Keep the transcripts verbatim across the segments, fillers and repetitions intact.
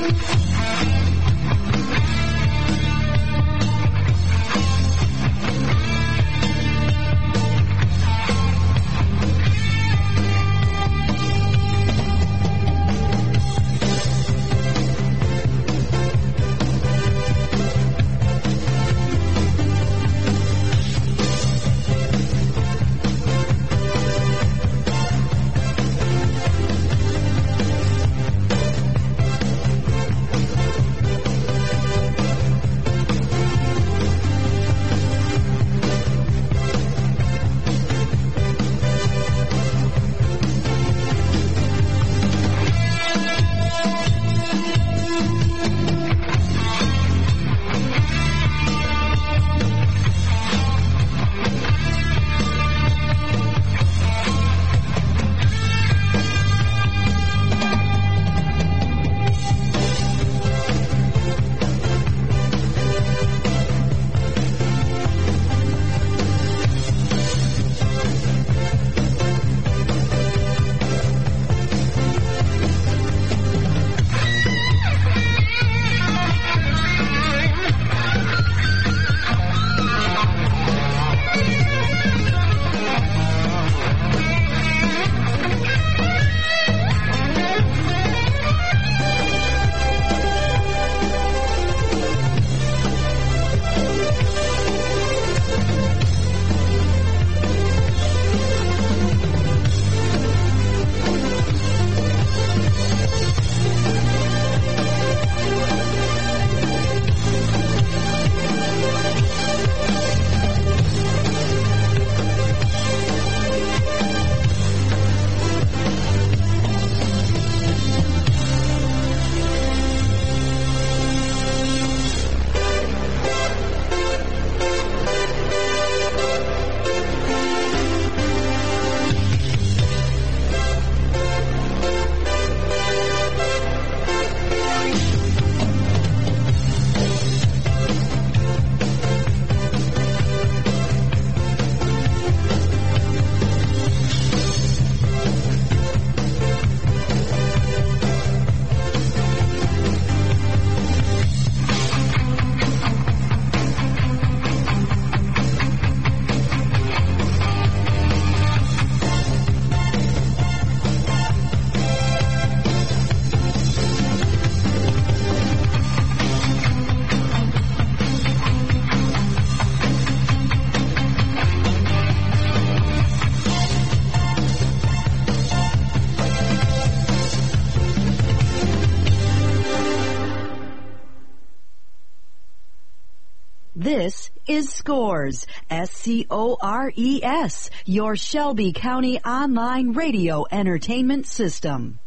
This is Scores, S C O R E S, your Shelby County online radio entertainment system.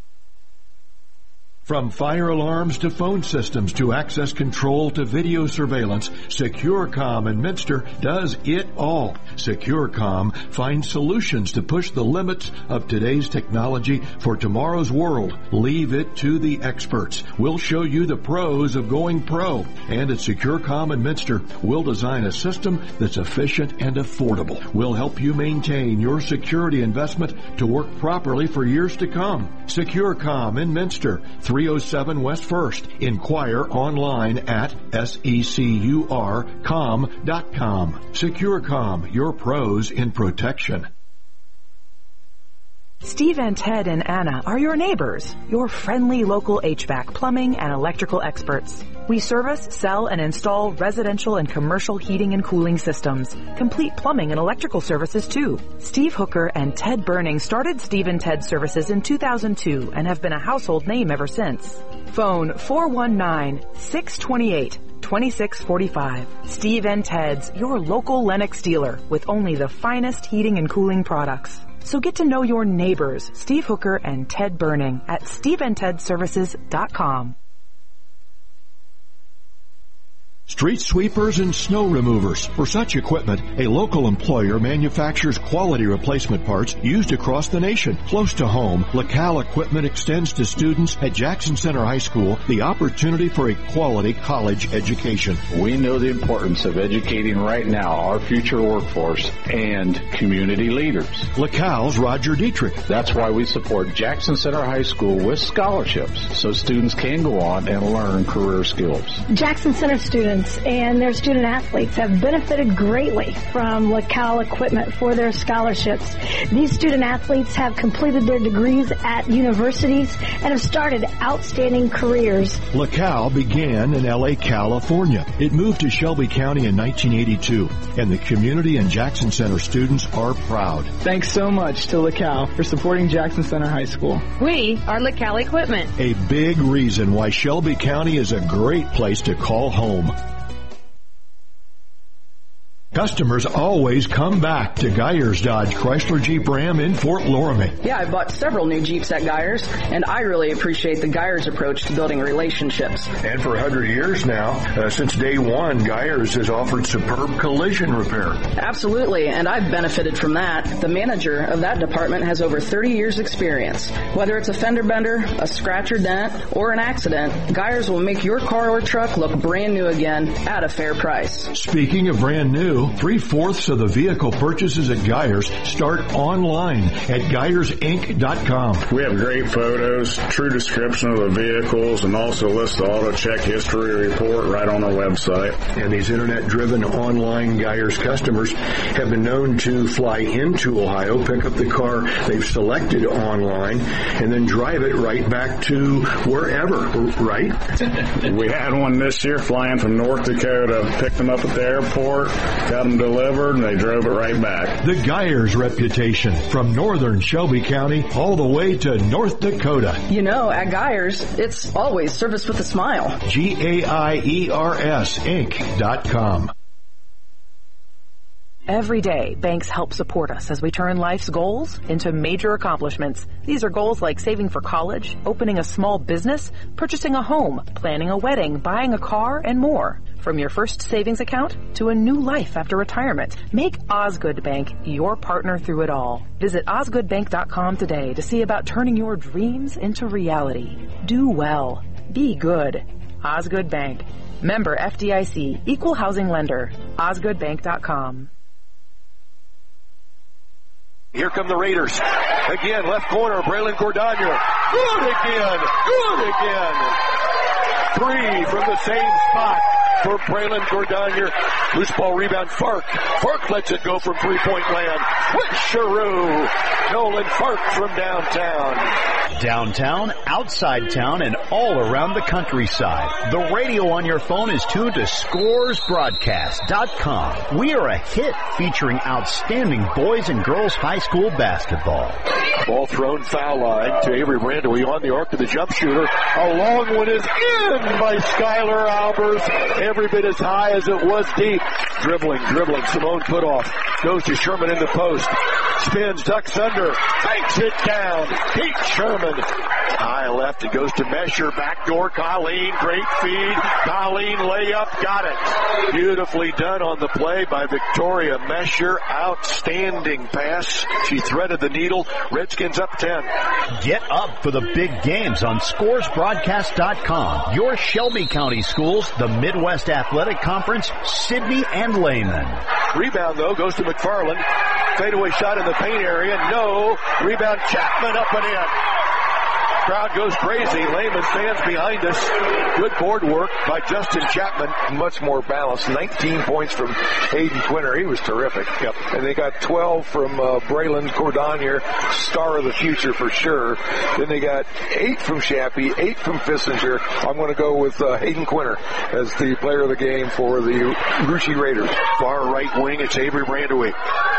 From fire alarms to phone systems to access control to video surveillance, SecureCom in Minster does it all. SecureCom finds solutions to push the limits of today's technology for tomorrow's world. Leave it to the experts. We'll show you the pros of going pro. And at SecureCom in Minster, we'll design a system that's efficient and affordable. We'll help you maintain your security investment to work properly for years to come. SecureCom in Minster, three oh seven West First. Inquire online at secur com dot com. SecureCom, your pros in protection. Steve and Ted and Anna are your neighbors, your friendly local H V A C, plumbing, and electrical experts. We service, sell, and install residential and commercial heating and cooling systems, complete plumbing and electrical services too. Steve Hooker and Ted Burning started Steve and Ted Services in two thousand two and have been a household name ever since. Phone four one nine, six two eight, two six four five. Steve and Ted's, your local Lennox dealer with only the finest heating and cooling products. So get to know your neighbors, Steve Hooker and Ted Burning, at steve and ted services dot com. street sweepers and snow removers. For such equipment, a local employer manufactures quality replacement parts used across the nation. Close to home, LaCal Equipment extends to students at Jackson Center High School the opportunity for a quality college education. We know the importance of educating right now our future workforce and community leaders. LaCal's Roger Dietrich. That's why we support Jackson Center High School with scholarships so students can go on and learn career skills. Jackson Center students and their student athletes have benefited greatly from LaCal Equipment for their scholarships. These student athletes have completed their degrees at universities and have started outstanding careers. LaCal began in L A, California. It moved to Shelby County in nineteen eighty-two, and the community and Jackson Center students are proud. Thanks so much to LaCal for supporting Jackson Center High School. We are LaCal Equipment. A big reason why Shelby County is a great place to call home. Customers always come back to Geyers Dodge Chrysler Jeep Ram in Fort Loramie. Yeah, I bought several new Jeeps at Geyers, and I really appreciate the Geyers approach to building relationships. And for one hundred years now, uh, since day one, Geyers has offered superb collision repair. Absolutely, and I've benefited from that. The manager of that department has over thirty years experience. Whether it's a fender bender, a scratch or dent, or an accident, Geyers will make your car or truck look brand new again at a fair price. Speaking of brand new, three-fourths of the vehicle purchases at Geyers start online at Geyers Inc dot com. We have great photos, true description of the vehicles, and also list the auto check history report right on our website. And these internet-driven online Geyers customers have been known to fly into Ohio, pick up the car they've selected online, and then drive it right back to wherever, right? We had one this year flying from North Dakota, picked them up at the airport, got them delivered, and they drove it right back. The Geyers reputation, from northern Shelby County all the way to North Dakota. You know, at Geyers, it's always service with a smile. G A I E R S Inc dot com. Every day, banks help support us as we turn life's goals into major accomplishments. These are goals like saving for college, opening a small business, purchasing a home, planning a wedding, buying a car, and more. From your first savings account to a new life after retirement, make Osgood Bank your partner through it all. Visit osgood bank dot com today to see about turning your dreams into reality. Do well. Be good. Osgood Bank. Member F D I C. Equal housing lender. osgood bank dot com. Here come the Raiders. Again, left corner, Braylon Cordogna. Good again. Good again. Three from the same spot for Braylon Cordogna. Loose ball rebound, Fark. Fark lets it go from three-point land. With Sharu. Nolan Fark from downtown. Downtown, outside town, and all around the countryside. The radio on your phone is tuned to scores broadcast dot com. We are a hit featuring outstanding boys and girls high school basketball. Ball thrown foul line to Avery Brandowy on the arc of the jump shooter. A long one is in by Skylar Albers. Every bit as high as it was deep. Dribbling, dribbling. Simone Putoff goes to Sherman in the post. Spins, ducks under, banks it down. Pete Sherman. High left, it goes to Mesher. Backdoor, Colleen. Great feed. Colleen layup, got it. Beautifully done on the play by Victoria Mesher. Outstanding pass. She threaded the needle. Redskins up ten. Get up for the big games on scores broadcast dot com. Your Shelby County schools, the Midwest Athletic Conference, Sidney and Lehman. Rebound, though, goes to McFarland. Fadeaway shot in the paint area. No. Rebound, Chapman up and in. Crowd goes crazy. Lehman stands behind us. Good board work by Justin Chapman. Much more balanced. nineteen points from Hayden Quinter. He was terrific. Yep. And they got twelve from uh, Braylon Cordogna, star of the future for sure. Then they got eight from Shappy, eight from Fissinger. I'm going to go with uh, Hayden Quinter as the player of the game for the Rucci Raiders. Far right wing, it's Avery Brandowy.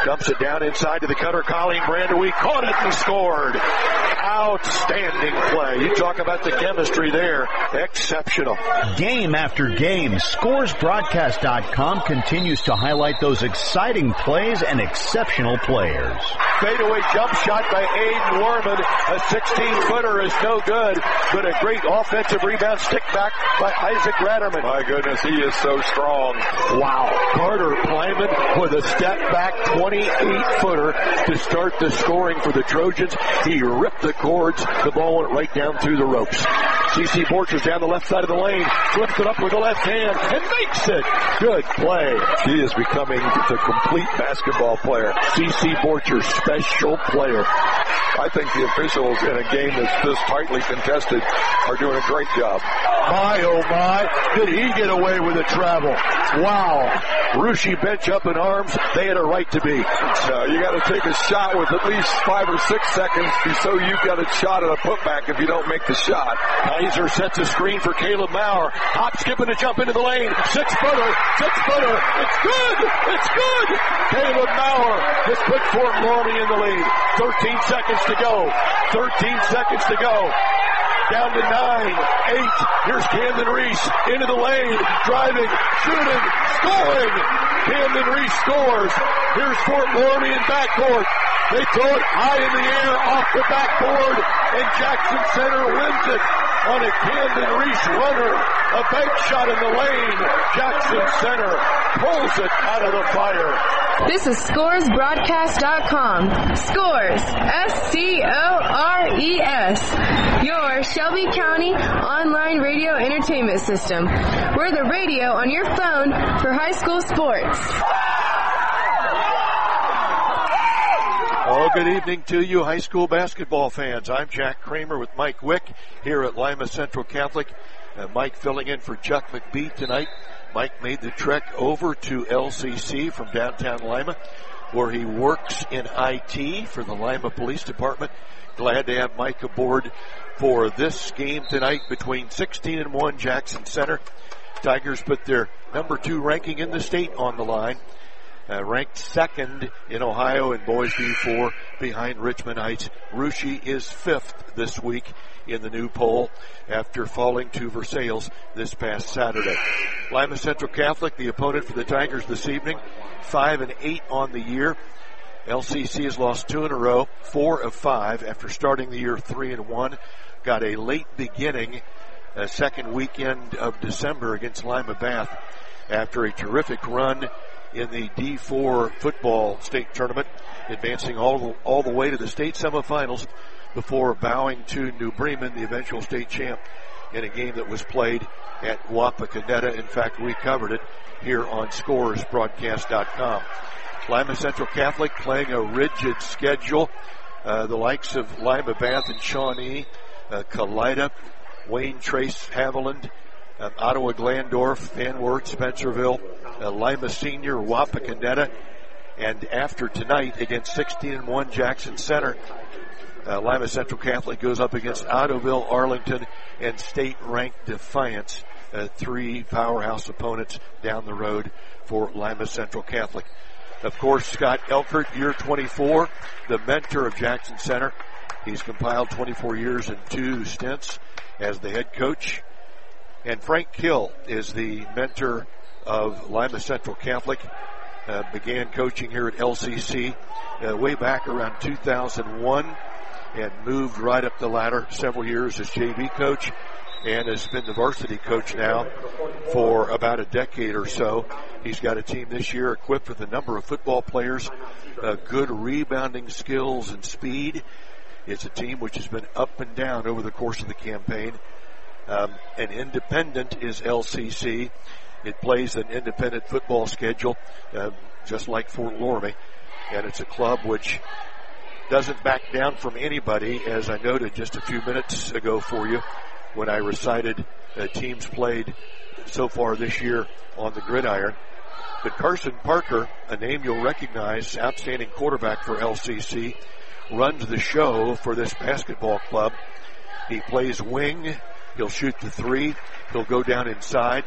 Dumps it down inside to the cutter. Colleen Brandewie caught it and scored. Outstanding play. You talk about the chemistry there. Exceptional. Game after game, Scores Broadcast dot com continues to highlight those exciting plays and exceptional players. Fadeaway jump shot by Aiden Warman. A sixteen-footer is no good, but a great offensive rebound stick back by Isaac Ratterman. My goodness, he is so strong. Wow. Carter Plyman with a step back twenty-eight-footer to start the scoring for the Trojans. He ripped the cords. The ball went right down through the ropes. C C Borchers down the left side of the lane. Flips it up with the left hand and makes it. Good play. He is becoming the complete basketball player. C C Borchers, special player. I think the officials in a game that's this tightly contested are doing a great job. My, oh my, did he get away with a travel? Wow. Russia bench up in arms. They had a right to be. So you got to take a shot with at least five or six seconds, so you've got a shot at a putback if you don't make the shot. Kaiser sets a screen for Caleb Maurer. Hop, skipping to jump into the lane. Six-footer, six-footer. It's good. It's good. Caleb Maurer has put Fort Laramie in the lead. thirteen seconds to go. thirteen seconds to go. Down to nine, eight. Here's Camden Reese into the lane, driving, shooting, scoring. Camden Reese scores. Here's Fort Laramie in backcourt. They throw it high in the air off the backboard, and Jackson Center wins it on a Camden Reese runner. A bank shot in the lane. Jackson Center pulls it out of the fire. This is Scores Broadcast dot com. Scores, S C O R E S. Your Shelby County online radio entertainment system. We're the radio on your phone for high school sports. Well, good evening to you high school basketball fans. I'm Jack Kramer with Mike Wick here at Lima Central Catholic. Uh, Mike filling in for Chuck McBee tonight. Mike made the trek over to L C C from downtown Lima, where he works in I T for the Lima Police Department. Glad to have Mike aboard for this game tonight between sixteen and one Jackson Center. Tigers put their number two ranking in the state on the line. Uh, ranked second in Ohio and Boys D four behind Richmond Heights. Russia is fifth this week in the new poll after falling to Versailles this past Saturday. Lima Central Catholic, the opponent for the Tigers this evening, five and eight on the year. L C C has lost two in a row, four of five after starting the year three and one. Got a late beginning, a second weekend of December against Lima Bath after a terrific run in the D four football state tournament, advancing all the, all the way to the state semifinals before bowing to New Bremen, the eventual state champ, in a game that was played at Wapakoneta. In fact, we covered it here on Scores Broadcast dot com. Lima Central Catholic playing a rigid schedule. Uh, the likes of Lima Bath and Shawnee, uh, Kalida, Wayne Trace Haviland, Um, Ottawa Glandorf, Van Wert, Spencerville, uh, Lima Senior, Wapakoneta, and after tonight against sixteen and one Jackson Center, uh, Lima Central Catholic goes up against Ottoville, Arlington, and state-ranked Defiance, uh, three powerhouse opponents down the road for Lima Central Catholic. Of course, Scott Elkert, year twenty-four, the mentor of Jackson Center. He's compiled twenty-four years and two stints as the head coach. And Frank Kill is the mentor of Lima Central Catholic. Uh, began coaching here at L C C uh, way back around two thousand one and moved right up the ladder several years as J V coach and has been the varsity coach now for about a decade or so. He's got a team this year equipped with a number of football players, uh, good rebounding skills and speed. It's a team which has been up and down over the course of the campaign. Um, an independent is L C C. It plays an independent football schedule, uh, just like Fort Laramie. And it's a club which doesn't back down from anybody, as I noted just a few minutes ago for you when I recited uh, teams played so far this year on the gridiron. But Carson Parker, a name you'll recognize, outstanding quarterback for L C C, runs the show for this basketball club. He plays wing. He'll shoot the three. He'll go down inside.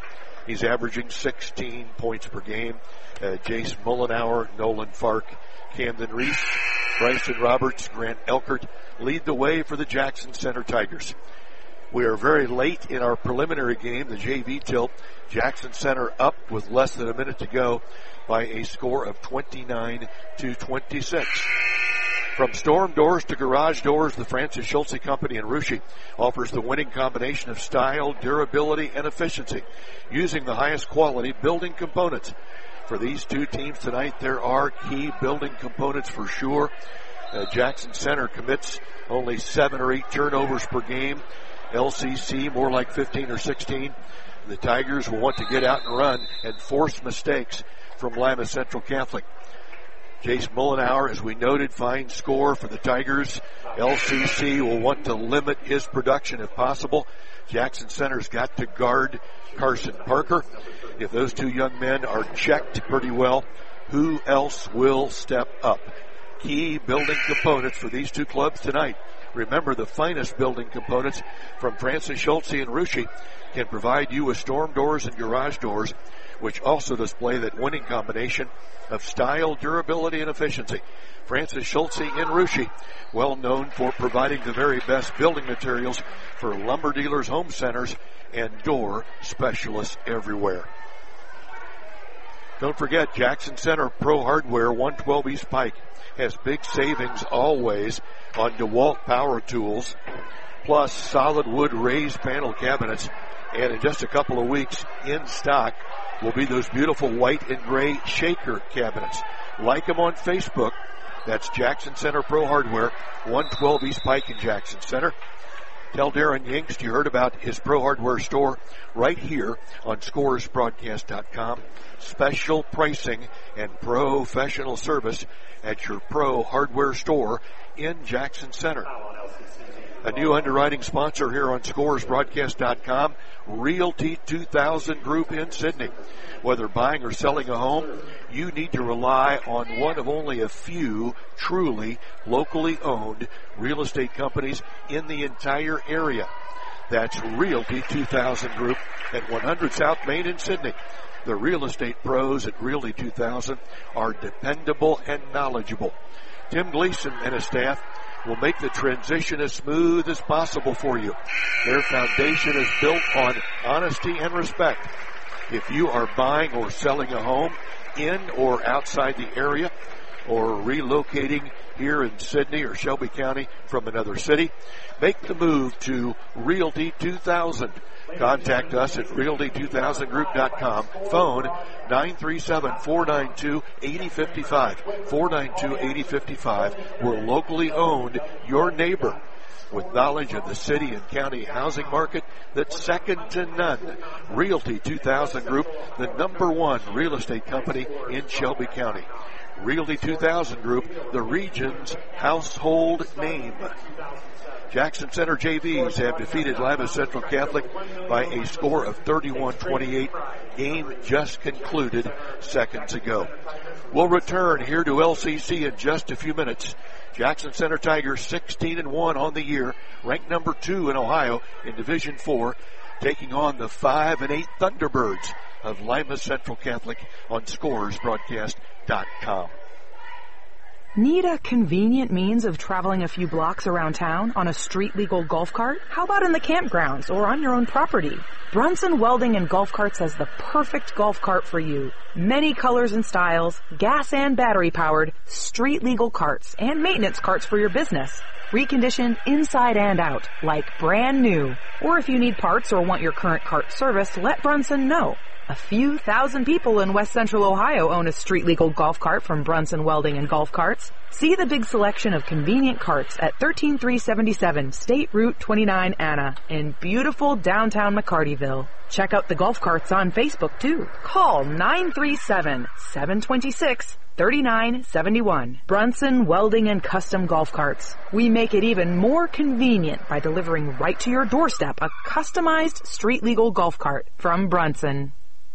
He's averaging sixteen points per game. Uh, Jace Mullenauer, Nolan Fark, Camden Reese, Bryson Roberts, Grant Elkert lead the way for the Jackson Center Tigers. We are very late in our preliminary game, the J V tilt. Jackson Center up with less than a minute to go by a score of twenty-nine to twenty-six. From storm doors to garage doors, the Francis Schulze Company in Russia offers the winning combination of style, durability, and efficiency using the highest quality building components. For these two teams tonight, there are key building components for sure. Uh, Jackson Center commits only seven or eight turnovers per game. L C C more like fifteen or sixteen. The Tigers will want to get out and run and force mistakes from Lima Central Catholic. Jace Mullenauer, as we noted, fine score for the Tigers. L C C will want to limit his production if possible. Jackson Center's got to guard Carson Parker. If those two young men are checked pretty well, who else will step up? Key building components for these two clubs tonight. Remember, the finest building components from Francis Schulze and Russia can provide you with storm doors and garage doors, which also display that winning combination of style, durability, and efficiency. Francis Schulze in Russia, well known for providing the very best building materials for lumber dealers, home centers, and door specialists everywhere. Don't forget, Jackson Center Pro Hardware, one twelve East Pike, has big savings always on DeWalt power tools, plus solid wood raised panel cabinets. And in just a couple of weeks, in stock will be those beautiful white and gray shaker cabinets. Like them on Facebook. That's Jackson Center Pro Hardware, one twelve East Pike in Jackson Center. Tell Darren Yingst you heard about his Pro Hardware store right here on Scores Broadcast dot com. Special pricing and professional service at your Pro Hardware store in Jackson Center. A new underwriting sponsor here on Scores Broadcast dot com, Realty two thousand Group in Sydney. Whether buying or selling a home, you need to rely on one of only a few truly locally owned real estate companies in the entire area. That's Realty two thousand Group at one hundred South Main in Sydney. The real estate pros at Realty two thousand are dependable and knowledgeable. Tim Gleason and his staff will make the transition as smooth as possible for you. Their foundation is built on honesty and respect. If you are buying or selling a home in or outside the area, or relocating here in Sydney or Shelby County from another city, make the move to Realty two thousand. Contact us at Realty two thousand group dot com. Phone nine three seven, four nine two, eight zero five five. four nine two, eight zero five five. We're locally owned, your neighbor, with knowledge of the city and county housing market that's second to none. Realty two thousand Group, the number one real estate company in Shelby County. Realty two thousand Group, the region's household name. Jackson Center J Vs have defeated Lima Central Catholic by a score of thirty-one twenty-eight. Game just concluded seconds ago. We'll return here to L C C in just a few minutes. Jackson Center Tigers sixteen and one on the year, ranked number two in Ohio in Division four, taking on the five and eight Thunderbirds of Lima Central Catholic on Scores Broadcast dot com. Need a convenient means of traveling a few blocks around town on a street-legal golf cart? How about in the campgrounds or on your own property? Brunson Welding and Golf Carts has the perfect golf cart for you. Many colors and styles, gas and battery-powered, street-legal carts, and maintenance carts for your business. Reconditioned inside and out, like brand new. Or if you need parts or want your current cart serviced, let Brunson know. A few thousand people in West Central Ohio own a street-legal golf cart from Brunson Welding and Golf Carts. See the big selection of convenient carts at one three three seven seven State Route twenty-nine Anna in beautiful downtown McCartyville. Check out the golf carts on Facebook, too. Call nine three seven, seven two six, three nine seven one. Brunson Welding and Custom Golf Carts. We make it even more convenient by delivering right to your doorstep a customized street-legal golf cart from Brunson.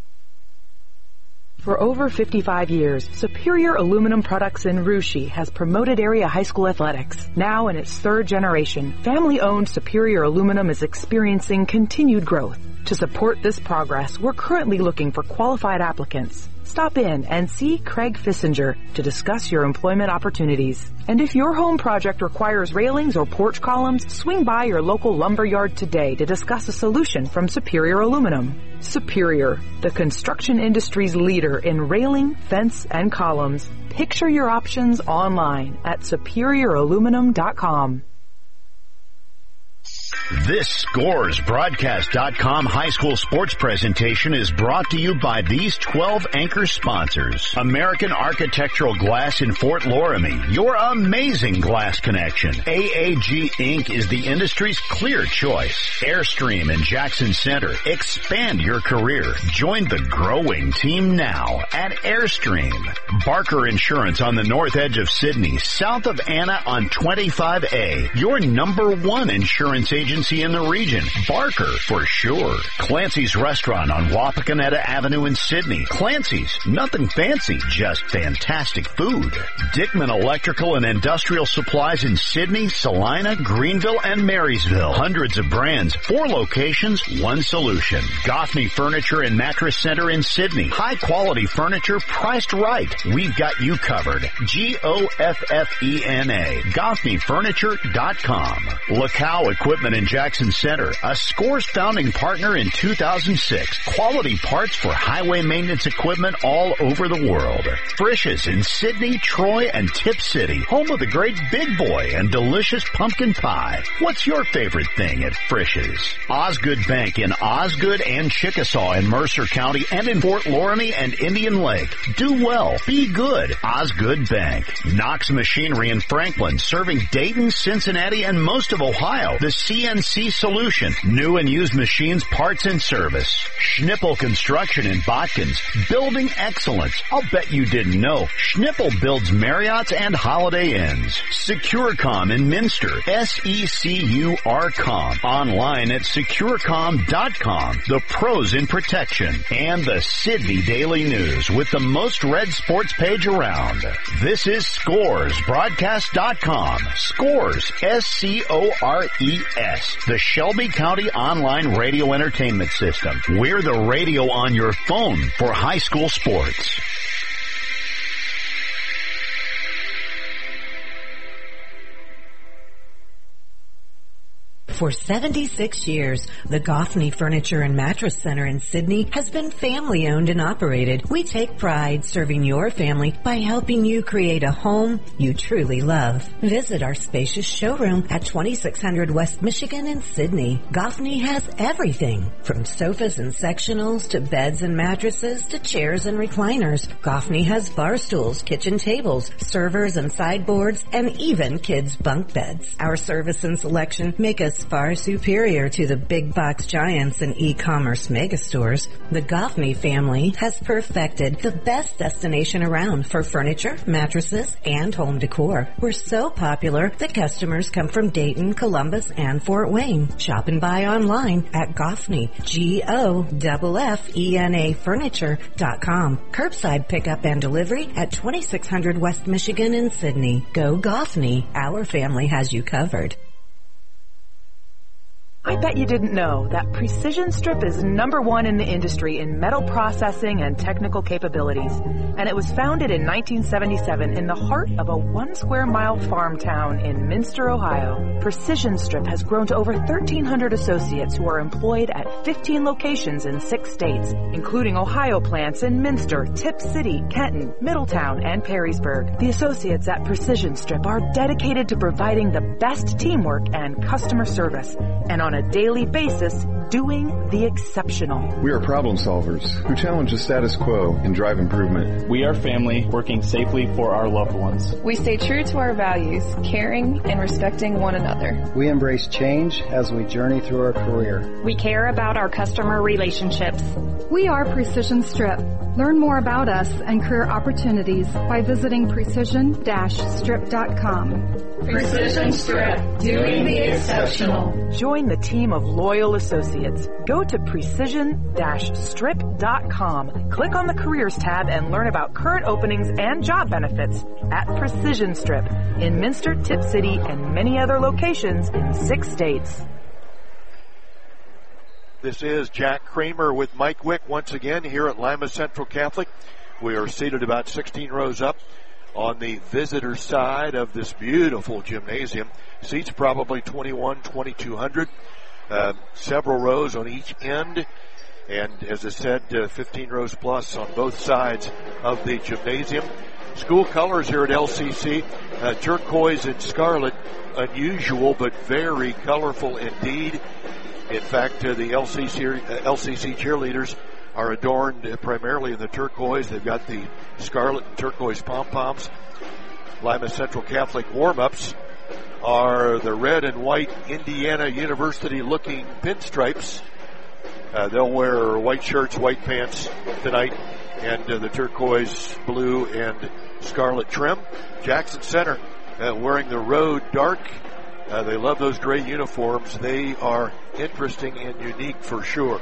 For over fifty-five years, Superior Aluminum Products in Russia has promoted area high school athletics. Now in its third generation, family-owned Superior Aluminum is experiencing continued growth. To support this progress, we're currently looking for qualified applicants. Stop in and see Craig Fissinger to discuss your employment opportunities. And if your home project requires railings or porch columns, swing by your local lumber yard today to discuss a solution from Superior Aluminum. Superior, the construction industry's leader in railing, fence, and columns. Picture your options online at superior aluminum dot com. This Scores Broadcast dot com high school sports presentation is brought to you by these twelve anchor sponsors. American Architectural Glass in Fort Loramie, your amazing glass connection. A A G Incorporated is the industry's clear choice. Airstream in Jackson Center. Expand your career. Join the growing team now at Airstream. Barker Insurance on the north edge of Sydney, south of Anna on twenty-five A. Your number one insurance agency in the region. Barker, for sure. Clancy's Restaurant on Wapakoneta Avenue in Sydney. Clancy's, nothing fancy, just fantastic food. Dickman Electrical and Industrial Supplies in Sydney, Salina, Greenville, and Marysville. Hundreds of brands, four locations, one solution. Goffney Furniture and Mattress Center in Sydney. High quality furniture priced right. We've got you covered. G O F F E N A. Goffney Furniture dot com. Lacow Equipment in Jackson Center, a Scores founding partner in two thousand six. Quality parts for highway maintenance equipment all over the world. Frisch's in Sydney, Troy, and Tip City, home of the great Big Boy and delicious pumpkin pie. What's your favorite thing at Frisch's? Osgood Bank in Osgood and Chickasaw in Mercer County and in Fort Loramie and Indian Lake. Do well. Be good. Osgood Bank. Knox Machinery in Franklin, serving Dayton, Cincinnati, and most of Ohio. The C N C Solution. New and used machines, parts, and service. Schnippel Construction in Botkins. Building excellence. I'll bet you didn't know. Schnippel builds Marriotts and Holiday Inns. Securecom in Minster. S E C U R com. Online at securecom dot com. The pros in protection. And the Sydney Daily News with the most read sports page around. This is Scores Broadcast dot com. Scores. S C O R E S. The Shelby County Online Radio Entertainment System. We're the radio on your phone for high school sports. For seventy-six years, the Goffney Furniture and Mattress Center in Sydney has been family-owned and operated. We take pride serving your family by helping you create a home you truly love. Visit our spacious showroom at twenty-six hundred West Michigan in Sydney. Goffney has everything, from sofas and sectionals to beds and mattresses to chairs and recliners. Goffney has bar stools, kitchen tables, servers and sideboards, and even kids' bunk beds. Our service and selection make us far superior to the big box giants and e-commerce megastores. The Goffney family has perfected the best destination around for furniture, mattresses, and home decor. We're so popular that customers come from Dayton, Columbus, and Fort Wayne. Shop and buy online at Goffney, G O F F E N A Furniture dot com. Curbside pickup and delivery at twenty-six hundred West Michigan in Sydney. Go Goffney. Our family has you covered. I bet you didn't know that Precision Strip is number one in the industry in metal processing and technical capabilities. And it was founded in nineteen seventy-seven in the heart of a one square mile farm town in Minster, Ohio. Precision Strip has grown to over thirteen hundred associates who are employed at fifteen locations in six states, including Ohio plants in Minster, Tip City, Kenton, Middletown, and Perrysburg. The associates at Precision Strip are dedicated to providing the best teamwork and customer service, and on a daily basis, doing the exceptional. We are problem solvers who challenge the status quo and drive improvement. We are family working safely for our loved ones. We stay true to our values, caring and respecting one another. We embrace change as we journey through our career. We care about our customer relationships. We are Precision Strip. Learn more about us and career opportunities by visiting precision strip dot com. Precision Strip, doing the exceptional. Join the team of loyal associates. Go to precision strip dot com. Click on the Careers tab and learn about current openings and job benefits at Precision Strip in Minster, Tip City, and many other locations in six states. This is Jack Kramer with Mike Wick once again here at Lima Central Catholic. We are seated about sixteen rows up on the visitor side of this beautiful gymnasium. Seats probably twenty-one, twenty-two hundred. Uh, several rows on each end. And as I said, uh, fifteen rows plus on both sides of the gymnasium. School colors here at L C C, uh, turquoise and scarlet. Unusual but very colorful indeed. In fact, uh, the L C C, uh, L C C cheerleaders are adorned uh, primarily in the turquoise. They've got the scarlet and turquoise pom-poms. Lima Central Catholic warm-ups are the red and white Indiana University-looking pinstripes. Uh, they'll wear white shirts, white pants tonight, and uh, the turquoise, blue, and scarlet trim. Jackson Center uh, wearing the road dark. Uh, they love those gray uniforms. They are interesting and unique for sure.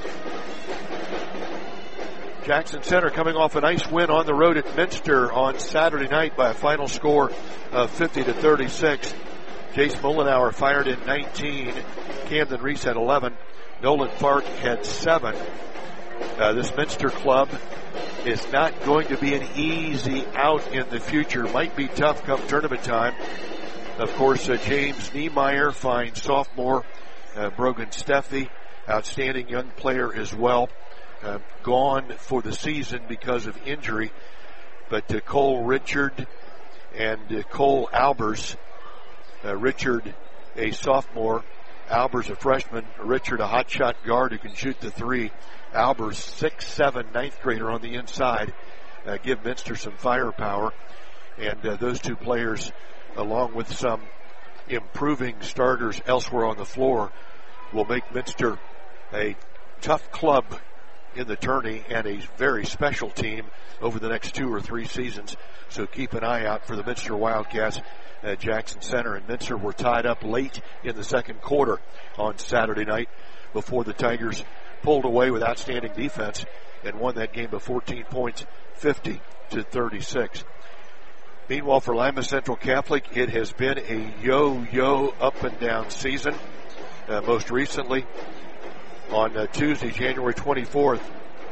Jackson Center coming off a nice win on the road at Minster on Saturday night by a final score of fifty to thirty-six. Jace Mullenauer fired in nineteen. Camden Reese had eleven. Nolan Fark had seven. Uh, this Minster club is not going to be an easy out in the future. Might be tough come tournament time. Of course, uh, James Niemeyer, fine sophomore. Uh, Brogan Steffi, outstanding young player as well. Uh, gone for the season because of injury. But uh, Cole Richard and uh, Cole Albers. Uh, Richard, a sophomore. Albers, a freshman. Richard, a hotshot guard who can shoot the three. Albers, six seven, ninth grader on the inside. Uh, give Minster some firepower. And uh, those two players, along with some improving starters elsewhere on the floor, will make Minster a tough club in the tourney and a very special team over the next two or three seasons. So keep an eye out for the Minster Wildcats at Jackson Center. And Minster were tied up late in the second quarter on Saturday night before the Tigers pulled away with outstanding defense and won that game by fourteen points, fifty to thirty-six. Meanwhile, for Lima Central Catholic, it has been a yo-yo up and down season. Uh, most recently, on uh, Tuesday, January twenty-fourth,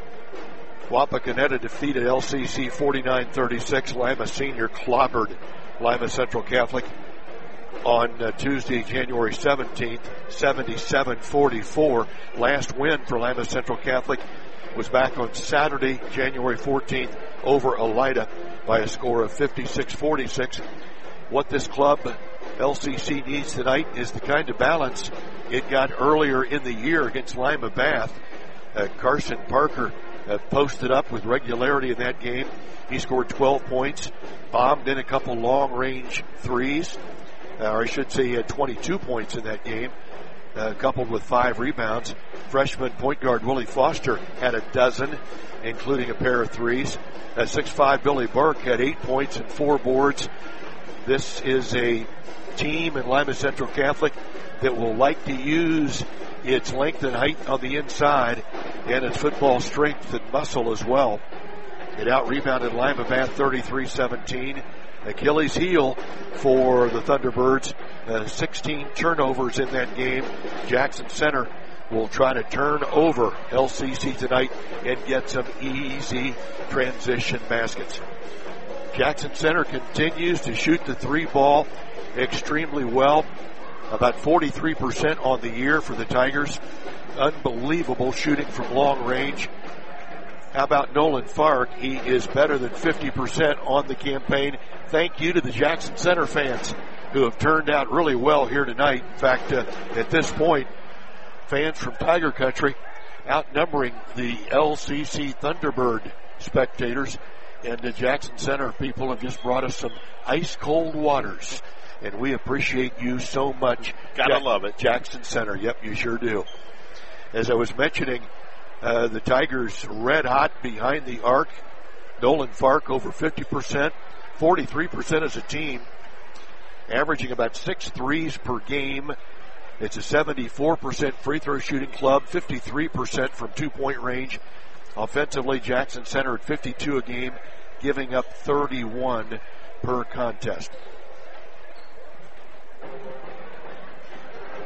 Wapakoneta defeated L C C forty-nine thirty-six. Lima Senior clobbered Lima Central Catholic on uh, Tuesday, January seventeenth, seventy-seven forty-four. Last win for Lima Central Catholic was back on Saturday, January fourteenth, over Elida by a score of fifty-six forty-six. What this club, L C C, needs tonight is the kind of balance it got earlier in the year against Lima Bath. Uh, Carson Parker uh, posted up with regularity in that game. He scored twelve points, bombed in a couple long-range threes, uh, or I should say he had twenty-two points in that game, uh, coupled with five rebounds. Freshman point guard Willie Foster had a dozen, including a pair of threes. At six five, Billy Burke had eight points and four boards. This is a team in Lima Central Catholic that will like to use its length and height on the inside and its football strength and muscle as well. It out-rebounded Lima Bath thirty-three seventeen. Achilles heel for the Thunderbirds. Uh, sixteen turnovers in that game. Jackson Center will try to turn over L C C tonight and get some easy transition baskets. Jackson Center continues to shoot the three ball extremely well. About forty-three percent on the year for the Tigers. Unbelievable shooting from long range. How about Nolan Fark? He is better than fifty percent on the campaign. Thank you to the Jackson Center fans who have turned out really well here tonight. In fact, uh, at this point, fans from Tiger Country outnumbering the L C C Thunderbird spectators. And the Jackson Center people have just brought us some ice-cold waters. And we appreciate you so much. Gotta ja- love it. Jackson Center. Yep, you sure do. As I was mentioning, uh, the Tigers red hot behind the arc. Nolan Fark over fifty percent, forty-three percent as a team, averaging about six threes per game. It's a seventy-four percent free throw shooting club, fifty-three percent from two-point range. Offensively, Jackson Center at fifty-two a game, giving up thirty-one per contest.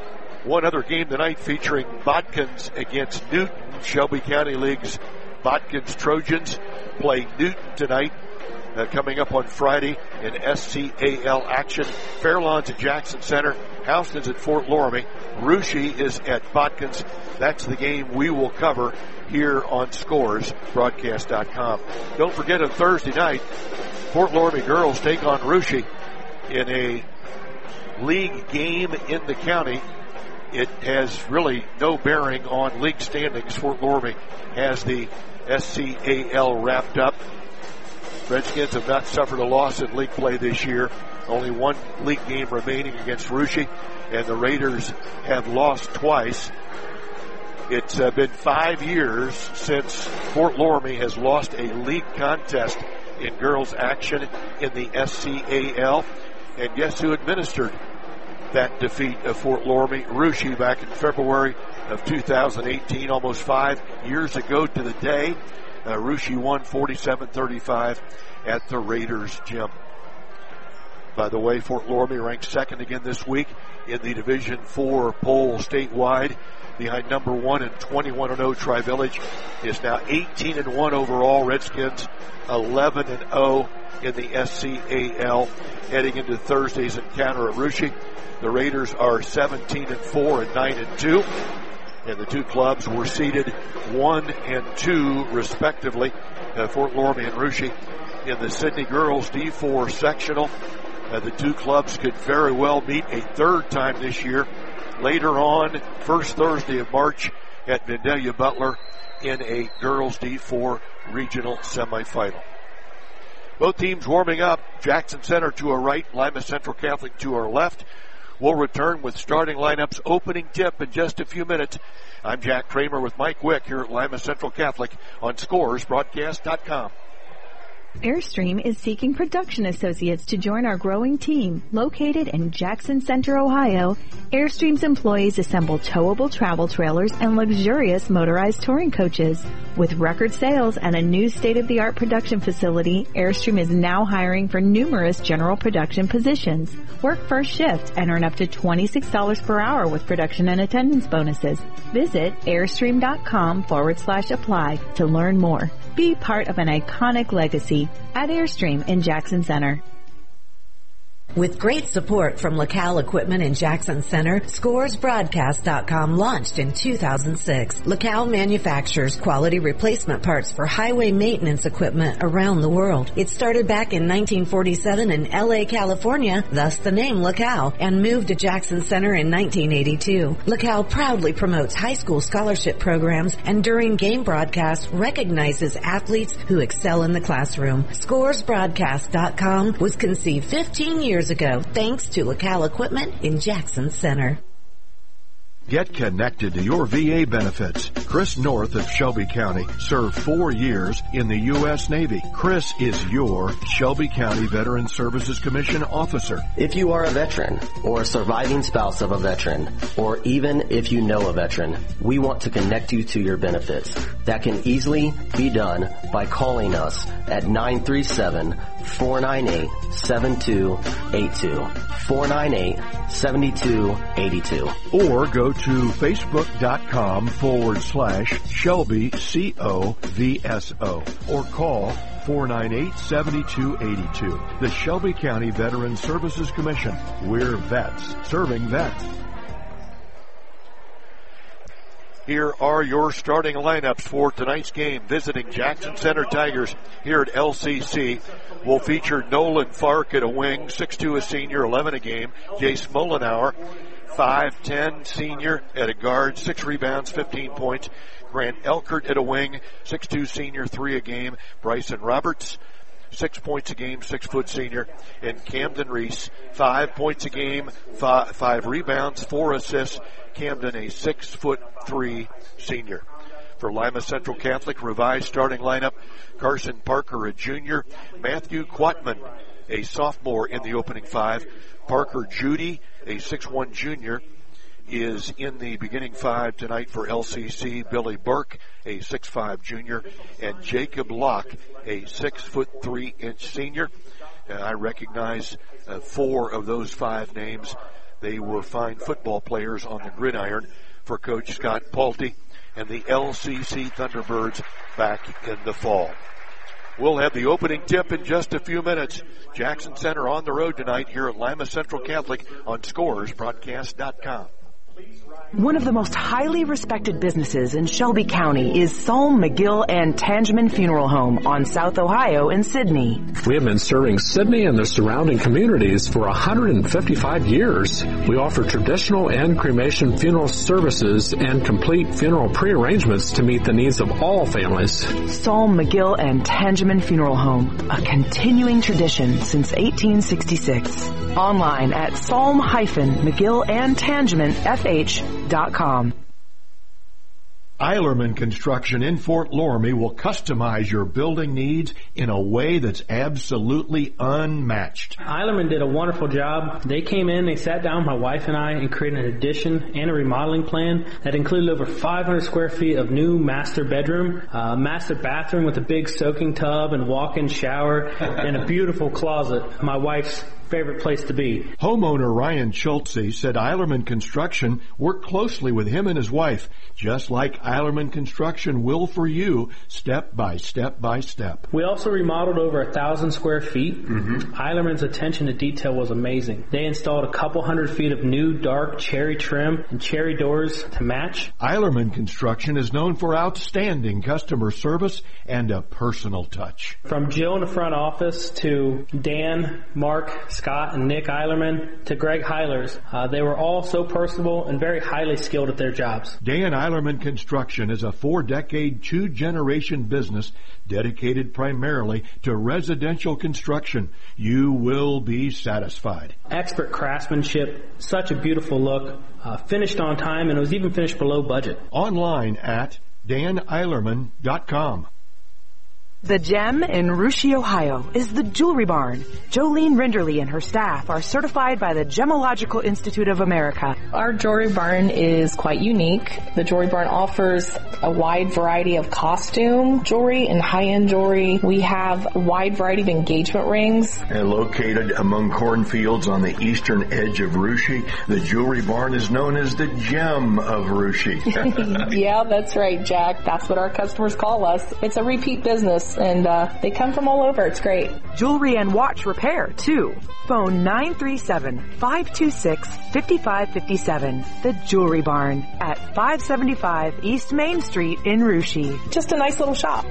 One other game tonight featuring Botkins against Newton. Shelby County League's Botkins Trojans play Newton tonight. Uh, coming up on Friday in S C A L action. Fairlawns at Jackson Center. Houston's at Fort Loramie. Russia is at Botkins. That's the game we will cover here on Scores Broadcast dot com. Don't forget on Thursday night, Fort Loramie girls take on Russia in a league game in the county. It has really no bearing on league standings. Fort Loramie has the S C A L wrapped up. Redskins have not suffered a loss in league play this year. Only one league game remaining against Russia, and the Raiders have lost twice. It's uh, been five years since Fort Loramie has lost a league contest in girls action in the S C A L. And guess who administered that defeat of Fort Loramie? Russia back in February of two thousand eighteen, almost five years ago to the day. Uh, Russia won forty-seven thirty-five at the Raiders gym. By the way, Fort Loramie ranked second again this week in the Division four poll statewide, behind number one and twenty-one and oh Tri-Village. Is now eighteen and one overall. Redskins eleven and oh in the S C A L, heading into Thursday's encounter at Russia. The Raiders are seventeen and four and nine and two. And the two clubs were seeded one and two, respectively, uh, Fort Loramie and Russia, in the Sydney Girls D four sectional. Uh, the two clubs could very well meet a third time this year, later on, first Thursday of March at Vandalia Butler in a Girls D four regional semifinal. Both teams warming up. Jackson Center to our right, Lima Central Catholic to our left. We'll return with starting lineups opening tip in just a few minutes. I'm Jack Kramer with Mike Wick here at Lima Central Catholic on Scores Broadcast dot com. Airstream is seeking production associates to join our growing team. Located in Jackson Center, Ohio, Airstream's employees assemble towable travel trailers and luxurious motorized touring coaches. With record sales and a new state-of-the-art production facility, Airstream is now hiring for numerous general production positions. Work first shift and earn up to twenty-six dollars per hour with production and attendance bonuses. Visit airstream.com forward slash apply to learn more. Be part of an iconic legacy at Airstream in Jackson Center. With great support from LaCal Equipment in Jackson Center, Scores Broadcast dot com launched in two thousand six. LaCal manufactures quality replacement parts for highway maintenance equipment around the world. It started back in nineteen forty-seven in L A, California, thus the name LaCal, and moved to Jackson Center in nineteen eighty-two. LaCal proudly promotes high school scholarship programs and during game broadcasts recognizes athletes who excel in the classroom. Scores Broadcast dot com was conceived fifteen years ago, thanks to LaCal Equipment in Jackson Center. Get connected to your V A benefits. Chris North of Shelby County served four years in the U S Navy. Chris is your Shelby County Veteran Services Commission officer. If you are a veteran or a surviving spouse of a veteran, or even if you know a veteran, we want to connect you to your benefits. That can easily be done by calling us at nine three seven, four nine eight, seven two eight two. four nine eight, seven two eight two. Or go to facebook.com forward slash Shelby C O V S O or call four nine eight, seven two eight two. The Shelby County Veteran Services Commission. We're vets serving vets. Here are your starting lineups for tonight's game. Visiting Jackson Center Tigers here at L C C will feature Nolan Fark at a wing, six two a senior, eleven a game. Jace Mollenauer, five ten senior at a guard, six rebounds, fifteen points. Grant Elkert at a wing, six two senior, three a game. Bryson Roberts, six points a game, six foot senior. And Camden Reese, five points a game, five, five rebounds, four assists. Camden, a six foot three senior. For Lima Central Catholic, revised starting lineup: Carson Parker, a junior. Matthew Quatman, a sophomore in the opening five. Parker Judy, a six one junior, is in the beginning five tonight for L C C. Billy Burke, a six five junior, and Jacob Locke, a six foot three inch senior. Uh, I recognize uh, four of those five names They were fine football players on the gridiron for Coach Scott Paulty and the L C C Thunderbirds back in the fall. We'll have the opening tip in just a few minutes. Jackson Center on the road tonight here at Lima Central Catholic on Scores Broadcast dot com. One of the most highly respected businesses in Shelby County is Psalm, McGill, and Tangeman Funeral Home on South Ohio in Sidney. We have been serving Sidney and the surrounding communities for one hundred fifty-five years. We offer traditional and cremation funeral services and complete funeral pre-arrangements to meet the needs of all families. Psalm, McGill, and Tangeman Funeral Home, a continuing tradition since eighteen sixty-six. Online at psalm McGill and Tangeman F H dot com. Eilerman Construction in Fort Loramie will customize your building needs in a way that's absolutely unmatched. Eilerman did a wonderful job. They came in, they sat down, my wife and I, and created an addition and a remodeling plan that included over five hundred square feet of new master bedroom, uh, master bathroom with a big soaking tub and walk-in shower, and a beautiful closet. My wife's favorite place to be. Homeowner Ryan Schultze said Eilerman Construction worked closely with him and his wife, just like Eilerman Construction will for you, step by step by step. We also remodeled over a thousand square feet. Mm-hmm. Eilerman's attention to detail was amazing. They installed a couple hundred feet of new dark cherry trim and cherry doors to match. Eilerman Construction is known for outstanding customer service and a personal touch. From Jill in the front office to Dan, Mark, Scott, and Nick Eilerman to Greg Heilers. Uh, they were all so personable and very highly skilled at their jobs. Dan Eilerman Construction is a four-decade, two-generation business dedicated primarily to residential construction. You will be satisfied. Expert craftsmanship, such a beautiful look, uh, finished on time, and it was even finished below budget. Online at dan eilerman dot com. The Gem in Russia, Ohio is the Jewelry Barn. Jolene Rinderly and her staff are certified by the Gemological Institute of America. Our Jewelry Barn is quite unique. The Jewelry Barn offers a wide variety of costume jewelry and high-end jewelry. We have a wide variety of engagement rings. And located among cornfields on the eastern edge of Russia, the Jewelry Barn is known as the Gem of Russia. Yeah, that's right, Jack. That's what our customers call us. It's a repeat business. And uh, they come from all over. It's great. Jewelry and watch repair, too. Phone nine three seven, five two six, five five five seven. The Jewelry Barn at five seventy-five East Main Street in Russia. Just a nice little shop.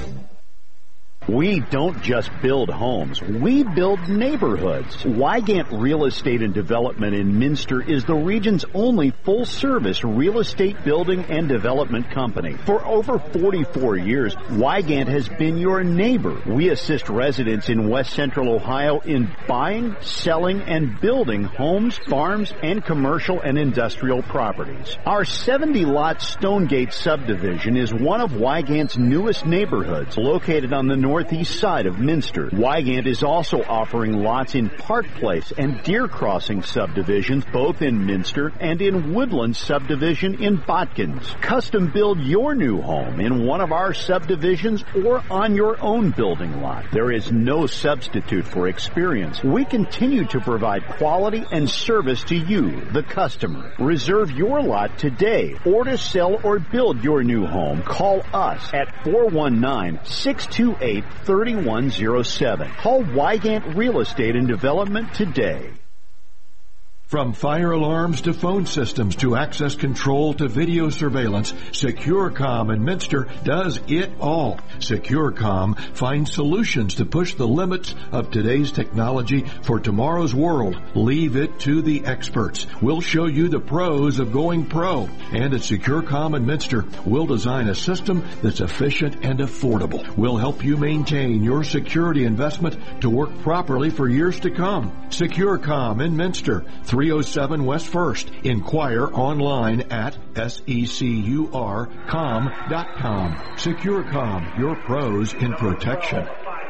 We don't just build homes, we build neighborhoods. Wygant Real Estate and Development in Minster is the region's only full-service real estate building and development company. For over forty-four years, Wygant has been your neighbor. We assist residents in West Central Ohio in buying, selling, and building homes, farms, and commercial and industrial properties. Our seventy-lot Stonegate subdivision is one of Wygant's newest neighborhoods, located on the north northeast side of Minster. Wygant is also offering lots in Park Place and Deer Crossing subdivisions, both in Minster, and in Woodland subdivision in Botkins. Custom build your new home in one of our subdivisions or on your own building lot. There is no substitute for experience. We continue to provide quality and service to you, the customer. Reserve your lot today, or to sell or build your new home, call us at four one nine, six two eight, three one zero seven. Call Wygant Real Estate and Development today. From fire alarms to phone systems to access control to video surveillance, SecureCom in Minster does it all. SecureCom finds solutions to push the limits of today's technology for tomorrow's world. Leave it to the experts. We'll show you the pros of going pro. And at SecureCom in Minster, we'll design a system that's efficient and affordable. We'll help you maintain your security investment to work properly for years to come. SecureCom in Minster, three oh seven West First. Inquire online at secur com dot com. SecureCom, your pros in protection.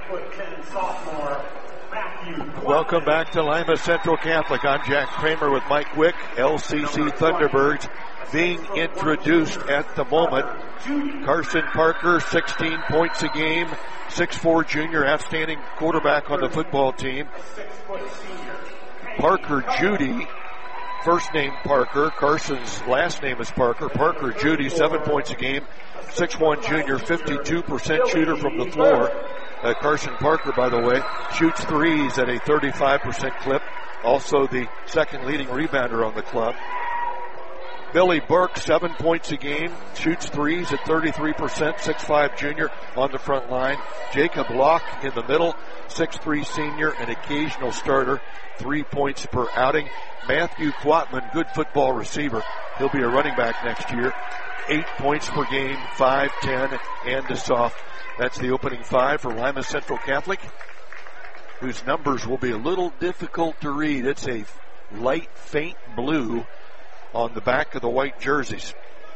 Welcome back to Lima Central Catholic. I'm Jack Kramer with Mike Wick. L C C Thunderbirds being introduced at the moment. Carson Parker, sixteen points a game, six foot four junior, outstanding quarterback on the football team. Parker Judy first name Parker. Carson's last name is Parker. Parker Judy, seven points a game. six one junior, fifty-two percent shooter from the floor. Uh, Carson Parker, by the way, shoots threes at a thirty-five percent clip. Also the second leading rebounder on the club. Billy Burke, seven points a game, shoots threes at thirty-three percent, six five junior on the front line. Jacob Locke in the middle, six three senior, an occasional starter, three points per outing. Matthew Quatman, good football receiver. He'll be a running back next year. Eight points per game, five ten, and a soft. That's the opening five for Lima Central Catholic, whose numbers will be a little difficult to read. It's a light, faint blue on the back of the white jerseys.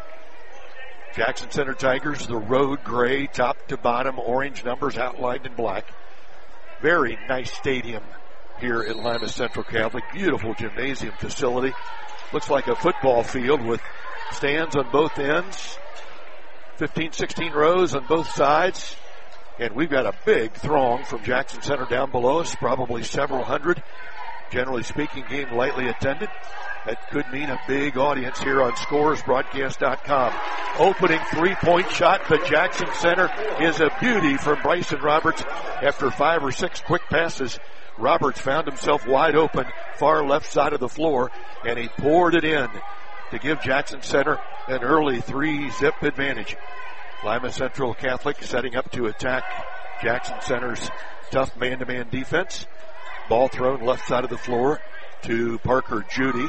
Jackson Center Tigers, the road gray, top to bottom, orange numbers outlined in black. Very nice stadium here at Lima Central Catholic. Beautiful gymnasium facility. Looks like a football field with stands on both ends. fifteen, sixteen rows on both sides. And we've got a big throng from Jackson Center down below us, probably several hundred. Generally speaking, game lightly attended. That could mean a big audience here on Scores Broadcast dot com. Opening three-point shot, but Jackson Center is a beauty from Bryson Roberts. After five or six quick passes, Roberts found himself wide open, far left side of the floor, and he poured it in to give Jackson Center an early three-zip advantage. Lima Central Catholic setting up to attack Jackson Center's tough man-to-man defense. Ball thrown left side of the floor to Parker Judy.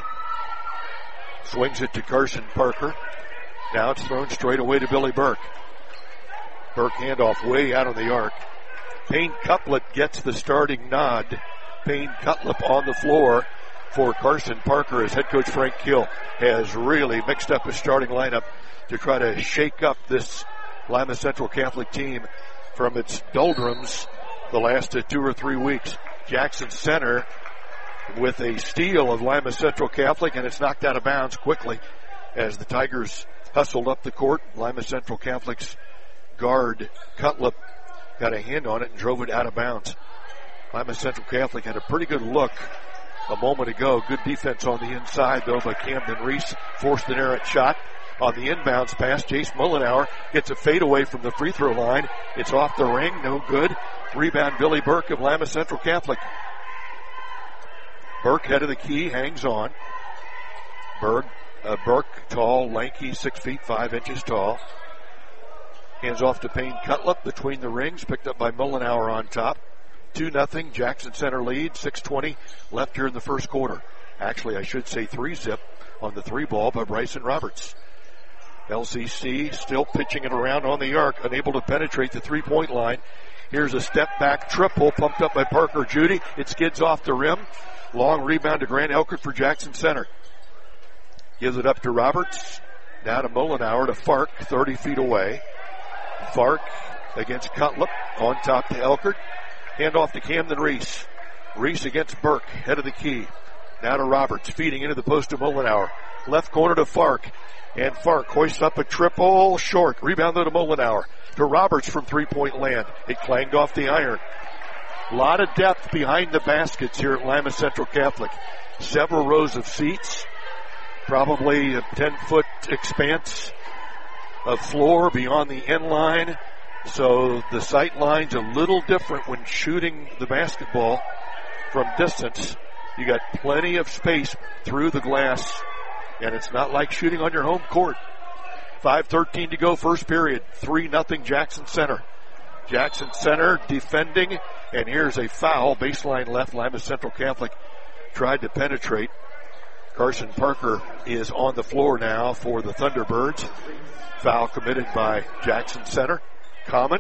Swings it to Carson Parker. Now it's thrown straight away to Billy Burke. Burke handoff way out on the arc. Payne Cutlip gets the starting nod. Payne Cutlip on the floor for Carson Parker as head coach Frank Kill has really mixed up his starting lineup to try to shake up this Lima Central Catholic team from its doldrums the last uh, two or three weeks. Jackson Center with a steal of Lima Central Catholic, and it's knocked out of bounds quickly as the Tigers hustled up the court. Lima Central Catholic's guard Cutlip got a hand on it and drove it out of bounds. Lima Central Catholic had a pretty good look a moment ago. Good defense on the inside, though, by Camden Reese. Forced an errant shot on the inbounds pass. Jace Mullenauer gets a fadeaway from the free throw line. It's off the ring, no good. Rebound Billy Burke of Lima Central Catholic. Burke, head of the key, hangs on. Berg, uh, Burke, tall, lanky, six feet, five inches tall. Hands off to Payne Cutlip between the rings, picked up by Mullenauer on top. two nothing, Jackson Center lead, six twenty left here in the first quarter. Actually, I should say three-zip on the three ball by Bryson Roberts. L C C still pitching it around on the arc, unable to penetrate the three-point line. Here's a step-back triple pumped up by Parker Judy. It skids off the rim. Long rebound to Grant Elkert for Jackson Center. Gives it up to Roberts. Now to Mullenauer to Fark, thirty feet away. Fark against Cutlip, on top to Elkert. Hand off to Camden Reese. Reese against Burke, head of the key. Now to Roberts, feeding into the post to Mullenauer. Left corner to Fark. And Fark hoists up a triple, short. Rebound though to Mullenauer. To Roberts from three-point land. It clanged off the iron. A lot of depth behind the baskets here at Lima Central Catholic. Several rows of seats. Probably a ten-foot expanse of floor beyond the end line. So the sight line's a little different when shooting the basketball from distance. You got plenty of space through the glass, and it's not like shooting on your home court. five thirteen to go, first period. three nothing Jackson Center. Jackson Center defending, and here's a foul. Baseline left, Lima Central Catholic tried to penetrate. Carson Parker is on the floor now for the Thunderbirds. Foul committed by Jackson Center. Common.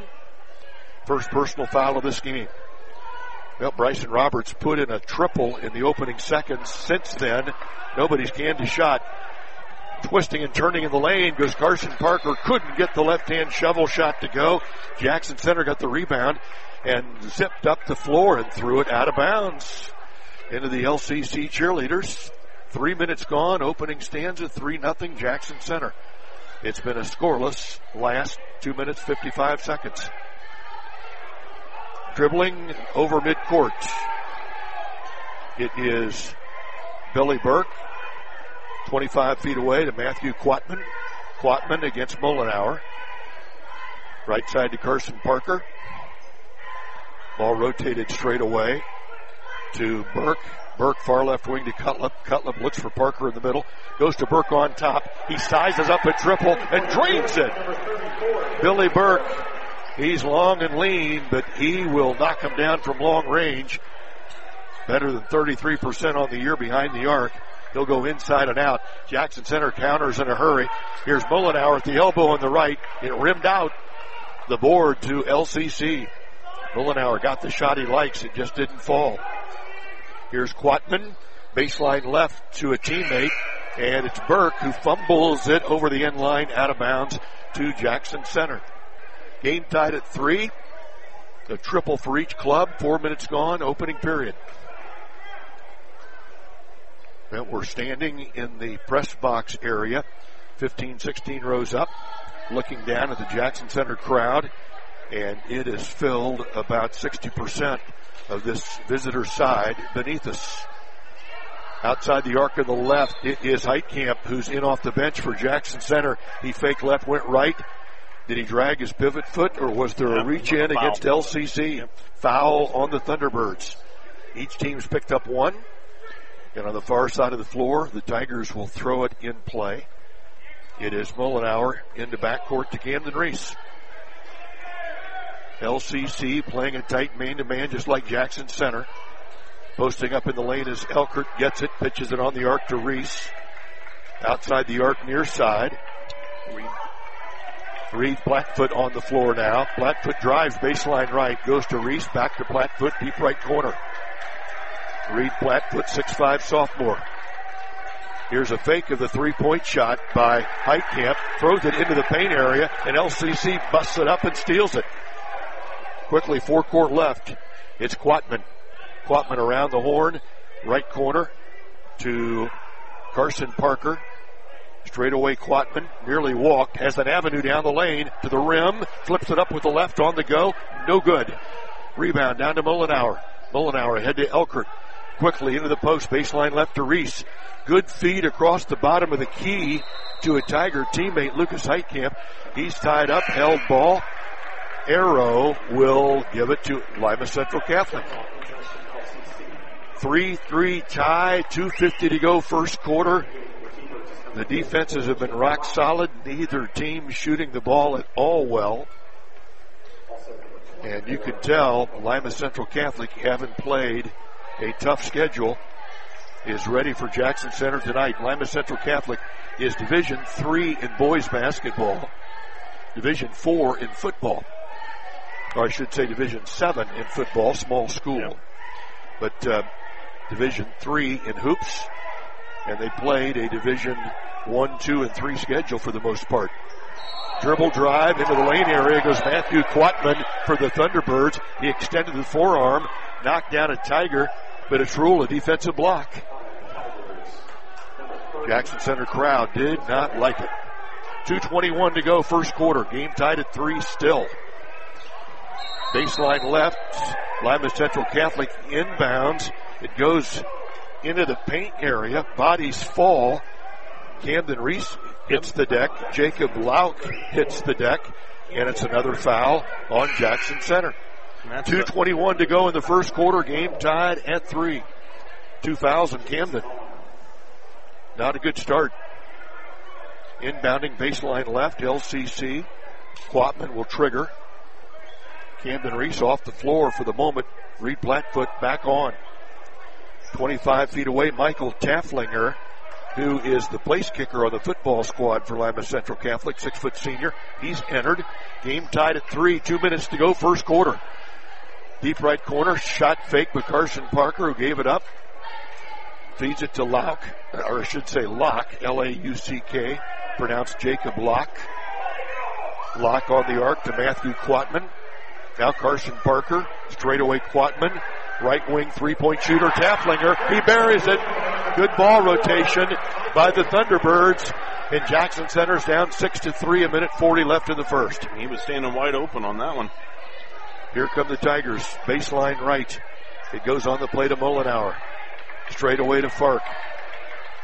First personal foul of this game. Well, Bryson Roberts put in a triple in the opening seconds. Since then, nobody's canned a shot. Twisting and turning in the lane goes Carson Parker. Couldn't get the left-hand shovel shot to go. Jackson Center got the rebound and zipped up the floor and threw it out of bounds into the L C C cheerleaders. Three minutes gone. Opening stanza, three nothing Jackson Center. It's been a scoreless last two minutes, fifty-five seconds. Dribbling over midcourt. It is Billy Burke. twenty-five feet away to Matthew Quatman. Quatman against Mullenhour. Right side to Carson Parker. Ball rotated straight away to Burke. Burke far left wing to Cutlip. Cutlip looks for Parker in the middle. Goes to Burke on top. He sizes up a triple and drains it. Billy Burke, he's long and lean, but he will knock him down from long range. Better than thirty-three percent on the year behind the arc. He'll go inside and out. Jackson Center counters in a hurry. Here's Mullenhour at the elbow on the right. It rimmed out the board to L C C. Mullenhour got the shot he likes. It just didn't fall. Here's Quatman. Baseline left to a teammate. And it's Burke who fumbles it over the end line out of bounds to Jackson Center. Game tied at three. A triple for each club. Four minutes gone. Opening period. And we're standing in the press box area. fifteen, sixteen rows up. Looking down at the Jackson Center crowd. And it is filled about sixty percent of this visitor side beneath us. Outside the arc on the left, it is Heitkamp who's in off the bench for Jackson Center. He fake left, went right. Did he drag his pivot foot, or was there a reach in against L C C? Foul on the Thunderbirds. Each team's picked up one. And on the far side of the floor, the Tigers will throw it in play. It is Mullenhour into backcourt to Camden Reese. L C C playing a tight man-to-man just like Jackson Center. Posting up in the lane as Elkert gets it, pitches it on the arc to Reese. Outside the arc near side. Reed Blackfoot on the floor now. Blackfoot drives baseline right, goes to Reese, back to Blackfoot, deep right corner. Reed Blackfoot, six five sophomore. Here's a fake of the three-point shot by Heitkamp. Throws it into the paint area, and L C C busts it up and steals it. Quickly, four court left. It's Quatman. Quatman around the horn, right corner to Carson Parker. Straight away, Quatman nearly walked, has an avenue down the lane to the rim, flips it up with the left on the go. No good. Rebound down to Mullenhour. Mullenhour ahead to Elkert. Quickly into the post, baseline left to Reese. Good feed across the bottom of the key to a Tiger teammate, Lucas Heitkamp. He's tied up, held ball. Arrow will give it to Lima Central Catholic. three three tie, two fifty to go first quarter. The defenses have been rock solid. Neither team shooting the ball at all well. And you can tell Lima Central Catholic, having played a tough schedule, is ready for Jackson Center tonight. Lima Central Catholic is Division three in boys basketball, Division four in football. Or I should say Division seven in football, small school. Yep. But uh, Division three in hoops, and they played a Division one, two, and three schedule for the most part. Dribble drive into the lane area goes Matthew Quatman for the Thunderbirds. He extended the forearm, knocked down a Tiger, but it's ruled a defensive block. Jackson Center crowd did not like it. two twenty-one to go first quarter. Game tied at three still. Baseline left. Lima Central Catholic inbounds. It goes into the paint area. Bodies fall. Camden Reese hits the deck. Jacob Lauk hits the deck. And it's another foul on Jackson Center. two twenty-one to go in the first quarter. Game tied at three. Two fouls in Camden. Not a good start. Inbounding baseline left. L C C. Quatman will trigger. Camden Reese off the floor for the moment. Reed Blackfoot back on. twenty-five feet away, Michael Tafflinger, who is the place kicker on the football squad for Lima Central Catholic, six foot senior. He's entered. Game tied at three. Two minutes to go, first quarter. Deep right corner, shot fake with Carson Parker, who gave it up. Feeds it to Lauk, or I should say Locke, L A U C K, pronounced Jacob Locke. Locke on the arc to Matthew Quatman. Now Carson Parker, straight away Quatman, right wing three-point shooter, Tafflinger, he buries it. Good ball rotation by the Thunderbirds, and Jackson Center's down six to three, a minute forty left in the first. He was standing wide open on that one. Here come the Tigers, baseline right. It goes on the play to Mullenhour. Straight away to Fark.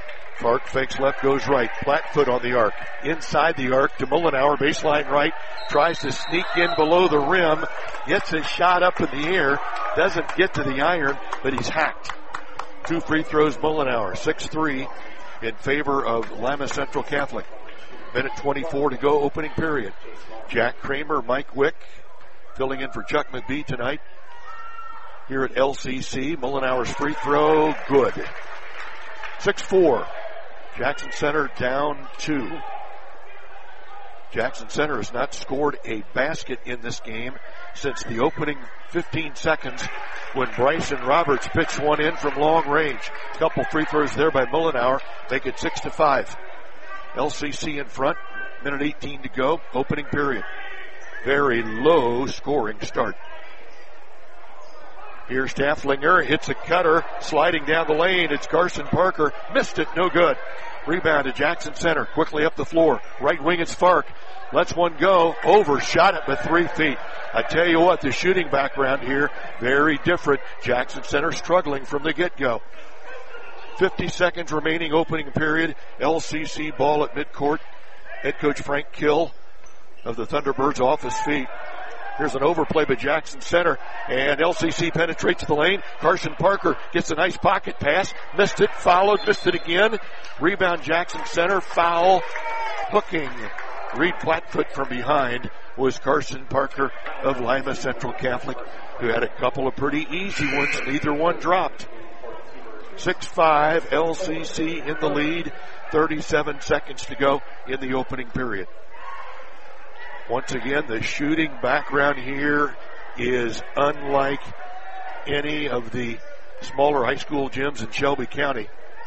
Park fakes left, goes right. Flatfoot on the arc. Inside the arc to Mullenauer, baseline right. Tries to sneak in below the rim. Gets his shot up in the air. Doesn't get to the iron, but he's hacked. Two free throws, Mullenauer. six three in favor of Lima Central Catholic. Minute twenty-four to go, opening period. Jack Kramer, Mike Wick, filling in for Chuck McBee tonight here at L C C. Mullenauer's free throw, good. six four. Jackson Center down two. Jackson Center has not scored a basket in this game since the opening fifteen seconds when Bryson Roberts pitched one in from long range. A couple free throws there by Mullenauer. Make it six to five. L C C in front. Minute eighteen to go. Opening period. Very low scoring start. Here's Tafflinger, hits a cutter, sliding down the lane. It's Carson Parker. Missed it, no good. Rebound to Jackson Center, quickly up the floor. Right wing, it's Fark. Lets one go, overshot it by three feet. I tell you what, the shooting background here, very different. Jackson Center struggling from the get-go. fifty seconds remaining, opening period. L C C ball at midcourt. Head coach Frank Kill of the Thunderbirds off his feet. Here's an overplay by Jackson Center, and L C C penetrates the lane. Carson Parker gets a nice pocket pass. Missed it, followed, missed it again. Rebound Jackson Center, foul, hooking. Reed Flatfoot from behind was Carson Parker of Lima Central Catholic, who had a couple of pretty easy ones. Neither one dropped. six five, L C C in the lead. thirty-seven seconds to go in the opening period. Once again, the shooting background here is unlike any of the smaller high school gyms in Shelby County.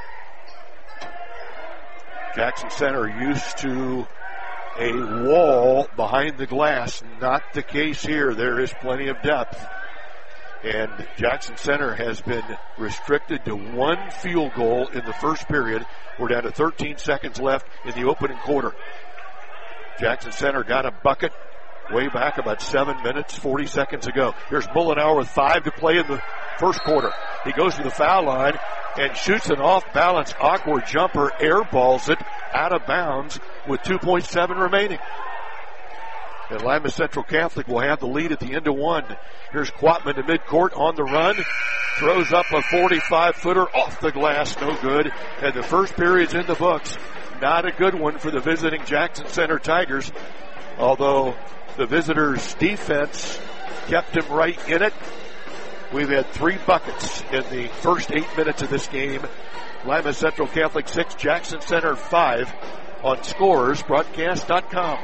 Jackson Center used to a wall behind the glass. Not the case here. There is plenty of depth. And Jackson Center has been restricted to one field goal in the first period. We're down to thirteen seconds left in the opening quarter. Jackson Center got a bucket way back about seven minutes, forty seconds ago. Here's Mullenauer with five to play in the first quarter. He goes to the foul line and shoots an off-balance, awkward jumper, airballs it out of bounds with two point seven remaining. And Lima Central Catholic will have the lead at the end of one. Here's Quatman to midcourt on the run. Throws up a forty-five footer off the glass, no good. And the first period's in the books. Not a good one for the visiting Jackson Center Tigers, although the visitors' defense kept them right in it. We've had three buckets in the first eight minutes of this game. Lima Central Catholic six, Jackson Center five on Scores Broadcast dot com.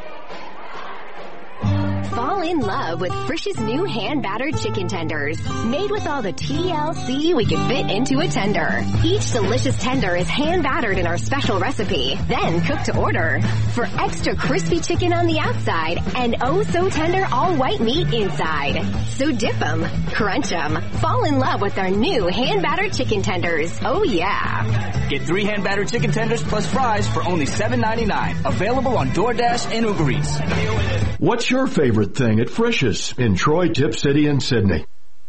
Fall in love with Frisch's new hand-battered chicken tenders. Made with all the T L C we can fit into a tender. Each delicious tender is hand-battered in our special recipe, then cooked to order. For extra crispy chicken on the outside and oh-so-tender all-white meat inside. So dip 'em, crunch 'em, fall in love with our new hand-battered chicken tenders. Oh yeah. Get three hand-battered chicken tenders plus fries for only seven ninety-nine. Available on DoorDash and Uber Eats. What's your favorite thing at Frisch's in Troy, Tip City, and Sydney?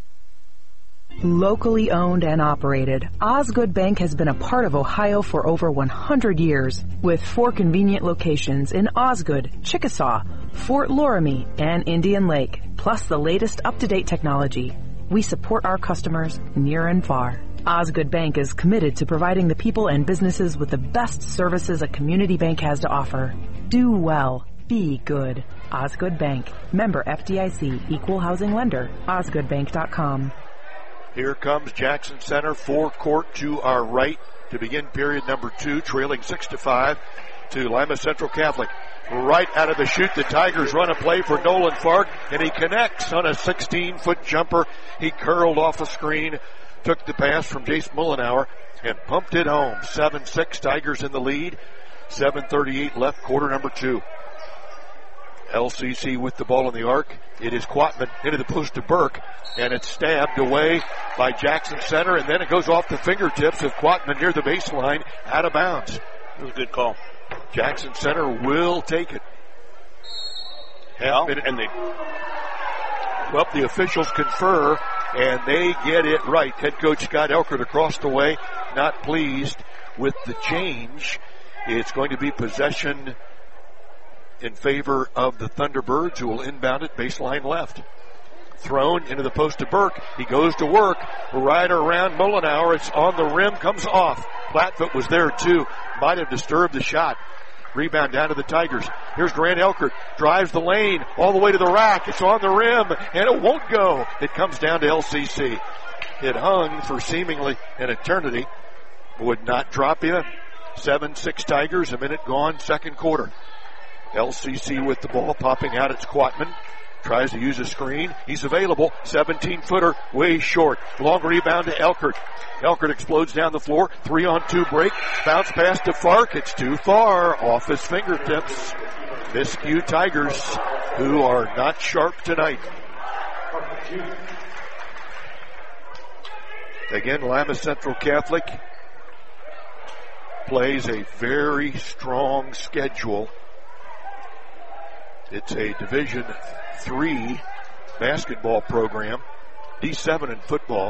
Locally owned and operated, Osgood Bank has been a part of Ohio for over one hundred years, with four convenient locations in Osgood, Chickasaw, Fort Loramie, and Indian Lake, plus the latest up-to-date technology. We support our customers near and far. Osgood Bank is committed to providing the people and businesses with the best services a community bank has to offer. Do well. Be good. Osgood Bank. Member F D I C. Equal housing lender. Osgood Bank dot com. Here comes Jackson Center, forecourt to our right to begin period number two, trailing six to five to Lima Central Catholic. Right out of the chute, the Tigers run a play for Nolan Fark, and he connects on a sixteen-foot jumper. He curled off a screen, took the pass from Jace Mullenauer, and pumped it home. seven six, Tigers in the lead. seven thirty-eight left, quarter number two. L C C with the ball in the arc. It is Quatman into the post to Burke, and it's stabbed away by Jackson Center, and then it goes off the fingertips of Quatman near the baseline, out of bounds. It was a good call. Jackson Center will take it. Well, and, and they... Well, the officials confer, and they get it right. Head coach Scott Elkert across the way, not pleased with the change. It's going to be possession in favor of the Thunderbirds, who will inbound it baseline left. Thrown into the post to Burke. He goes to work. Right around Mullenauer. It's on the rim. Comes off. Plattfoot was there too. Might have disturbed the shot. Rebound down to the Tigers. Here's Grant Elkert. Drives the lane all the way to the rack. It's on the rim and it won't go. It comes down to L C C. It hung for seemingly an eternity. Would not drop in. seven six Tigers. A minute gone. Second quarter. L C C with the ball. Popping out. It's Quatman. Tries to use a screen. He's available. seventeen-footer, way short. Long rebound to Elkert. Elkert explodes down the floor. Three on two break. Bounce pass to Fark. It's too far. Off his fingertips. Miscue Tigers, who are not sharp tonight. Again, Lima Central Catholic plays a very strong schedule. It's a Division three basketball program, D seven in football.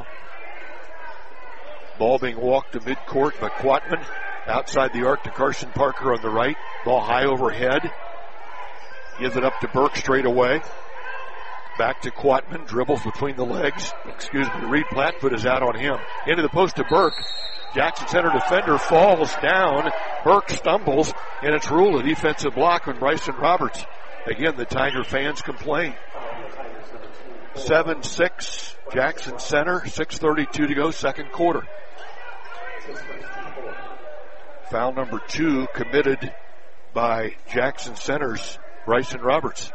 Ball being walked to midcourt by Quatman. Outside the arc to Carson Parker on the right. Ball high overhead. Gives it up to Burke straight away. Back to Quatman. Dribbles between the legs. Excuse me. Reed Plattfoot is out on him. Into the post to Burke. Jackson Center defender falls down. Burke stumbles, and it's ruled a defensive block on Bryson Roberts. Again, the Tiger fans complain. seven six, Jackson Center, six thirty-two to go, second quarter. Foul number two committed by Jackson Center's Bryson Roberts.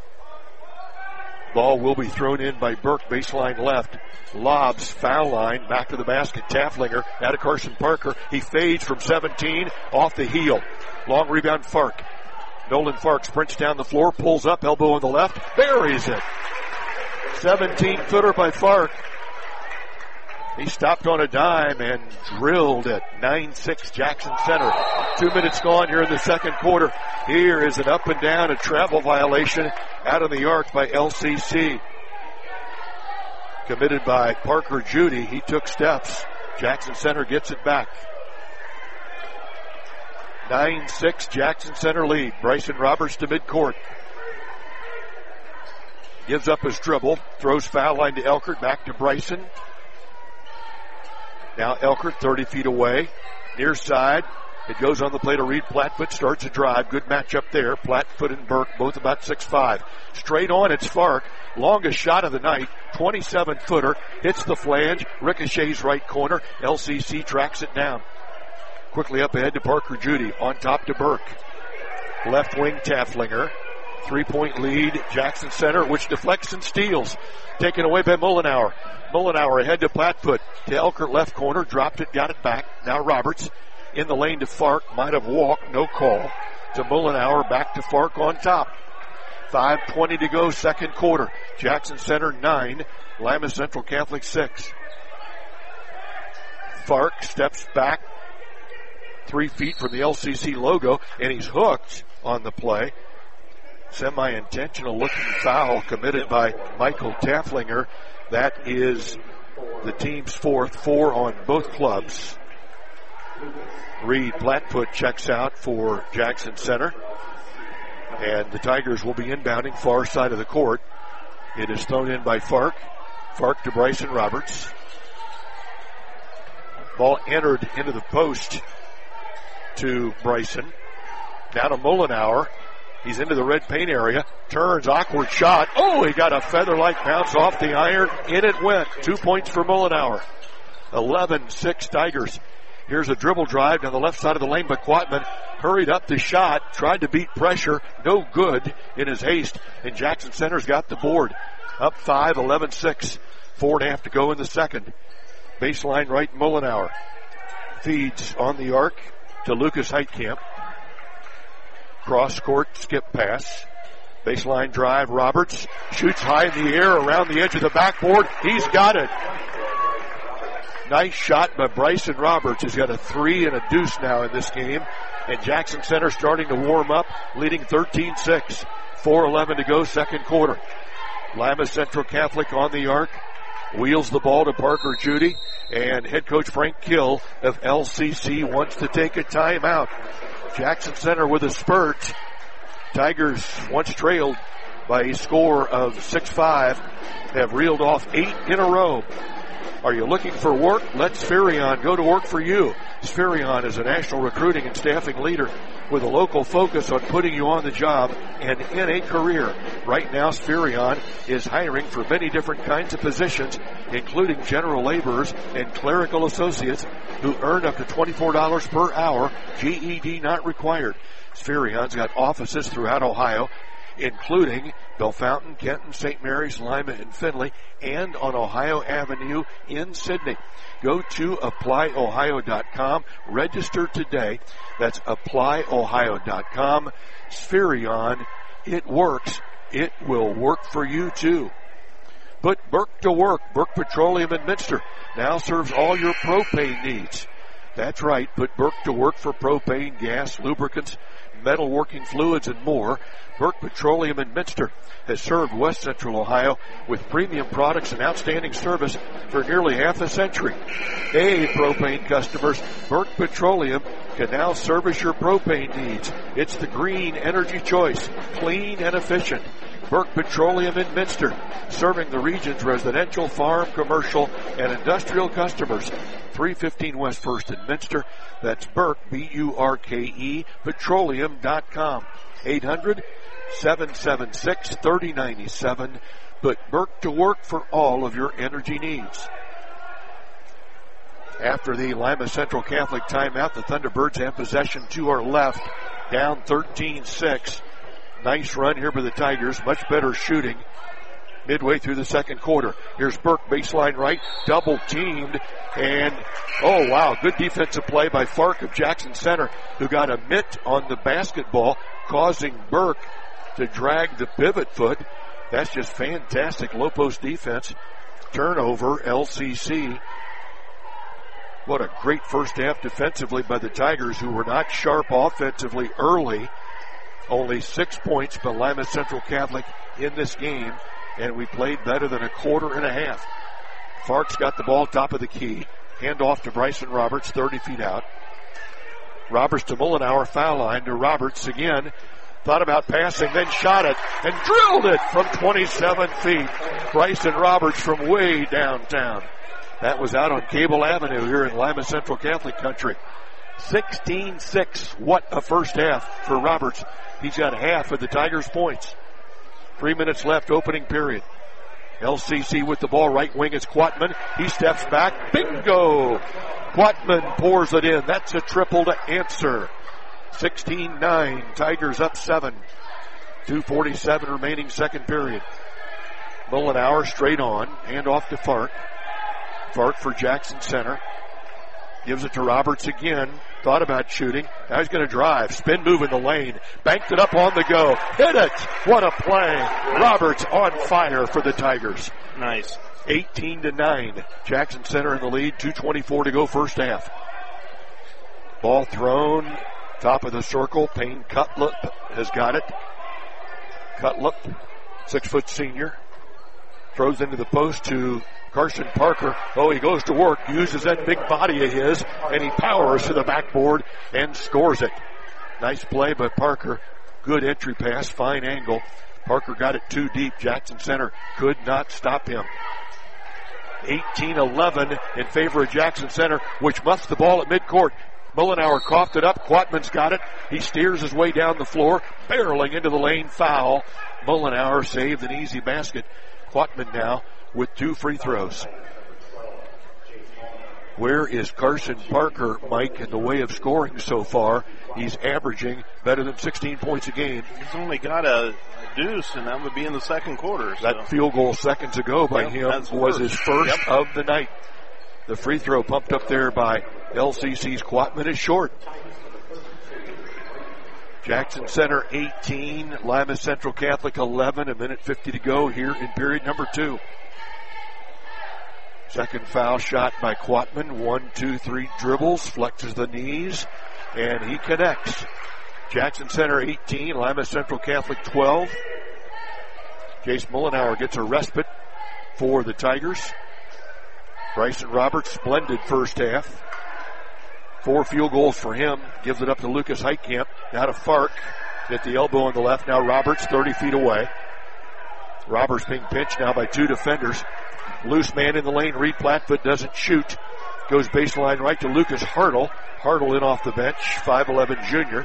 Ball will be thrown in by Burke, baseline left. Lobs, foul line, back to the basket. Tafflinger, out of Carson Parker. He fades from seventeen, off the heel. Long rebound, Fark. Nolan Fark sprints down the floor, pulls up, elbow on the left, buries it. seventeen-footer by Fark. He stopped on a dime and drilled it. nine six Jackson Center. Two minutes gone here in the second quarter. Here is an up and down, a travel violation out of the arc by L C C. Committed by Parker Judy. He took steps. Jackson Center gets it back. nine six Jackson Center lead. Bryson Roberts to midcourt. Gives up his dribble. Throws foul line to Elkert. Back to Bryson. Now Elkert thirty feet away. Near side. It goes on the play to Reed Plattfoot. Starts a drive. Good matchup there. Plattfoot and Burke both about six five. Straight on, it's Fark. Longest shot of the night. twenty-seven-footer. Hits the flange. Ricochets right corner. L C C tracks it down. Quickly up ahead to Parker Judy. On top to Burke. Left wing Tafflinger. Three-point lead, Jackson Center, which deflects and steals. Taken away by Mullenauer. Mullenauer ahead to Plattfoot. To Elkert left corner. Dropped it, got it back. Now Roberts. In the lane to Fark. Might have walked. No call. To Mullenauer. Back to Fark on top. five twenty to go, second quarter. Jackson Center nine. Lima Central Catholic six. Fark steps back. Three feet from the L C C logo, and he's hooked on the play. Semi-intentional looking foul committed by Michael Tafflinger. That is the team's fourth, four on both clubs. Reed Plattfoot checks out for Jackson Center. And the Tigers will be inbounding far side of the court. It is thrown in by Fark. Fark to Bryson Roberts. Ball entered into the post to Bryson. Now to Mullenauer. He's into the red paint area. Turns, awkward shot. Oh, he got a feather-like bounce off the iron. In it went. Two points for Mullenauer. eleven six Tigers. Here's a dribble drive down the left side of the lane, but Quatman hurried up the shot, tried to beat pressure. No good in his haste. And Jackson Center's got the board. Up five, eleven six. Four and a half to go in the second. Baseline right, Mullenauer. Feeds on the arc to Lucas Heitkamp. Cross court, skip pass. Baseline drive, Roberts. Shoots high in the air around the edge of the backboard. He's got it. Nice shot by Bryson Roberts. He's got a three and a deuce now in this game. And Jackson Center starting to warm up, leading thirteen six. four eleven to go, second quarter. Lima Central Catholic on the arc. wheels the ball to Parker Judy, and head coach Frank Kill of L C C wants to take a timeout. Jackson Center with a spurt. Tigers, once trailed by a score of six five, have reeled off eight in a row. Are you looking for work? Let Spherion go to work for you. Spherion is a national recruiting and staffing leader with a local focus on putting you on the job and in a career. Right now, Spherion is hiring for many different kinds of positions, including general laborers and clerical associates who earn up to twenty-four dollars per hour, G E D not required. Spherion's got offices throughout Ohio, including Bellefontaine, Kenton, Saint Mary's, Lima, and Findlay, and on Ohio Avenue in Sydney. Go to apply ohio dot com. Register today. That's apply ohio dot com. Spherion, it works. It will work for you too. Put Burke to work. Burke Petroleum in Minster now serves all your propane needs. That's right. Put Burke to work for propane, gas, lubricants, metalworking fluids, and more. Burke Petroleum in Minster has served West Central Ohio with premium products and outstanding service for nearly half a century. Hey, propane customers, Burke Petroleum can now service your propane needs. It's the green energy choice, clean and efficient. Burke Petroleum in Minster, serving the region's residential, farm, commercial, and industrial customers. three fifteen West First in Minster. That's Burke, B U R K E, petroleum dot com. eight hundred, seven seven six, three oh nine seven. Put Burke to work for all of your energy needs. After the Lima Central Catholic timeout, the Thunderbirds have possession to our left, down thirteen six. Nice run here by the Tigers. Much better shooting midway through the second quarter. Here's Burke, baseline right, double teamed, and oh wow, good defensive play by Fark of Jackson Center, who got a mitt on the basketball, causing Burke to drag the pivot foot. That's just fantastic low post defense. Turnover, L C C. What a great first half defensively by the Tigers, who were not sharp offensively early. Only six points by Lima Central Catholic in this game, and we played better than a quarter and a half. Fark's got the ball top of the key. Hand off to Bryson Roberts, thirty feet out. Roberts to Mullenauer, foul line to Roberts again. Thought about passing, then shot it, and drilled it from twenty-seven feet. Bryson Roberts from way downtown. That was out on Cable Avenue here in Lima Central Catholic country. sixteen six. What a first half for Roberts. He's got half of the Tigers' points. Three minutes left, opening period. L C C with the ball, right wing is Quatman. He steps back. Bingo! Quatman pours it in. That's a triple to answer. sixteen nine. Tigers up seven. two forty-seven remaining second period. Mullenauer straight on. Hand off to Fark. Fark for Jackson Center. Gives it to Roberts again. Thought about shooting. Now he's going to drive. Spin move in the lane. Banked it up on the go. Hit it. What a play. Roberts on fire for the Tigers. Nice. eighteen to nine. Jackson Center in the lead. two twenty-four to go first half. Ball thrown. Top of the circle. Payne Cutlip has got it. Cutlip, six foot senior. Throws into the post to Carson Parker. Oh, he goes to work, uses that big body of his, and he powers to the backboard and scores it. Nice play by Parker. Good entry pass, fine angle. Parker got it too deep. Jackson Center could not stop him. eighteen eleven in favor of Jackson Center, which muffs the ball at midcourt. Mullenauer coughed it up. Quatman's got it. He steers his way down the floor, barreling into the lane. Foul. Mullenauer saved an easy basket. Quatman now with two free throws. Where is Carson Parker, Mike, in the way of scoring so far? He's averaging better than sixteen points a game. He's only got a deuce, and that would be in the second quarter. So. That field goal seconds ago by yep, him was his first yep. of the night. The free throw pumped up there by L C C's Quatman is short. Jackson Center eighteen, Lima Central Catholic eleven, a minute fifty to go here in period number two. Second foul shot by Quatman. One, two, three dribbles, flexes the knees, and he connects. Jackson Center eighteen, Lima Central Catholic twelve. Jace Mullenauer gets a respite for the Tigers. Bryson Roberts, splendid first half. Four field goals for him. Gives it up to Lucas Heitkamp. Now to Fark at the elbow on the left. Now Roberts thirty feet away. Roberts being pinched now by two defenders. Loose man in the lane. Reed Plattfoot doesn't shoot. Goes baseline right to Lucas Hartle. Hartle in off the bench. five eleven junior.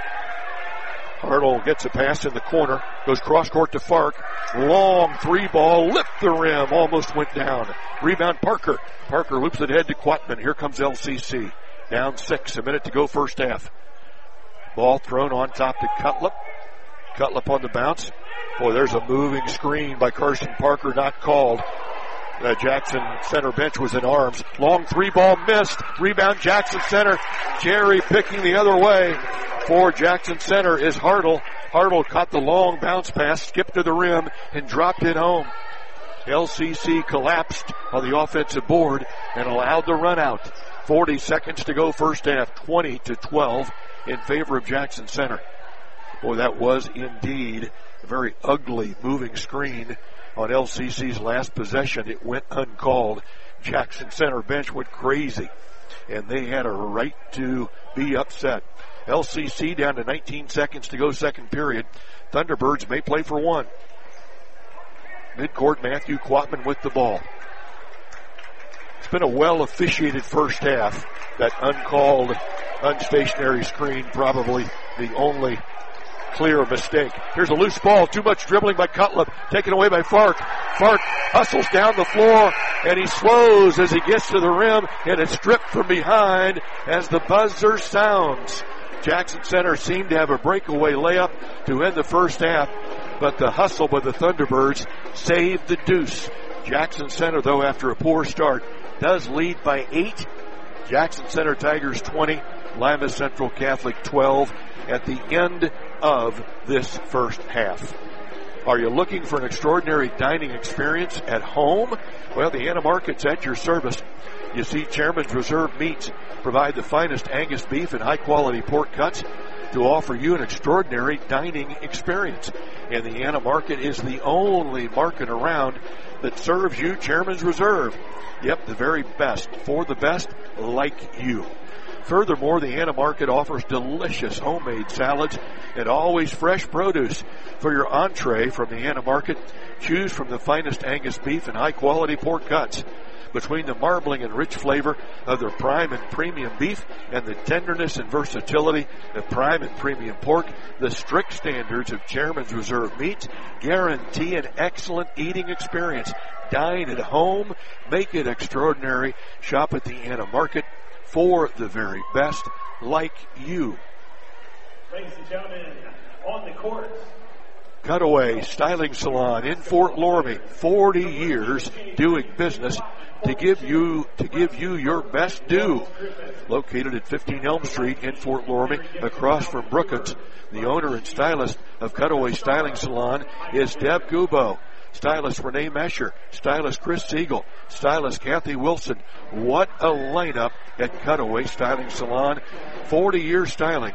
Hartle gets a pass in the corner. Goes cross court to Fark. Long three ball. Lift the rim. Almost went down. Rebound Parker. Parker loops it ahead to Quatman. Here comes L C C. Down six. A minute to go first half. Ball thrown on top to Cutlip. Cutlip on the bounce. Boy, there's a moving screen by Carson Parker, not called. The Jackson Center bench was in arms. Long three ball missed. Rebound Jackson Center. Jerry picking the other way for Jackson Center is Hartle. Hartle caught the long bounce pass, skipped to the rim, and dropped it home. L C C collapsed on the offensive board and allowed the run out. forty seconds to go first half. twenty to twelve in favor of Jackson Center. Boy, that was indeed a very ugly moving screen on L C C's last possession. It went uncalled. Jackson Center bench went crazy, and they had a right to be upset. L C C down to nineteen seconds to go second period. Thunderbirds may play for one. Midcourt, Matthew Quatman with the ball. It's been a well-officiated first half. That uncalled, unstationary screen, probably the only clear mistake. Here's a loose ball. Too much dribbling by Cutlip. Taken away by Fark. Fark hustles down the floor, and he slows as he gets to the rim, and it's stripped from behind as the buzzer sounds. Jackson Center seemed to have a breakaway layup to end the first half, but the hustle by the Thunderbirds saved the deuce. Jackson Center, though, after a poor start, does lead by eight. Jackson Center Tigers twenty, Lima Central Catholic twelve at the end of this first half. Are you looking for an extraordinary dining experience at home? Well, the Anna Market's at your service. You see, Chairman's Reserve Meats provide the finest Angus beef and high-quality pork cuts to offer you an extraordinary dining experience. And the Anna Market is the only market around that serves you Chairman's Reserve. Yep, the very best for the best, like you. Furthermore, the Anna Market offers delicious homemade salads and always fresh produce. For your entree from the Anna Market, choose from the finest Angus beef and high-quality pork cuts. Between the marbling and rich flavor of their prime and premium beef and the tenderness and versatility of prime and premium pork, the strict standards of Chairman's Reserve meats guarantee an excellent eating experience. Dine at home, make it extraordinary. Shop at the Anna Market for the very best, like you. Ladies and gentlemen, on the court, Cutaway Styling Salon in Fort Loramie, forty years doing business to give you to give you your best due. Located at fifteen Elm Street in Fort Loramie, across from Brookins, the owner and stylist of Cutaway Styling Salon is Deb Gubo. Stylist Renee Mesher, Stylist Chris Siegel, Stylist Kathy Wilson. What a lineup at Cutaway Styling Salon. forty years styling.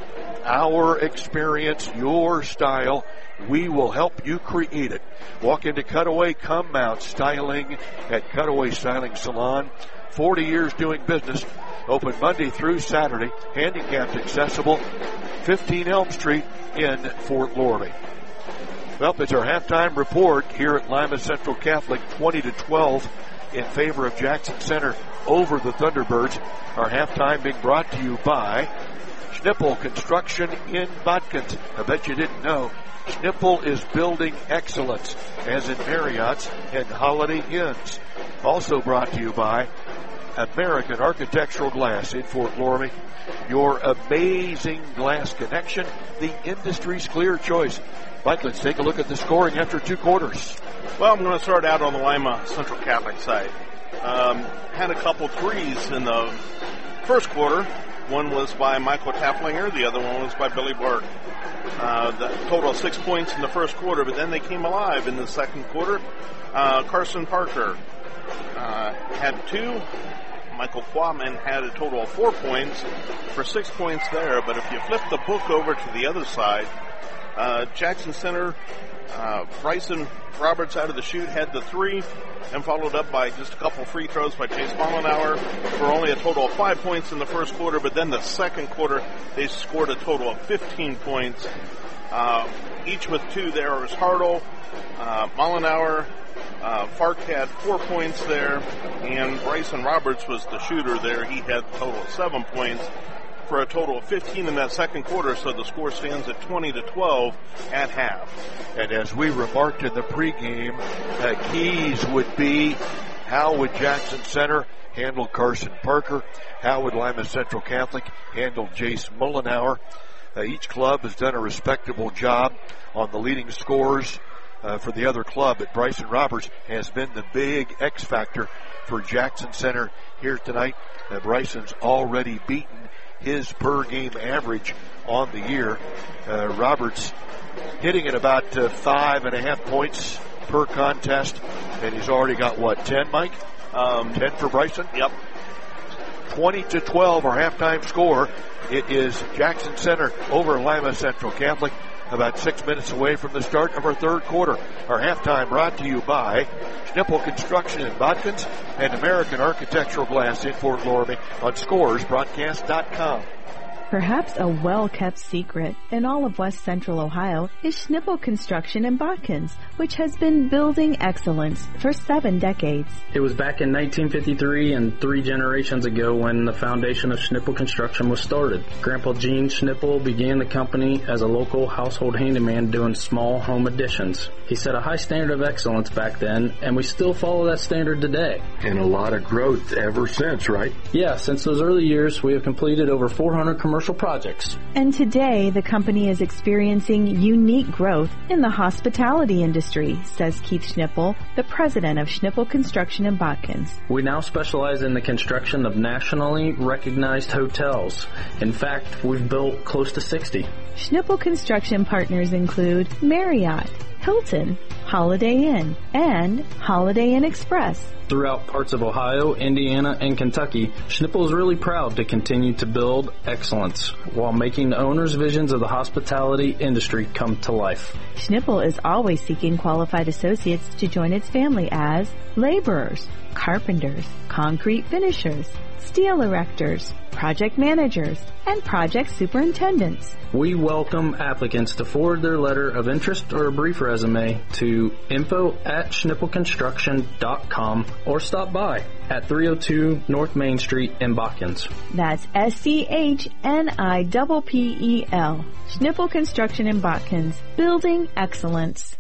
Our experience, your style. We will help you create it. Walk into Cutaway, come out styling at Cutaway Styling Salon. forty years doing business. Open Monday through Saturday. Handicapped accessible. fifteen Elm Street in Fort Loramie. Well, it's our halftime report here at Lima Central Catholic, twenty to twelve in favor of Jackson Center over the Thunderbirds. Our halftime being brought to you by Schnipple Construction in Bodkins. I bet you didn't know. Schnipple is building excellence, as in Marriott's and Holiday Inns. Also brought to you by American Architectural Glass in Fort Loramie. Your amazing glass connection, the industry's clear choice. Mike, let's take a look at the scoring after two quarters. Well, I'm going to start out on the Lima Central Catholic side. Um, had a couple threes in the first quarter. One was by Michael Taflinger. The other one was by Billy Burke. Uh, the total of six points in the first quarter, but then they came alive in the second quarter. Uh, Carson Parker uh, had two. Michael Quatman had a total of four points for six points there. But if you flip the book over to the other side, Uh, Jackson Center, uh, Bryson Roberts out of the chute had the three, and followed up by just a couple free throws by Chase Mollenauer for only a total of five points in the first quarter. But then the second quarter, they scored a total of fifteen points. Uh, each with two there was Hartle, uh, Mollenauer, uh, Fark had four points there, and Bryson Roberts was the shooter there. He had a total of seven points for a total of fifteen in that second quarter, so the score stands at twenty to twelve at half. And as we remarked in the pregame, uh, keys would be how would Jackson Center handle Carson Parker? How would Lima Central Catholic handle Jace Mollenauer? Uh, each club has done a respectable job on the leading scores uh, for the other club, but Bryson Roberts has been the big X factor for Jackson Center here tonight. Uh, Bryson's already beaten his per game average on the year. Uh, Roberts hitting at about uh, five and a half points per contest, and he's already got what, ten, Mike? Um, ten for Bryson? Yep. twenty to twelve, our halftime score. It is Jackson Center over Lima Central Catholic, about six minutes away from the start of our third quarter. Our halftime brought to you by Schnipple Construction in Bodkins and American Architectural Glass in Fort Loramie on scores broadcast dot com. Perhaps a well-kept secret in all of West Central Ohio is Schnipple Construction in Bodkins, which has been building excellence for seven decades. It was back in nineteen fifty-three and three generations ago when the foundation of Schnipple Construction was started. Grandpa Gene Schnipple began the company as a local household handyman doing small home additions. He set a high standard of excellence back then, and we still follow that standard today. And a lot of growth ever since, right? Yeah, since those early years, we have completed over four hundred commercial projects. And today, the company is experiencing unique growth in the hospitality industry, says Keith Schnipple, the president of Schnipple Construction in Bodkins. We now specialize in the construction of nationally recognized hotels. In fact, we've built close to sixty. Schnipple Construction partners include Marriott, Hilton, Holiday Inn, and Holiday Inn Express. Throughout parts of Ohio, Indiana, and Kentucky, Schnipple is really proud to continue to build excellence while making the owners' visions of the hospitality industry come to life. Schnipple is always seeking qualified associates to join its family as laborers, carpenters, concrete finishers, steel erectors, project managers, and project superintendents. We welcome applicants to forward their letter of interest or a brief resume to info at schnipple construction dot com or stop by at three oh two North Main Street in Bodkins. That's S C H N I P P E L. Schnipple Construction in Bodkins. Building excellence.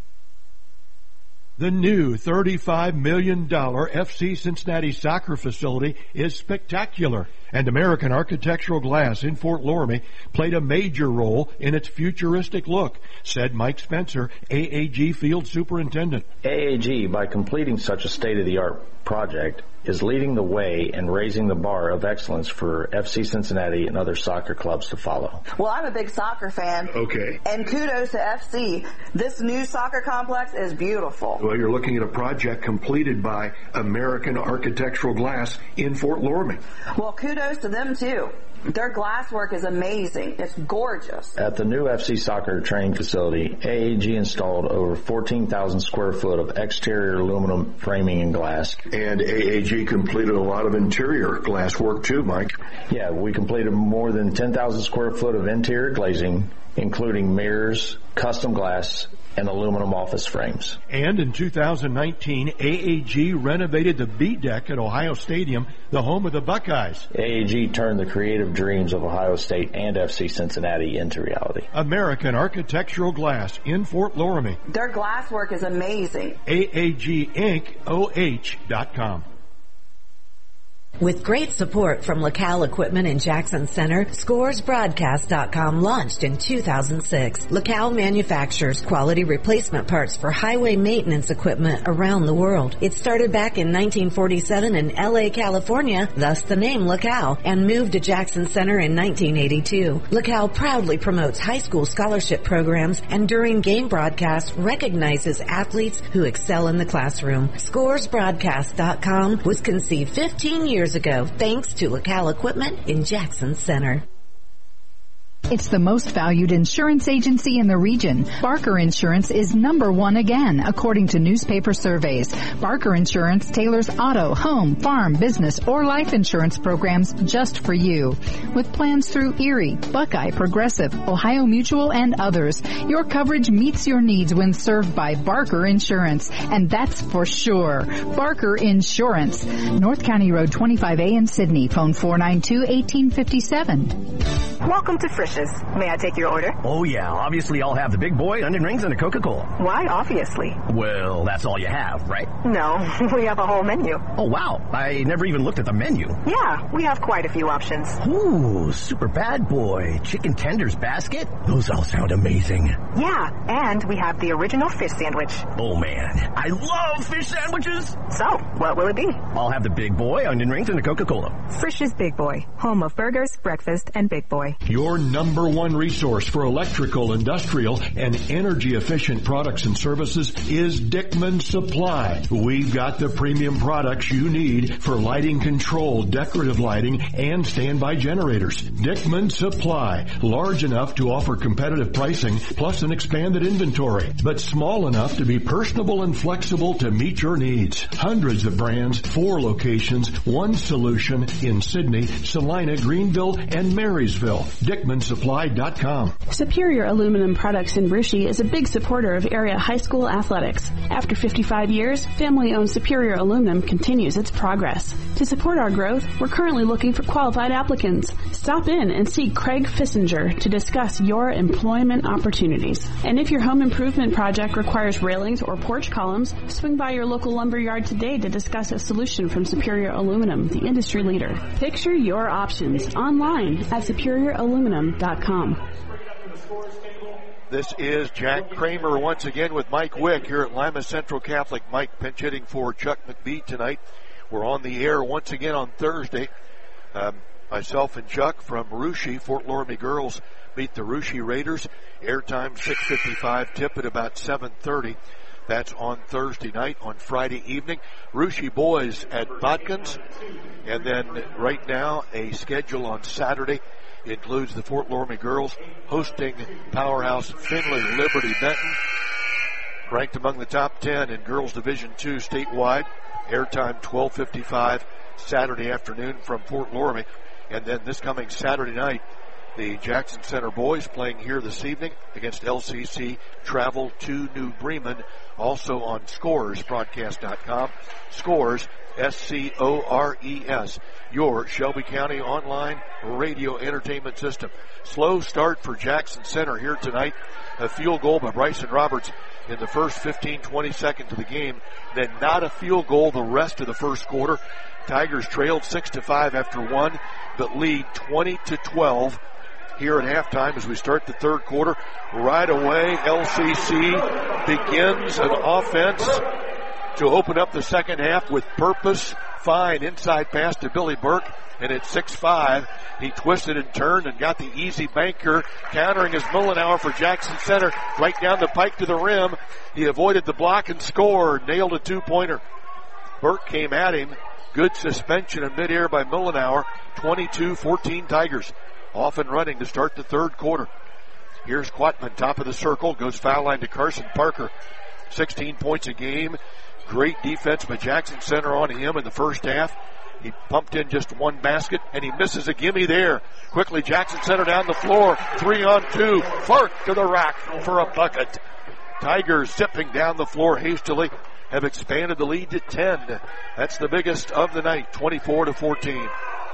The new thirty-five million dollars F C Cincinnati soccer facility is spectacular, and American Architectural Glass in Fort Loramie played a major role in its futuristic look, said Mike Spencer, A A G Field Superintendent. A A G, by completing such a state-of-the-art project, is leading the way and raising the bar of excellence for F C Cincinnati and other soccer clubs to follow. Well, I'm a big soccer fan. Okay. And kudos to F C. This new soccer complex is beautiful. Well, you're looking at a project completed by American Architectural Glass in Fort Loramie. Well, kudos to them, too. Their glass work is amazing. It's gorgeous. At the new F C soccer training facility, A A G installed over fourteen thousand square foot of exterior aluminum framing and glass. And A A G completed a lot of interior glass work too, Mike. Yeah, we completed more than ten thousand square foot of interior glazing, including mirrors, custom glass, and aluminum office frames. And in two thousand nineteen, A A G renovated the B deck at Ohio Stadium, the home of the Buckeyes. A A G turned the creative dreams of Ohio State and F C Cincinnati into reality. American Architectural Glass in Fort Loramie. Their glass work is amazing. A A G Inc O H dot com. With great support from LaCal Equipment in Jackson Center, scores broadcast dot com launched in two thousand six. LaCal manufactures quality replacement parts for highway maintenance equipment around the world. It started back in nineteen forty-seven in L A, California, thus the name LaCal, and moved to Jackson Center in nineteen eighty-two. LaCal proudly promotes high school scholarship programs and during game broadcasts recognizes athletes who excel in the classroom. scores broadcast dot com was conceived fifteen years ago, thanks to LaCal Equipment in Jackson Center. It's the most valued insurance agency in the region. Barker Insurance is number one again, according to newspaper surveys. Barker Insurance tailors auto, home, farm, business, or life insurance programs just for you. With plans through Erie, Buckeye, Progressive, Ohio Mutual, and others, your coverage meets your needs when served by Barker Insurance, and that's for sure. Barker Insurance. North County Road twenty-five A in Sydney. Phone four nine two, one eight five seven. Welcome to Frisch's. May I take your order? Oh, yeah. Obviously, I'll have the big boy, onion rings, and a Coca-Cola. Why, obviously? Well, that's all you have, right? No, we have a whole menu. Oh, wow. I never even looked at the menu. Yeah, we have quite a few options. Ooh, super bad boy. Chicken tenders basket? Those all sound amazing. Yeah, and we have the original fish sandwich. Oh, man. I love fish sandwiches. So, what will it be? I'll have the big boy, onion rings, and a Coca-Cola. Frisch's Big Boy, home of burgers, breakfast, and Big Boy. Your number one resource for electrical, industrial, and energy-efficient products and services is Dickman Supply. We've got the premium products you need for lighting control, decorative lighting, and standby generators. Dickman Supply, large enough to offer competitive pricing plus an expanded inventory, but small enough to be personable and flexible to meet your needs. Hundreds of brands, four locations, one solution in Sydney, Salina, Greenville, and Marysville. Dickman Supply dot com. Superior Aluminum Products in Brushy is a big supporter of area high school athletics. After fifty-five years, family-owned Superior Aluminum continues its progress. To support our growth, we're currently looking for qualified applicants. Stop in and see Craig Fissinger to discuss your employment opportunities. And if your home improvement project requires railings or porch columns, swing by your local lumber yard today to discuss a solution from Superior Aluminum, the industry leader. Picture your options online at superior aluminum dot com. This is Jack Kramer once again with Mike Wick here at Lima Central Catholic. Mike pinch hitting for Chuck McBee tonight. We're on the air once again on Thursday. Um, myself and Chuck from Russia, Fort Loramie girls beat the Russia Raiders. Airtime six fifty-five, tip at about seven thirty. That's on Thursday night. On Friday evening, Russia boys at Botkins. And then right now, a schedule on Saturday includes the Fort Loramie girls hosting powerhouse Findlay Liberty Benton, ranked among the top ten in girls Division two statewide. Airtime twelve fifty-five Saturday afternoon from Fort Loramie. And then this coming Saturday night, the Jackson Center boys playing here this evening against L C C travel to New Bremen, also on Scores Broadcast dot com. Scores, S C O R E S, your Shelby County online radio entertainment system. Slow start for Jackson Center here tonight. A field goal by Bryson Roberts in the first fifteen, twenty seconds of the game. Then not a field goal the rest of the first quarter. Tigers trailed six to five after one, but lead twenty to twelve here at halftime as we start the third quarter. Right away, L C C begins an offense to open up the second half with purpose. Fine inside pass to Billy Burke, and at six five, he twisted and turned and got the easy banker, countering his Mullenhour for Jackson Center, right down the pike to the rim. He avoided the block and scored, nailed a two-pointer. Burke came at him. Good suspension in midair by Mullenhour. twenty-two fourteen Tigers. Off and running to start the third quarter. Here's Quatman, top of the circle, goes foul line to Carson Parker. sixteen points a game. Great defense by Jackson Center on him in the first half. He pumped in just one basket, and he misses a gimme there. Quickly, Jackson Center down the floor. Three on two. Fark to the rack for a bucket. Tigers zipping down the floor hastily have expanded the lead to ten. That's the biggest of the night, twenty-four to fourteen.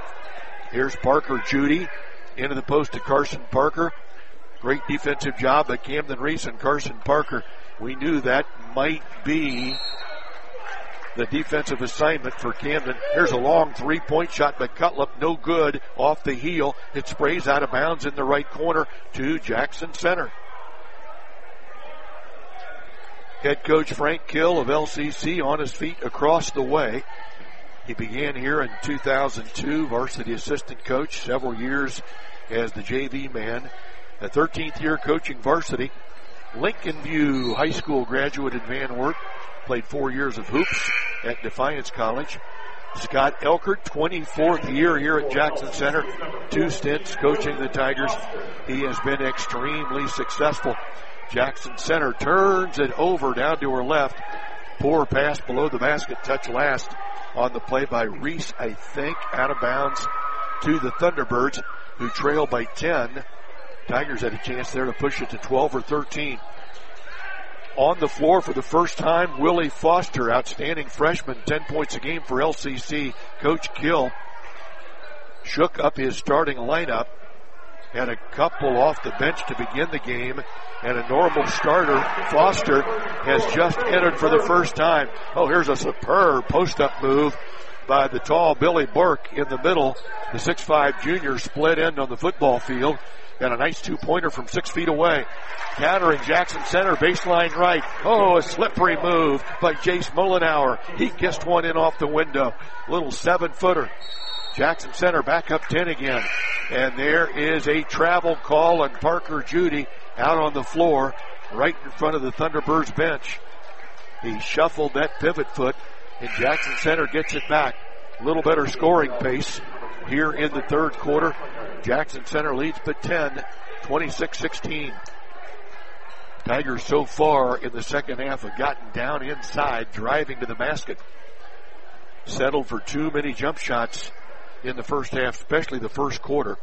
Here's Parker Judy into the post to Carson Parker. Great defensive job by Camden Reese and Carson Parker. We knew that might be the defensive assignment for Camden. Here's a long three-point shot by Cutlip. No good. Off the heel. It sprays out of bounds in the right corner to Jackson Center. Head coach Frank Kill of L C C on his feet across the way. He began here in two thousand two, varsity assistant coach, several years as the J V man. A thirteenth year coaching varsity. Lincoln View High School graduate in Van Wert. Played four years of hoops at Defiance College. Scott Elkert, twenty-fourth year here at Jackson Center. Two stints coaching the Tigers. He has been extremely successful. Jackson Center turns it over down to her left. Poor pass below the basket, touch last on the play by Reese, I think, out of bounds to the Thunderbirds, who trail by ten. Tigers had a chance there to push it to twelve or thirteen. On the floor for the first time, Willie Foster, outstanding freshman, ten points a game for L C C. Coach Gill shook up his starting lineup, had a couple off the bench to begin the game, and a normal starter, Foster, has just entered for the first time. Oh, here's a superb post-up move by the tall Billy Burke in the middle. The six five junior split end on the football field. And a nice two-pointer from six feet away. Countering Jackson Center, baseline right. Oh, a slippery move by Jace Mullenauer. He kissed one in off the window. Little seven-footer. Jackson Center back up ten again. And there is a travel call on Parker Judy out on the floor right in front of the Thunderbirds bench. He shuffled that pivot foot, and Jackson Center gets it back. A little better scoring pace here in the third quarter. Jackson Center leads by ten, twenty-six sixteen. Tigers so far in the second half have gotten down inside, driving to the basket. Settled for too many jump shots in the first half, especially the first quarter.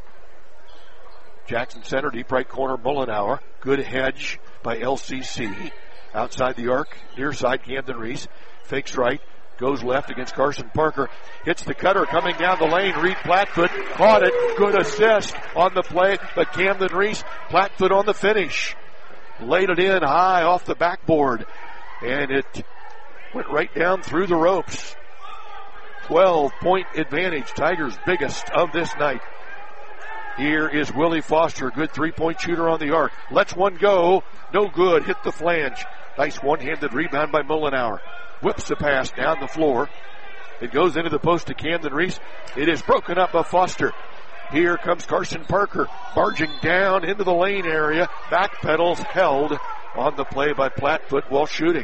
Jackson Center, deep right corner, Mullenauer. Good hedge by L C C. Outside the arc, near side, Camden Reese. Fakes right. Goes left against Carson Parker. Hits the cutter coming down the lane. Reed Plattfoot caught it. Good assist on the play. But Camden Reese, Plattfoot on the finish. Laid it in high off the backboard. And it went right down through the ropes. twelve point advantage. Tigers' biggest of this night. Here is Willie Foster. Good three-point shooter on the arc. Lets one go. No good. Hit the flange. Nice one-handed rebound by Mullenauer. Whips the pass down the floor. It goes into the post to Camden Reese. It is broken up by Foster. Here comes Carson Parker, barging down into the lane area. Back pedals held on the play by Plattfoot while shooting.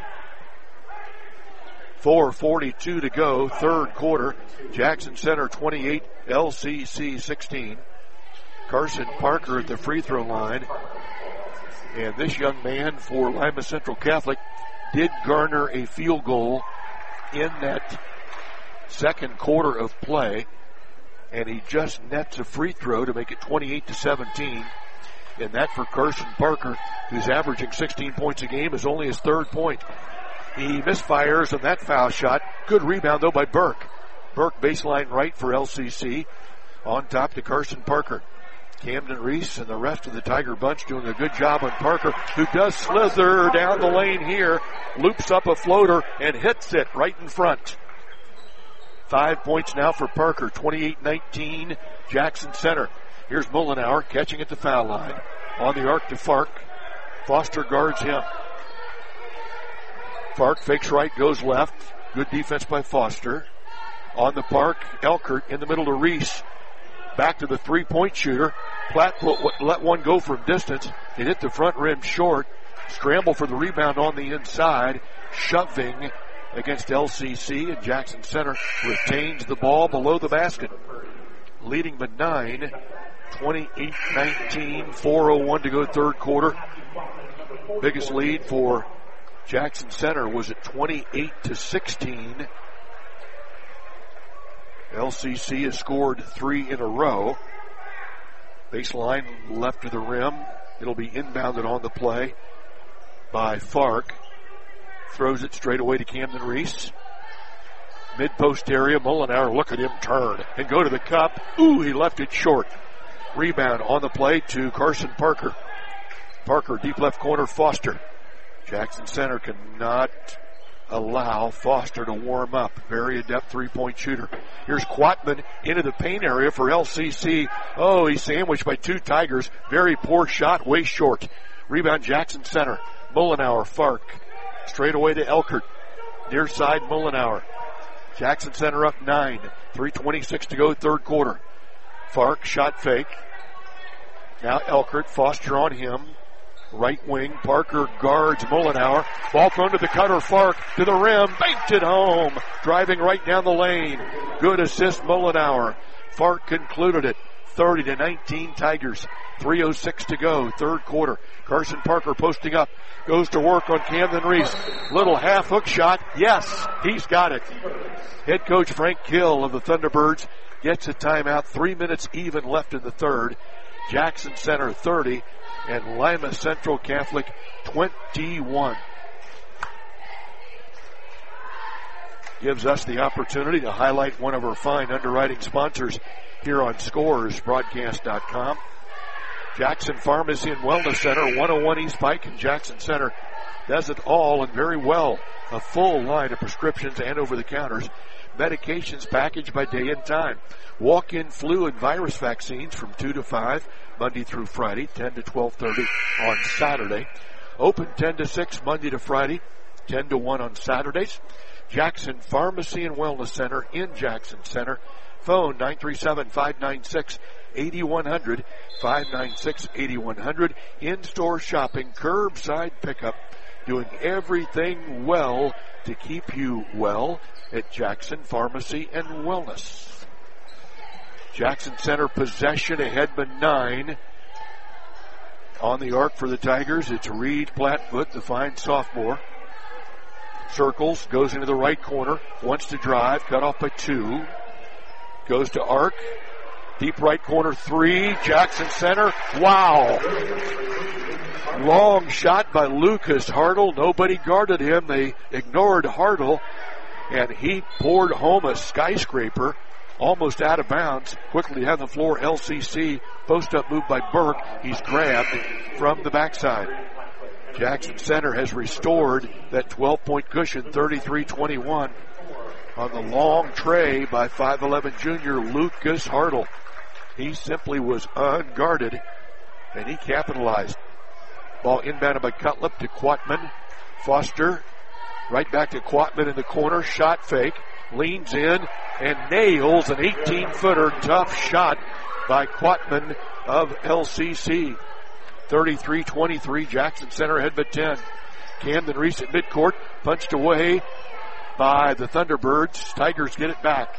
four forty-two to go, third quarter. Jackson Center twenty-eight, L C C sixteen. Carson Parker at the free throw line. And this young man for Lima Central Catholic did garner a field goal in that second quarter of play, and he just nets a free throw to make it twenty-eight to seventeen. And that for Carson Parker, who's averaging sixteen points a game, is only his third point. He misfires on that foul shot. Good rebound though by Burke. Burke baseline right for L C C. On top to Carson Parker. Camden Reese and the rest of the Tiger bunch doing a good job on Parker, who does slither down the lane here, loops up a floater and hits it right in front. Five points now for Parker, twenty-eight nineteen, Jackson Center. Here's Mullenauer catching at the foul line. On the arc to Fark. Foster guards him. Fark fakes right, goes left. Good defense by Foster. On the park, Elkert in the middle to Reese. Back to the three-point shooter. Plattfoot let one go from distance. It hit the front rim short. Scramble for the rebound on the inside. Shoving against L C C, and Jackson Center retains the ball below the basket. Leading by nine. twenty-eight nineteen. four oh one to go third quarter. Biggest lead for Jackson Center was at twenty-eight to sixteen. L C C has scored three in a row. Baseline left of the rim. It'll be inbounded on the play by Fark. Throws it straight away to Camden Reese. Mid-post area, Mullenauer, look at him turn and go to the cup. Ooh, he left it short. Rebound on the play to Carson Parker. Parker, deep left corner, Foster. Jackson Center cannot allow Foster to warm up. Very adept three-point shooter. Here's Quatman into the paint area for L C C. Oh, he's sandwiched by two Tigers. Very poor shot, way short. Rebound Jackson Center. Mullenauer, Fark. Straight away to Elkert. Near side, Mullenauer. Jackson Center up nine. three twenty-six to go, third quarter. Fark, shot fake. Now Elkert, Foster on him. Right wing, Parker guards Mullenauer. Ball thrown to the cutter, Fark to the rim, banked it home. Driving right down the lane. Good assist, Mullenauer. Fark concluded it. thirty to nineteen Tigers. three oh six to go, third quarter. Carson Parker posting up. Goes to work on Camden Reese. Little half hook shot. Yes, he's got it. Head coach Frank Kill of the Thunderbirds gets a timeout. Three minutes even left in the third. Jackson Center thirty and Lima Central Catholic twenty-one. Gives us the opportunity to highlight one of our fine underwriting sponsors here on Scores Broadcast dot com. Jackson Pharmacy and Wellness Center, one oh one East Pike, and Jackson Center does it all and very well. A full line of prescriptions and over-the-counters. Medications packaged by day and time. Walk-in flu and virus vaccines from two to five, Monday through Friday, ten to twelve thirty on Saturday. Open ten to six, Monday to Friday, ten to one on Saturdays. Jackson Pharmacy and Wellness Center in Jackson Center. Phone nine three seven, five nine six, eight one zero zero, five nine six, eight one zero zero. In-store shopping, curbside pickup, doing everything well to keep you well at Jackson Pharmacy and Wellness. Jackson Center possession ahead by nine. On the arc for the Tigers, it's Reed Plattfoot, the fine sophomore. Circles, goes into the right corner, wants to drive, cut off by two. Goes to arc, deep right corner three, Jackson Center, wow. Long shot by Lucas Hartle, nobody guarded him, they ignored Hartle, and he poured home a skyscraper, almost out of bounds. Quickly have the floor, L C C, post-up move by Burke, he's grabbed from the backside. Jackson Center has restored that twelve-point cushion, thirty-three twenty-one, on the long tray by five eleven junior Lucas Hartle. He simply was unguarded, and he capitalized. Ball inbounded by Cutlip to Quatman. Foster, right back to Quatman in the corner, shot fake, leans in, and nails an eighteen-footer, tough shot by Quatman of L C C. thirty-three twenty-three, Jackson Center ahead by ten. Camden Reese at midcourt, punched away by the Thunderbirds. Tigers get it back.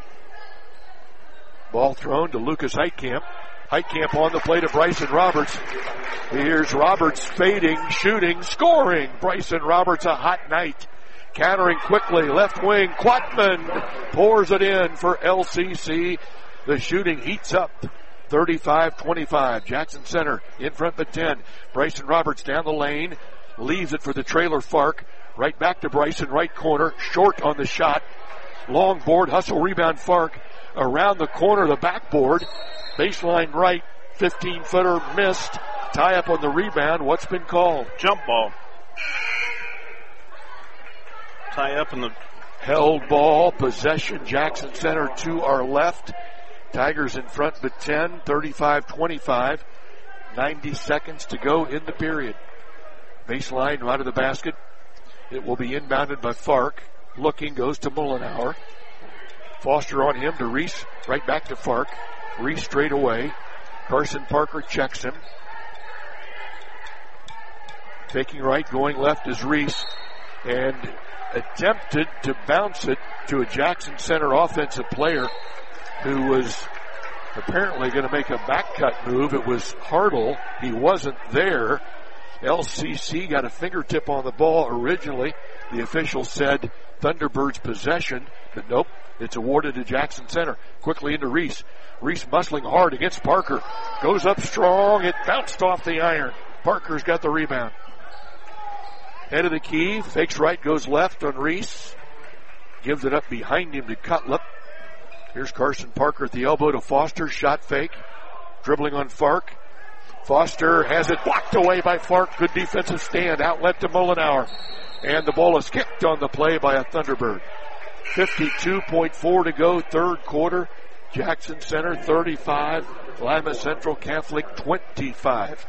Ball thrown to Lucas Heitkamp. Heitkamp on the play to Bryson Roberts. Here's Roberts fading, shooting, scoring. Bryson Roberts, a hot night. Countering quickly, left wing, Quatman pours it in for L C C. The shooting heats up. thirty-five twenty-five. Jackson Center in front by ten. Bryson Roberts down the lane. Leaves it for the trailer Fark. Right back to Bryson, right corner. Short on the shot. Long board, hustle, rebound Fark. Around the corner, the backboard. Baseline right, fifteen-footer missed. Tie up on the rebound. What's been called? Jump ball. Tie up in the... Held ball, possession, Jackson Center to our left. Tigers in front by ten, thirty-five twenty-five. ninety seconds to go in the period. Baseline right of the basket. It will be inbounded by Fark. Looking, goes to Mullenauer. Foster on him to Reese. Right back to Fark. Reese straight away. Carson Parker checks him. Taking right, going left is Reese. And attempted to bounce it to a Jackson Center offensive player who was apparently going to make a back cut move. It was Hartle. He wasn't there. L C C got a fingertip on the ball originally. The official said Thunderbirds possession, but nope, it's awarded to Jackson Center. Quickly into Reese. Reese muscling hard against Parker. Goes up strong. It bounced off the iron. Parker's got the rebound. Head of the key. Fakes right, goes left on Reese. Gives it up behind him to Cutlip. Here's Carson Parker at the elbow to Foster. Shot fake. Dribbling on Fark. Foster has it blocked away by Fark. Good defensive stand. Outlet to Mullenauer. And the ball is kicked on the play by a Thunderbird. fifty-two point four to go, third quarter. Jackson Center thirty-five. Lima Central Catholic twenty-five.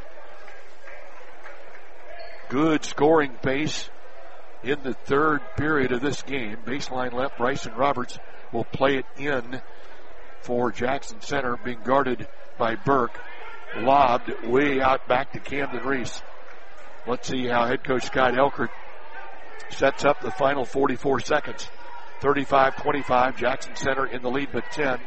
Good scoring pace in the third period of this game. Baseline left, Bryson Roberts will play it in for Jackson Center, being guarded by Burke. Lobbed way out back to Camden Reese. Let's see how head coach Scott Elkert sets up the final forty-four seconds. thirty-five twenty-five, Jackson Center in the lead, but ten.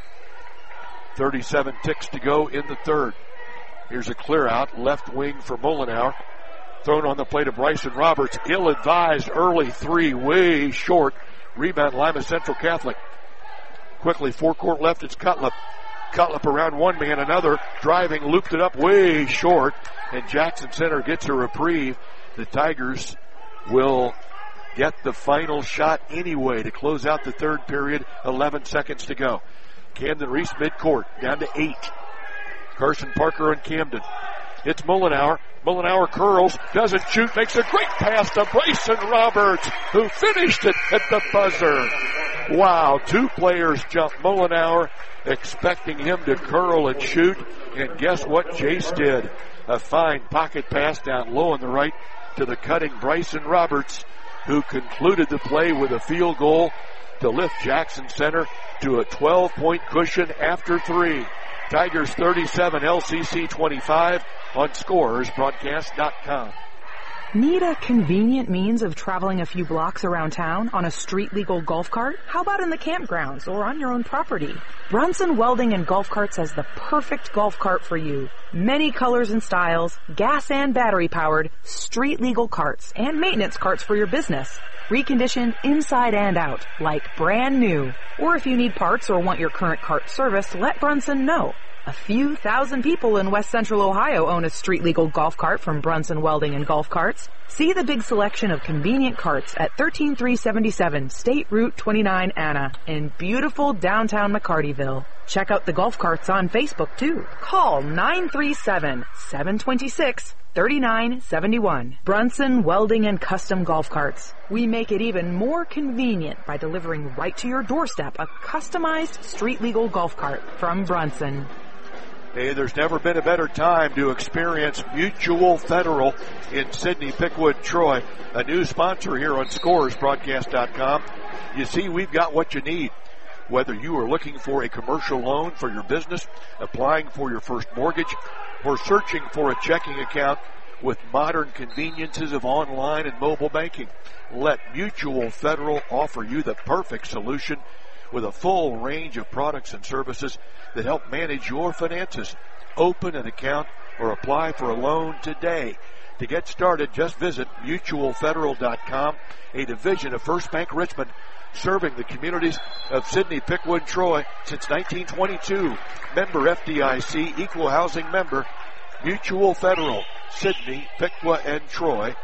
thirty-seven ticks to go in the third. Here's a clear out, left wing for Mullenauer. Thrown on the plate of Bryson Roberts. Ill-advised early three, way short. Rebound Lima Central Catholic. Quickly, forecourt left, it's Cutlip. Cutlip around one man, another. Driving, looped it up way short. And Jackson Center gets a reprieve. The Tigers will get the final shot anyway to close out the third period. eleven seconds to go. Camden Reese midcourt, down to eight. Carson Parker and Camden. It's Mullenauer. Mullenauer curls, doesn't shoot, makes a great pass to Bryson Roberts, who finished it at the buzzer. Wow, two players jumped Mullenauer, expecting him to curl and shoot, and guess what Jace did? A fine pocket pass down low on the right to the cutting Bryson Roberts, who concluded the play with a field goal to lift Jackson Center to a twelve-point cushion after three. Tigers thirty-seven, L C C twenty-five on Scores Broadcast dot com. Need a convenient means of traveling a few blocks around town on a street-legal golf cart? How about in the campgrounds or on your own property? Brunson Welding and Golf Carts has the perfect golf cart for you. Many colors and styles, gas and battery-powered, street-legal carts, and maintenance carts for your business. Reconditioned inside and out, like brand new. Or if you need parts or want your current cart serviced, let Brunson know. A few thousand people in West Central Ohio own a street-legal golf cart from Brunson Welding and Golf Carts. See the big selection of convenient carts at one three three seven seven State Route twenty-nine Anna in beautiful downtown McCartyville. Check out the golf carts on Facebook, too. Call nine three seven, seven two six, three nine seven one. Brunson Welding and Custom Golf Carts. We make it even more convenient by delivering right to your doorstep a customized street-legal golf cart from Brunson. Hey, there's never been a better time to experience Mutual Federal in Sidney, Pickwood, Troy, a new sponsor here on Scores Broadcast dot com. You see, we've got what you need. Whether you are looking for a commercial loan for your business, applying for your first mortgage, or searching for a checking account with modern conveniences of online and mobile banking, let Mutual Federal offer you the perfect solution with a full range of products and services that help manage your finances. Open an account or apply for a loan today. To get started, just visit Mutual Federal dot com, a division of First Bank Richmond, serving the communities of Sidney, Pickwood, Troy since nineteen twenty-two. Member F D I C, equal housing member. Mutual Federal, Sidney, Pickwa, and Troy.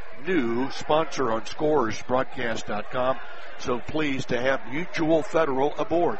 New sponsor on Scores Broadcast dot com. So pleased to have Mutual Federal aboard.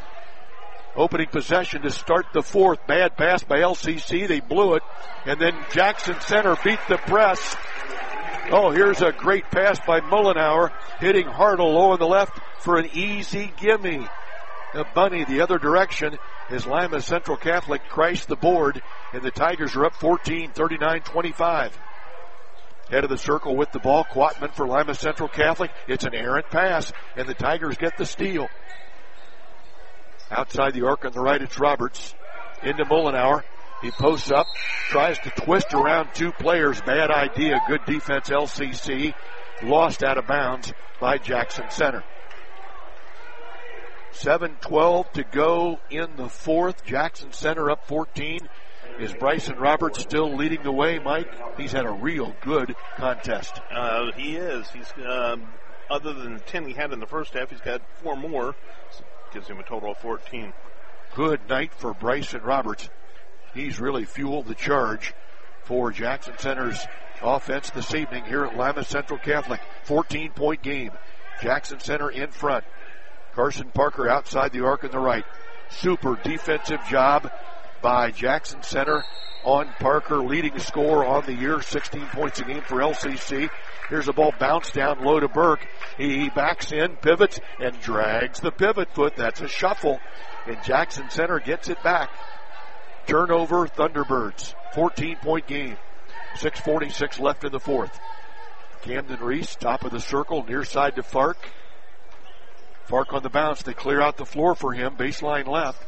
Opening possession to start the fourth. Bad pass by L C C. They blew it. And then Jackson Center beat the press. Oh, here's a great pass by Mullenauer, hitting Hartle low on the left for an easy gimme. A bunny the other direction as Lima Central Catholic crashed the board, and the Tigers are up fourteen, thirty-nine twenty-five. Head of the circle with the ball, Quatman for Lima Central Catholic. It's an errant pass, and the Tigers get the steal. Outside the arc on the right, it's Roberts. Into Mullenauer. He posts up, tries to twist around two players. Bad idea. Good defense, L C C. Lost out of bounds by Jackson Center. seven twelve to go in the fourth. Jackson Center up fourteen. Is Bryson Roberts still leading the way, Mike? He's had a real good contest. Uh, he is. He's um, other than the ten he had in the first half, he's got four more. So gives him a total of fourteen. Good night for Bryson Roberts. He's really fueled the charge for Jackson Center's offense this evening here at Lima Central Catholic. fourteen-point game. Jackson Center in front. Carson Parker outside the arc on the right. Super defensive job by Jackson Center on Parker, leading scorer on the year, sixteen points a game for L C C. Here's a ball bounced down low to Burke. He backs in, pivots, and drags the pivot foot. That's a shuffle, and Jackson Center gets it back. Turnover, Thunderbirds. fourteen-point game. six forty-six left in the fourth. Camden Reese, top of the circle, near side to Fark. Fark on the bounce. They clear out the floor for him. Baseline left.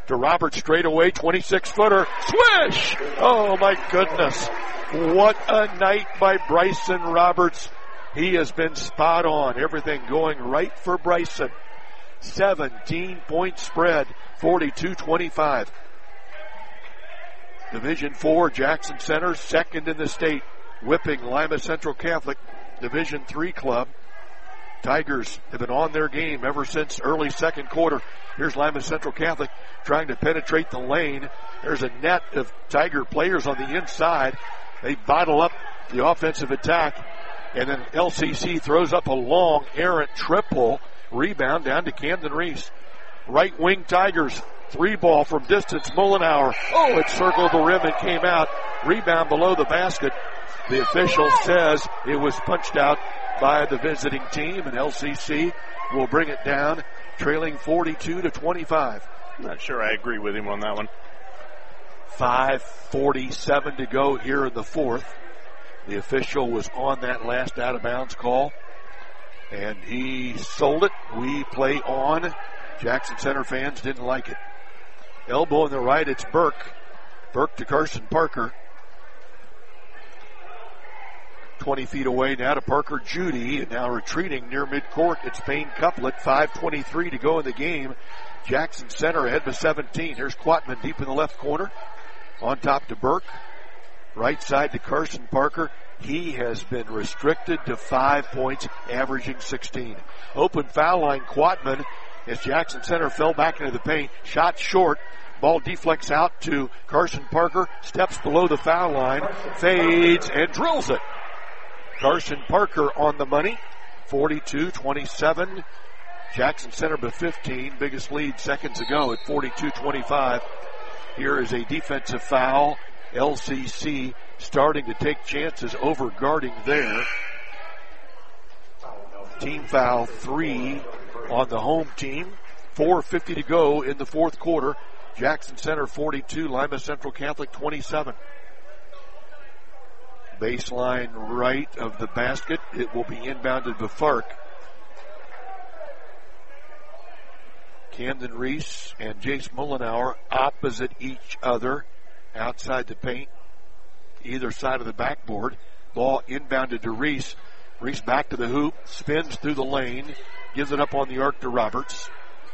to Roberts straight away, twenty-six footer. Swish! Oh my goodness. What a night by Bryson Roberts. He has been spot on. Everything going right for Bryson. seventeen point spread, forty-two twenty-five. Division four, Jackson Center, second in the state, whipping Lima Central Catholic, Division three club. Tigers have been on their game ever since early second quarter. Here's Lima Central Catholic trying to penetrate the lane. There's a net of Tiger players on the inside. They bottle up the offensive attack. And then L C C throws up a long, errant triple. Rebound down to Camden Reese. Right wing Tigers. Three ball from distance. Mullenauer. Oh, it circled the rim and came out. Rebound below the basket. The official says it was punched out by the visiting team, and L C C will bring it down, trailing forty-two to twenty-five. Not sure I agree with him on that one. five forty-seven to go here in the fourth. The official was on that last out-of-bounds call, and he sold it. We play on. Jackson Center fans didn't like it. Elbow in the right, it's Burke. Burke to Carson Parker. twenty feet away now to Parker Judy, and now retreating near midcourt. It's Payne Couplet. five twenty-three to go in the game. Jackson Center ahead by seventeen. Here's Quatman deep in the left corner. On top to Burke. Right side to Carson Parker. He has been restricted to five points, averaging sixteen. Open foul line, Quatman, as Jackson Center fell back into the paint. Shot short. Ball deflects out to Carson Parker. Steps below the foul line. Fades and drills it. Carson Parker on the money. forty-two twenty-seven. Jackson Center by fifteen. Biggest lead seconds ago at forty-two twenty-five. Here is a defensive foul. L C C starting to take chances over guarding there. Team foul three on the home team. four fifty to go in the fourth quarter. Jackson Center forty-two, Lima Central Catholic twenty-seven. Baseline right of the basket. It will be inbounded to Fark. Camden Reese and Jace Mullenauer opposite each other outside the paint, either side of the backboard. Ball inbounded to Reese. Reese back to the hoop, spins through the lane, gives it up on the arc to Roberts.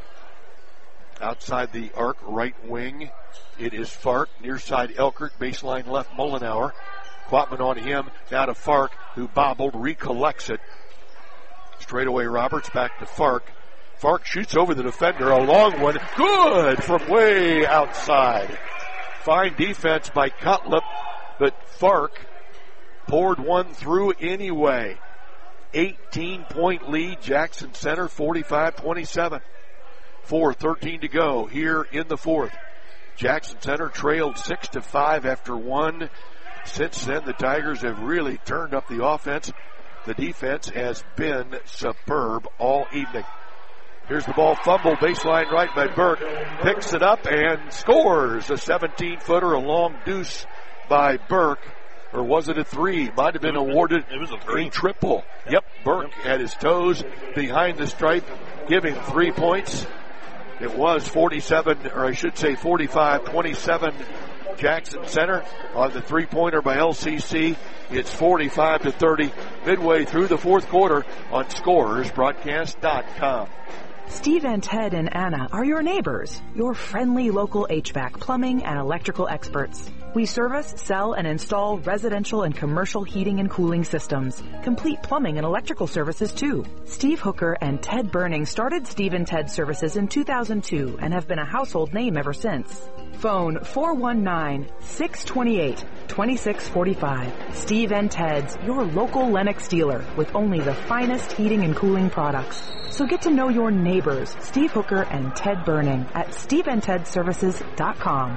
Outside the arc, right wing, it is Fark. Near side Elkert, baseline left Mullenauer. Quatman on him, now to Fark, who bobbled, recollects it. Straightaway Roberts back to Fark. Fark shoots over the defender, a long one, good from way outside. Fine defense by Cutlip, but Fark poured one through anyway. eighteen point lead, Jackson Center, forty-five twenty-seven. four thirteen to go here in the fourth. Jackson Center trailed six to five after one. Since then, the Tigers have really turned up the offense. The defense has been superb all evening. Here's the ball fumble, baseline right by Burke. Picks it up and scores a seventeen-footer, a long deuce by Burke. Or was it a three? Might have been awarded it was a, three. a triple. Yep, Burke had his toes behind the stripe, giving three points. It was forty-seven, or I should say forty-five twenty-seven Jackson Center on the three-pointer by L C C. It's forty-five to thirty midway through the fourth quarter on Scorers Broadcast dot com. Steve and Ted and Anna are your neighbors, your friendly local H V A C, plumbing, and electrical experts. We service, sell, and install residential and commercial heating and cooling systems. Complete plumbing and electrical services, too. Steve Hooker and Ted Burning started Steve and Ted Services in two thousand two and have been a household name ever since. Phone four one nine, six two eight, two six four five. Steve and Ted's, your local Lennox dealer with only the finest heating and cooling products. So get to know your neighbors, Steve Hooker and Ted Burning, at steve and ted services dot com.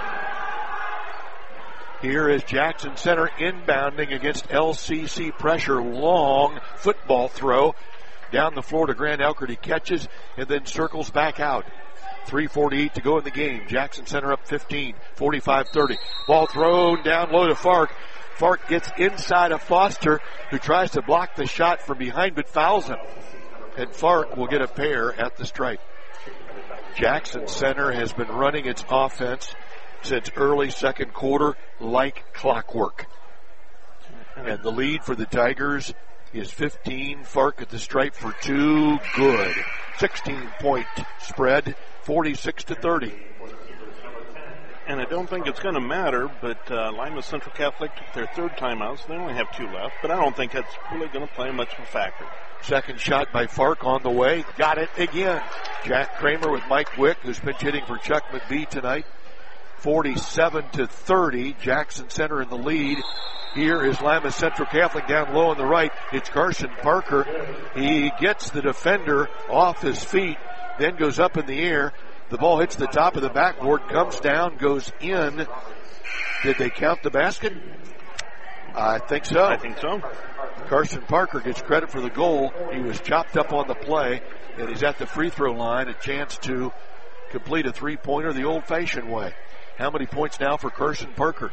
Here is Jackson Center inbounding against L C C pressure. Long football throw down the floor to Grant Elkert. He catches and then circles back out. three forty-eight to go in the game. Jackson Center up fifteen, forty-five thirty. Ball thrown down low to Fark. Fark gets inside of Foster, who tries to block the shot from behind but fouls him. And Fark will get a pair at the stripe. Jackson Center has been running its offense since early second quarter like clockwork. And the lead for the Tigers is fifteen. Fark at the stripe for two. Good. sixteen point spread, forty-six to thirty. And I don't think it's going to matter, but uh, Lima Central Catholic took their third timeout, so they only have two left. But I don't think that's really going to play much of a factor. Second shot by Fark on the way. Got it again. Jack Kramer with Mike Wick, who's pinch hitting for Chuck McBee tonight. forty-seven to thirty. Jackson Center in the lead. Here is Lima Central Catholic down low on the right. It's Carson Parker. He gets the defender off his feet, then goes up in the air. The ball hits the top of the backboard, comes down, goes in. Did they count the basket? I think so. I think so. Carson Parker gets credit for the goal. He was chopped up on the play, and he's at the free throw line, a chance to complete a three-pointer the old-fashioned way. How many points now for Carson Parker?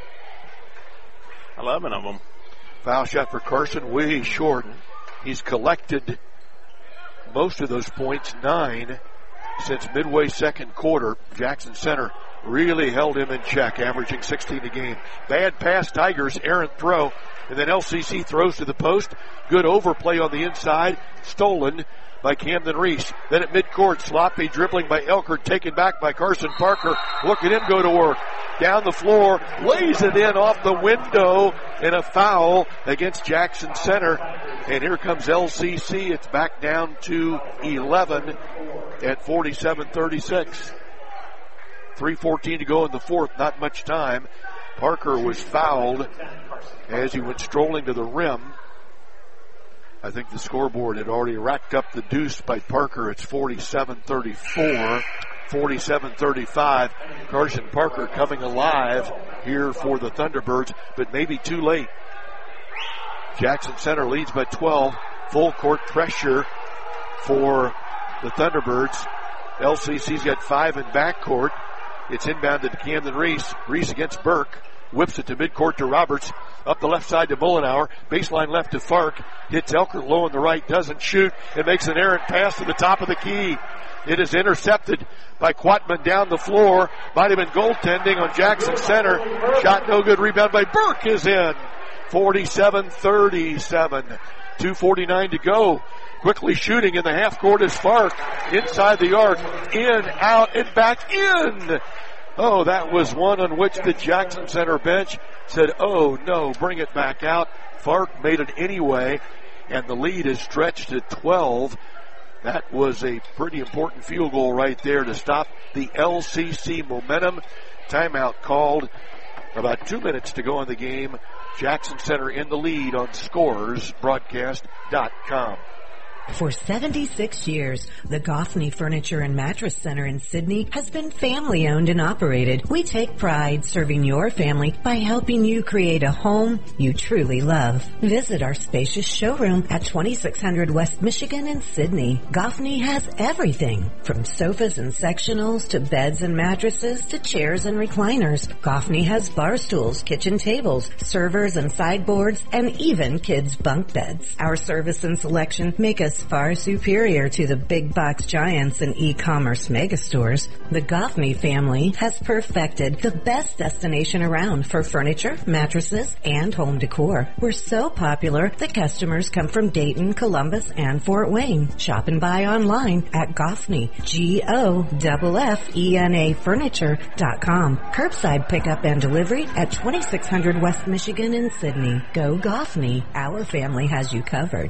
Eleven of them. Foul shot for Carson, way short. He's collected most of those points, nine, since midway second quarter. Jackson Center really held him in check, averaging sixteen a game. Bad pass, Tigers, errant throw, and then L C C throws to the post. Good overplay on the inside, stolen by Camden Reese. Then at midcourt, sloppy dribbling by Elkert, taken back by Carson Parker. Look at him go to work. Down the floor, lays it in off the window, and a foul against Jackson Center. And here comes L C C. It's back down to eleven at forty-seven thirty-six. three fourteen to go in the fourth, not much time. Parker was fouled as he went strolling to the rim. I think the scoreboard had already racked up the deuce by Parker. It's forty-seven thirty-four, forty-seven thirty-five. Carson Parker coming alive here for the Thunderbirds, but maybe too late. Jackson Center leads by twelve. Full court pressure for the Thunderbirds. L C C's got five in backcourt. It's inbound to Camden Reese. Reese against Burke. Whips it to midcourt to Roberts. Up the left side to Mullenauer. Baseline left to Fark. Hits Elkert low on the right. Doesn't shoot. And makes an errant pass to the top of the key. It is intercepted by Quatman down the floor. Might have been goaltending on Jackson Center. Shot no good. Rebound by Burke is in. forty-seven thirty-seven. two forty-nine to go. Quickly shooting in the half court is Fark. Inside the arc. In, out, and back in. Oh, that was one on which the Jackson Center bench said, oh no, bring it back out. Fark made it anyway, and the lead is stretched to twelve. That was a pretty important field goal right there to stop the L C C momentum. Timeout called. About two minutes to go in the game. Jackson Center in the lead on scores broadcast dot com. For seventy-six years, the Goffney Furniture and Mattress Center in Sydney has been family owned and operated. We take pride serving your family by helping you create a home you truly love. Visit our spacious showroom at twenty-six hundred West Michigan in Sydney. Goffney has everything from sofas and sectionals to beds and mattresses to chairs and recliners. Goffney has bar stools, kitchen tables, servers and sideboards, and even kids' bunk beds. Our service and selection make us far superior to the big box giants and e-commerce megastores. The Goffney family has perfected the best destination around for furniture, mattresses, and home decor. We're so popular that customers come from Dayton, Columbus, and Fort Wayne. Shop and buy online at Goffney, G O F F E N A furniture dot com. Curbside pickup and delivery at twenty-six hundred West Michigan in Sydney. Go Goffney. Our family has you covered.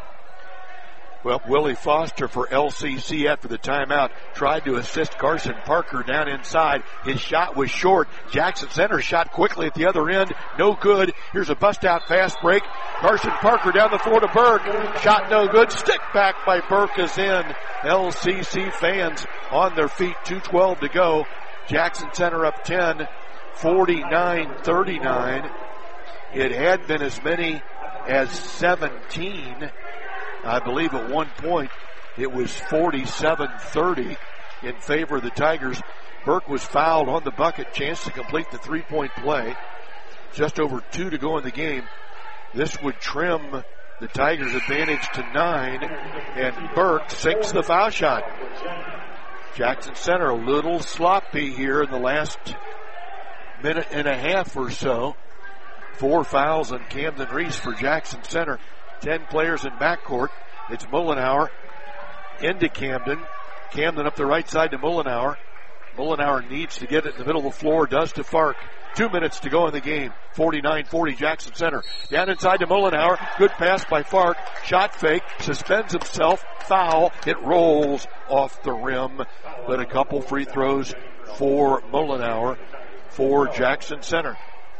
Well, Willie Foster for L C C after the timeout tried to assist Carson Parker down inside. His shot was short. Jackson Center shot quickly at the other end. No good. Here's a bust-out fast break. Carson Parker down the floor to Burke. Shot no good. Stick back by Burke is in. L C C fans on their feet. two twelve to go. Jackson Center up ten, forty-nine thirty-nine. It had been as many as seventeen. I believe at one point it was forty-seven thirty in favor of the Tigers. Burke was fouled on the bucket, chance to complete the three-point play. Just over two to go in the game. This would trim the Tigers' advantage to nine, and Burke sinks the foul shot. Jackson Center a little sloppy here in the last minute and a half or so. Four fouls on Camden Reese for Jackson Center. Ten players in backcourt. It's Mullenhour into Camden. Camden up the right side to Mullenhour. Mullenhour needs to get it in the middle of the floor. Does to Fark. Two minutes to go in the game. forty-nine forty Jackson Center. Down inside to Mullenhour. Good pass by Fark. Shot fake. Suspends himself. Foul. It rolls off the rim. But a couple free throws for Mullenhour for Jackson Center.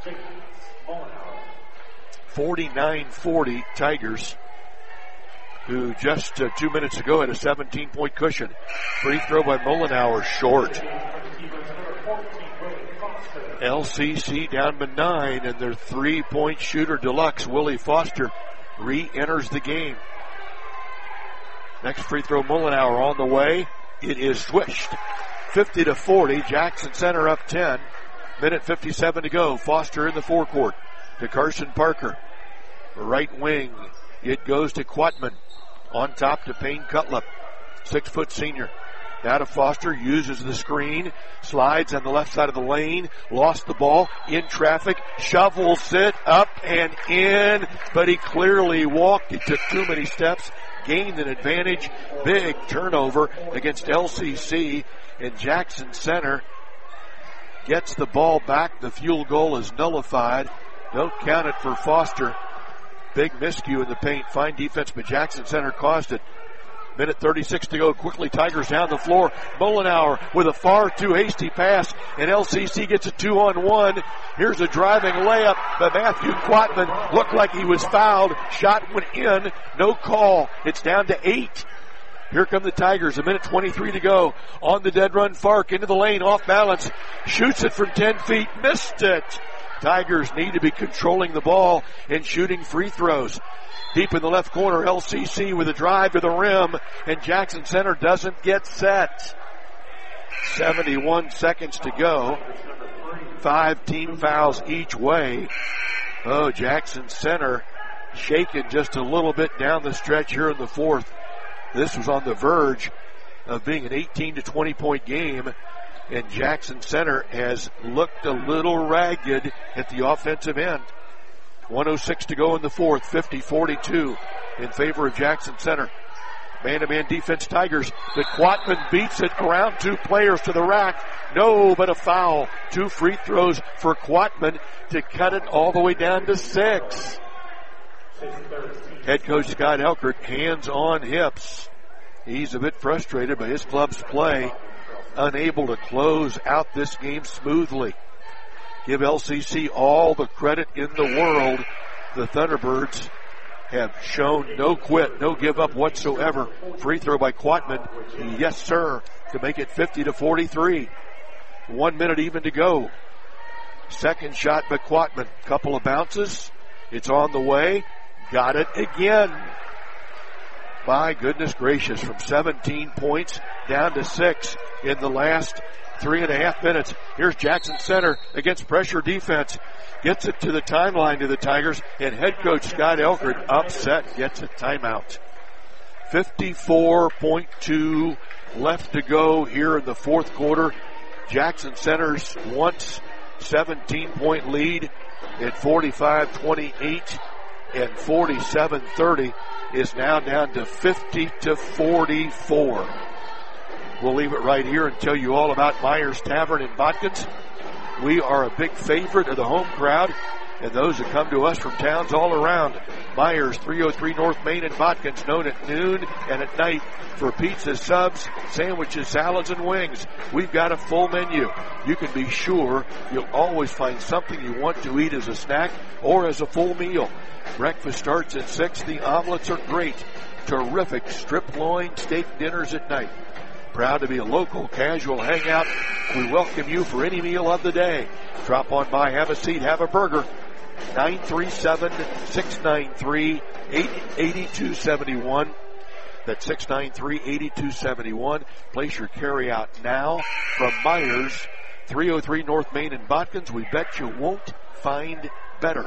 forty-nine forty Tigers, who just uh, two minutes ago had a seventeen-point cushion. Free throw by Mullenhour, short. L C C down by nine, and their three-point shooter deluxe, Willie Foster, re-enters the game. Next free throw, Mullenhour on the way. It is swished. fifty to forty, Jackson Center up ten. Minute fifty-seven to go. Foster in the forecourt to Carson Parker. Right wing, it goes to Quatman. On top to Payne Cutlip, six-foot senior. Now to Foster, uses the screen, slides on the left side of the lane, lost the ball, in traffic, shovels it up and in, but he clearly walked. He took too many steps, gained an advantage. Big turnover against L C C, and Jackson Center gets the ball back. The field goal is nullified. Don't count it for Foster. Big miscue in the paint. Fine defense, but Jackson Center caused it. Minute thirty-six to go. Quickly, Tigers down the floor. Mullenhour with a far too hasty pass, and L C C gets a two-on-one. Here's a driving layup by Matthew Quatman. Looked like he was fouled. Shot went in. No call. It's down to eight. Here come the Tigers. A minute twenty-three to go. On the dead run, Fark into the lane, off balance. Shoots it from ten feet. Missed it. Tigers need to be controlling the ball and shooting free throws. Deep in the left corner, L C C with a drive to the rim, and Jackson Center doesn't get set. seventy-one seconds to go. Five team fouls each way. Oh, Jackson Center shaken just a little bit down the stretch here in the fourth. This was on the verge of being an eighteen to twenty point game, and Jackson Center has looked a little ragged at the offensive end. one oh six to go in the fourth, fifty forty-two in favor of Jackson Center. Man-to-man defense, Tigers, but Quatman beats it around two players to the rack. No, but a foul. Two free throws for Quatman to cut it all the way down to six. Head coach Scott Elkert, hands on hips. He's a bit frustrated by his club's play, unable to close out this game smoothly. Give L C C all the credit in the world. The Thunderbirds have shown no quit, no give up whatsoever. Free throw by Quatman. Yes, sir, to make it fifty to forty-three. One minute even to go. Second shot by Quatman. Couple of bounces. It's on the way. Got it again. My goodness gracious, from seventeen points down to six in the last three and a half minutes. Here's Jackson Center against pressure defense. Gets it to the timeline to the Tigers, and head coach Scott Elkert, upset, gets a timeout. fifty-four point two left to go here in the fourth quarter. Jackson Center's once seventeen point lead at forty-five twenty-eight and forty-seven thirty is now down to fifty to forty-four. We'll leave it right here and tell you all about Myers Tavern in Botkins. We are a big favorite of the home crowd and those that come to us from towns all around. Myers, three oh three North Main in Botkins, known at noon and at night for pizza, subs, sandwiches, salads, and wings. We've got a full menu. You can be sure you'll always find something you want to eat as a snack or as a full meal. Breakfast starts at six. The omelets are great. Terrific strip loin steak dinners at night. Proud to be a local casual hangout. We welcome you for any meal of the day. Drop on by, have a seat, have a burger. nine three seven, six nine three, eight two seven one. That's six nine three, eight two seven one. Place your carry out now from Myers, three oh three North Main in Botkins. We bet you won't find better.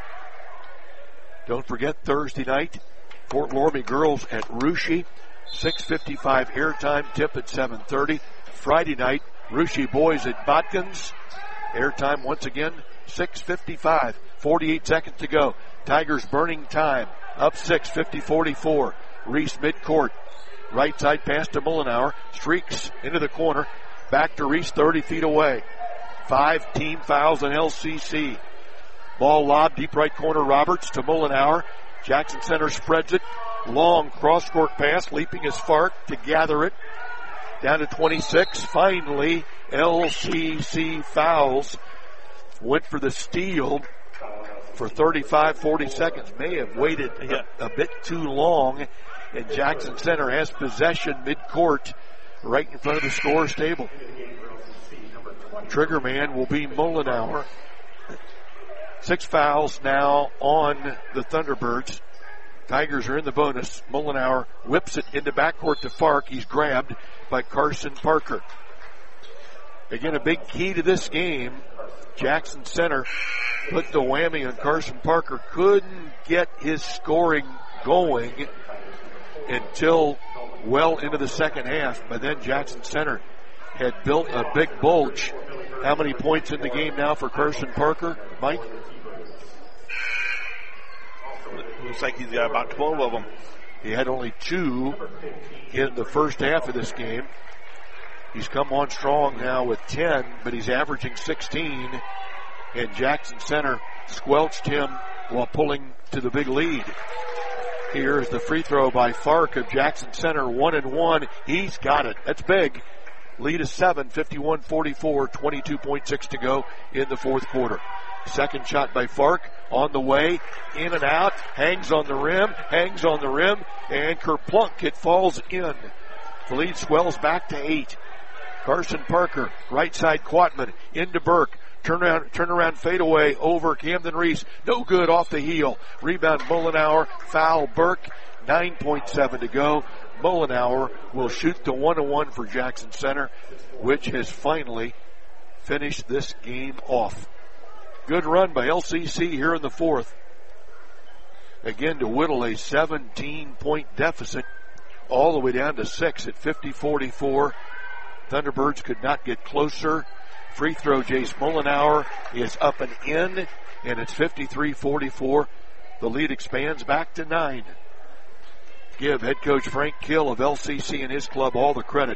Don't forget Thursday night, Fort Loramie girls at Russia. six fifty-five airtime, tip at seven thirty. Friday night, Russia boys at Botkins. Airtime once again, six fifty-five. forty-eight seconds to go. Tigers burning time. Up six, fifty forty-four. Reese midcourt. Right side pass to Mullenauer. Streaks into the corner. Back to Reese, thirty feet away. Five team fouls on L C C. Ball lob, deep right corner, Roberts to Mullenauer. Jackson Center spreads it. Long cross-court pass, leaping is Fark to gather it. Down to twenty-six. Finally, L C C fouls. Went for the steal for thirty-five, forty seconds. May have waited a, a bit too long. And Jackson Center has possession midcourt right in front of the scorer's table. Trigger man will be Mullenauer. Six fouls now on the Thunderbirds. Tigers are in the bonus. Mullenauer whips it into backcourt to Fark. He's grabbed by Carson Parker. Again, a big key to this game. Jackson Center put the whammy on Carson Parker. Couldn't get his scoring going until well into the second half. But then Jackson Center had built a big bulge. How many points in the game now for Carson Parker, Mike? Looks like he's got about twelve of them. He had only two in the first half of this game. He's come on strong now with ten, but he's averaging sixteen. And Jackson Center squelched him while pulling to the big lead. Here's the free throw by Fark of Jackson Center, one and one. He's got it. That's big. Lead is seven, fifty-one forty-four, twenty-two point six to go in the fourth quarter. Second shot by Fark on the way, in and out, hangs on the rim, hangs on the rim, and kerplunk, it falls in. The lead swells back to eight. Carson Parker, right side Quatman, into Burke. Turn around, turn around, fade away over Camden Reese. No good off the heel. Rebound Mullenauer, foul Burke. nine point seven to go. Mullenauer will shoot the one and one for Jackson Center, which has finally finished this game off. Good run by L C C here in the fourth. Again to whittle a seventeen point deficit all the way down to six at fifty forty-four. Thunderbirds could not get closer. Free throw, Jace Mullenauer is up and in, and it's fifty-three forty-four. The lead expands back to nine. Give head coach Frank Kill of L C C and his club all the credit.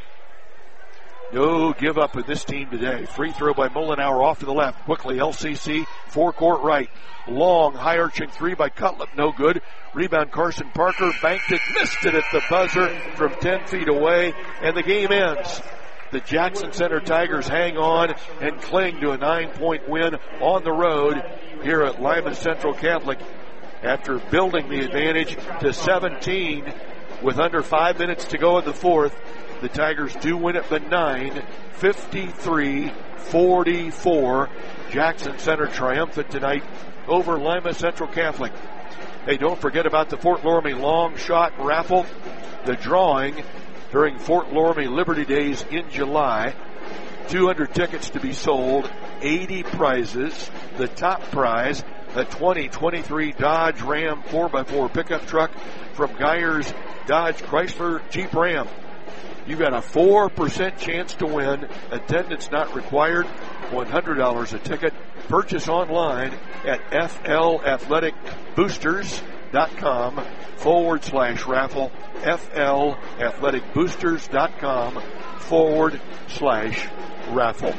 No give up with this team today. Free throw by Mullenauer off to the left. Quickly, L C C, forecourt right. Long, high-arching three by Cutlip. No good. Rebound, Carson Parker. Banked it, missed it at the buzzer from ten feet away, and the game ends. The Jackson Center Tigers hang on and cling to a nine-point win on the road here at Lima Central Catholic after building the advantage to seventeen with under five minutes to go in the fourth. The Tigers do win it by nine, fifty-three forty-four. Jackson Center triumphant tonight over Lima Central Catholic. Hey, don't forget about the Fort Loramie Long Shot Raffle. The drawing during Fort Loramie Liberty Days in July. two hundred tickets to be sold, eighty prizes. The top prize, a twenty twenty-three Dodge Ram four by four pickup truck from Geyer's Dodge Chrysler Jeep Ram. You got a four percent chance to win. Attendance not required. one hundred dollars a ticket. Purchase online at F L Athletic Boosters dot com forward slash raffle. F L Athletic Boosters dot com forward slash raffle.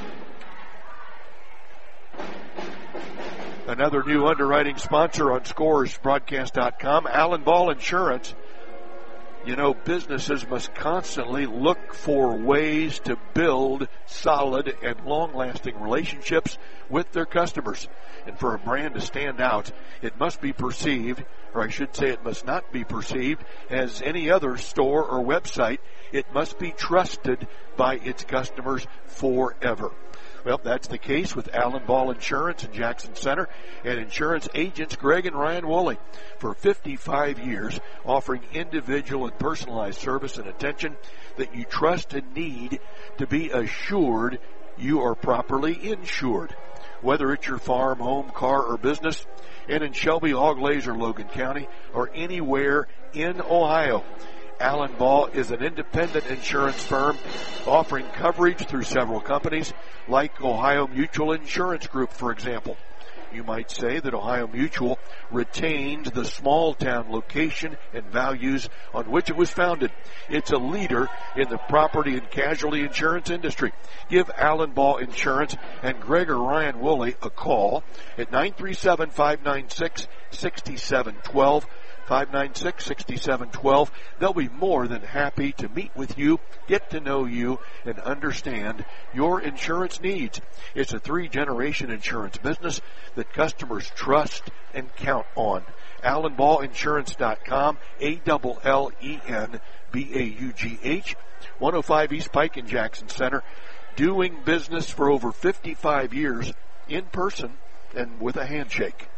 Another new underwriting sponsor on Scores Broadcast dot com, Allen Ball Insurance. You know, businesses must constantly look for ways to build solid and long-lasting relationships with their customers. And for a brand to stand out, it must be perceived, or I should say it must not be perceived, as any other store or website. It must be trusted by its customers forever. Well, that's the case with Allen Ball Insurance in Jackson Center and insurance agents Greg and Ryan Woolley. For fifty-five years, offering individual and personalized service and attention that you trust and need to be assured you are properly insured. Whether it's your farm, home, car, or business, and in Shelby, Auglaize, or Logan County, or anywhere in Ohio, Allen Ball is an independent insurance firm offering coverage through several companies like Ohio Mutual Insurance Group, for example. You might say that Ohio Mutual retained the small town location and values on which it was founded. It's a leader in the property and casualty insurance industry. Give Allen Ball Insurance and Gregor Ryan Woolley a call at nine three seven, five nine six, six seven one two. five nine six, six seven one two. They'll be more than happy to meet with you, get to know you, and understand your insurance needs. It's a three-generation insurance business that customers trust and count on. Allen Ball Insurance dot com, A L L E N B A U G H, one oh five East Pike in Jackson Center, doing business for over fifty-five years in person and with a handshake.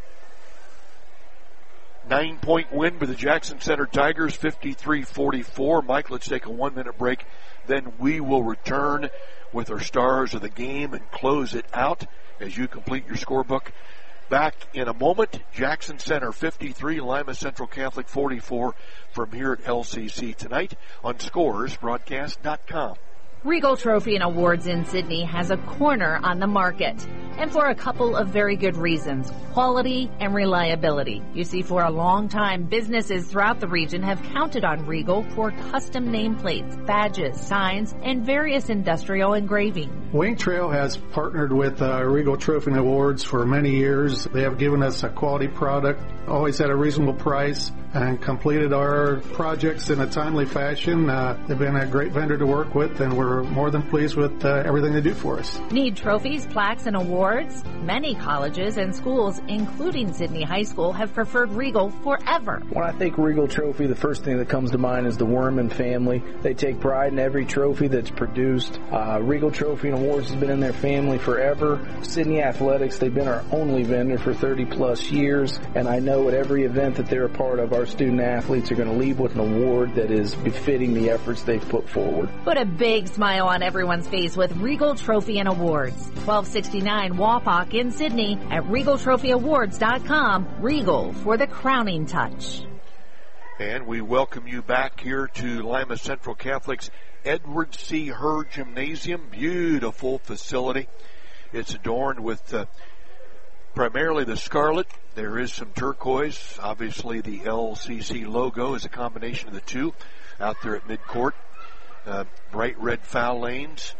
Nine-point win for the Jackson Center Tigers, fifty-three forty-four. Mike, let's take a one-minute break. Then we will return with our stars of the game and close it out as you complete your scorebook. Back in a moment. Jackson Center fifty-three, Lima Central Catholic forty-four from here at L C C tonight on Scores Broadcast dot com. Regal Trophy and Awards in Sydney has a corner on the market, and for a couple of very good reasons: quality and reliability. You see, for a long time, businesses throughout the region have counted on Regal for custom nameplates, badges, signs, and various industrial engraving. Wing Trail has partnered with uh, Regal Trophy and Awards for many years. They have given us a quality product, always at a reasonable price, and completed our projects in a timely fashion. Uh, they've been a great vendor to work with, and we're more than pleased with uh, everything they do for us. Need trophies, plaques, and awards? Many colleges and schools, including Sydney High School, have preferred Regal forever. When I think Regal Trophy, the first thing that comes to mind is the Werman family. They take pride in every trophy that's produced. Uh, Regal Trophy and Awards has been in their family forever. Sydney Athletics, they've been our only vendor for thirty plus years, and I know at every event that they're a part of, our student athletes are going to leave with an award that is befitting the efforts they've put forward. Put a big smile on everyone's face with Regal Trophy and Awards. twelve sixty-nine Wapak in Sydney at Regal Trophy Awards dot com. Regal for the crowning touch. And we welcome you back here to Lima Central Catholic's Edward C. Hurd Gymnasium. Beautiful facility. It's adorned with uh, primarily the scarlet. There is some turquoise. Obviously, the L C C logo is a combination of the two out there at midcourt. Uh, bright red foul lanes.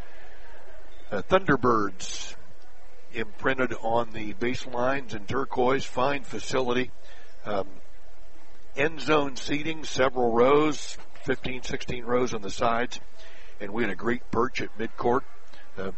Uh, Thunderbirds imprinted on the baselines in turquoise. Fine facility. Um, end zone seating, several rows, fifteen, sixteen rows on the sides. And we had a great perch at midcourt. Uh,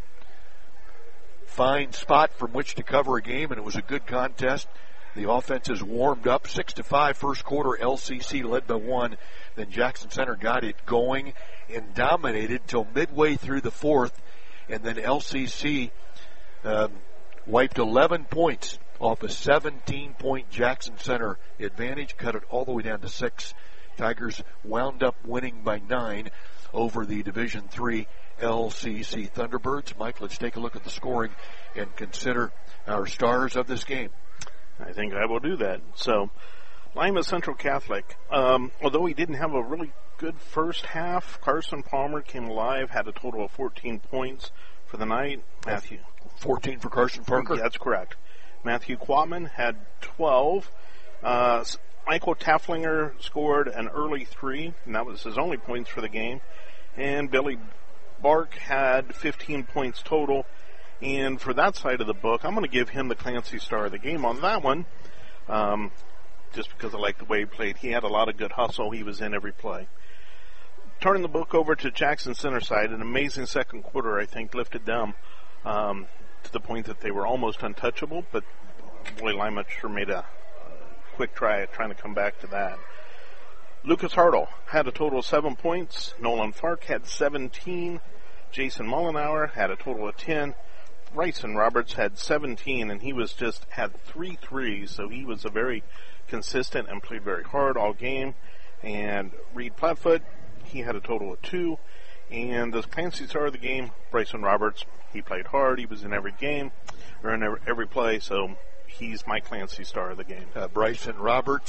fine spot from which to cover a game, and it was a good contest. The offenses warmed up. Six to five first quarter. L C C led by one. Then Jackson Center got it going and dominated till midway through the fourth. And then L C C um, wiped eleven points off a seventeen-point Jackson Center advantage, cut it all the way down to six. Tigers wound up winning by nine over the Division three L C C Thunderbirds. Mike, let's take a look at the scoring and consider our stars of this game. I think I will do that. So, Lima Central Catholic, um, although he didn't have a really good first half, Carson Palmer came alive, had a total of fourteen points for the night. Matthew. fourteen for Carson Parker? That's correct. Matthew Quatman had twelve. Uh, Michael Tafflinger scored an early three, and that was his only points for the game. And Billy Bark had fifteen points total. And for that side of the book, I'm going to give him the Clancy star of the game on that one, um, just because I like the way he played. He had a lot of good hustle. He was in every play. Turning the book over to Jackson Center side, an amazing second quarter, I think, lifted them um, to the point that they were almost untouchable, but boy, Lima sure made a quick try at trying to come back to that. Lucas Hartle had a total of seven points. Nolan Fark had seventeen. Jason Mullenauer had a total of ten. Bryson Roberts had seventeen, and he was just had three threes, so he was a very consistent and played very hard all game. And Reed Plattfoot, he had a total of two. And the Clancy star of the game, Bryson Roberts, he played hard. He was in every game, or in every, every play, so he's my Clancy star of the game. Uh, Bryson Roberts,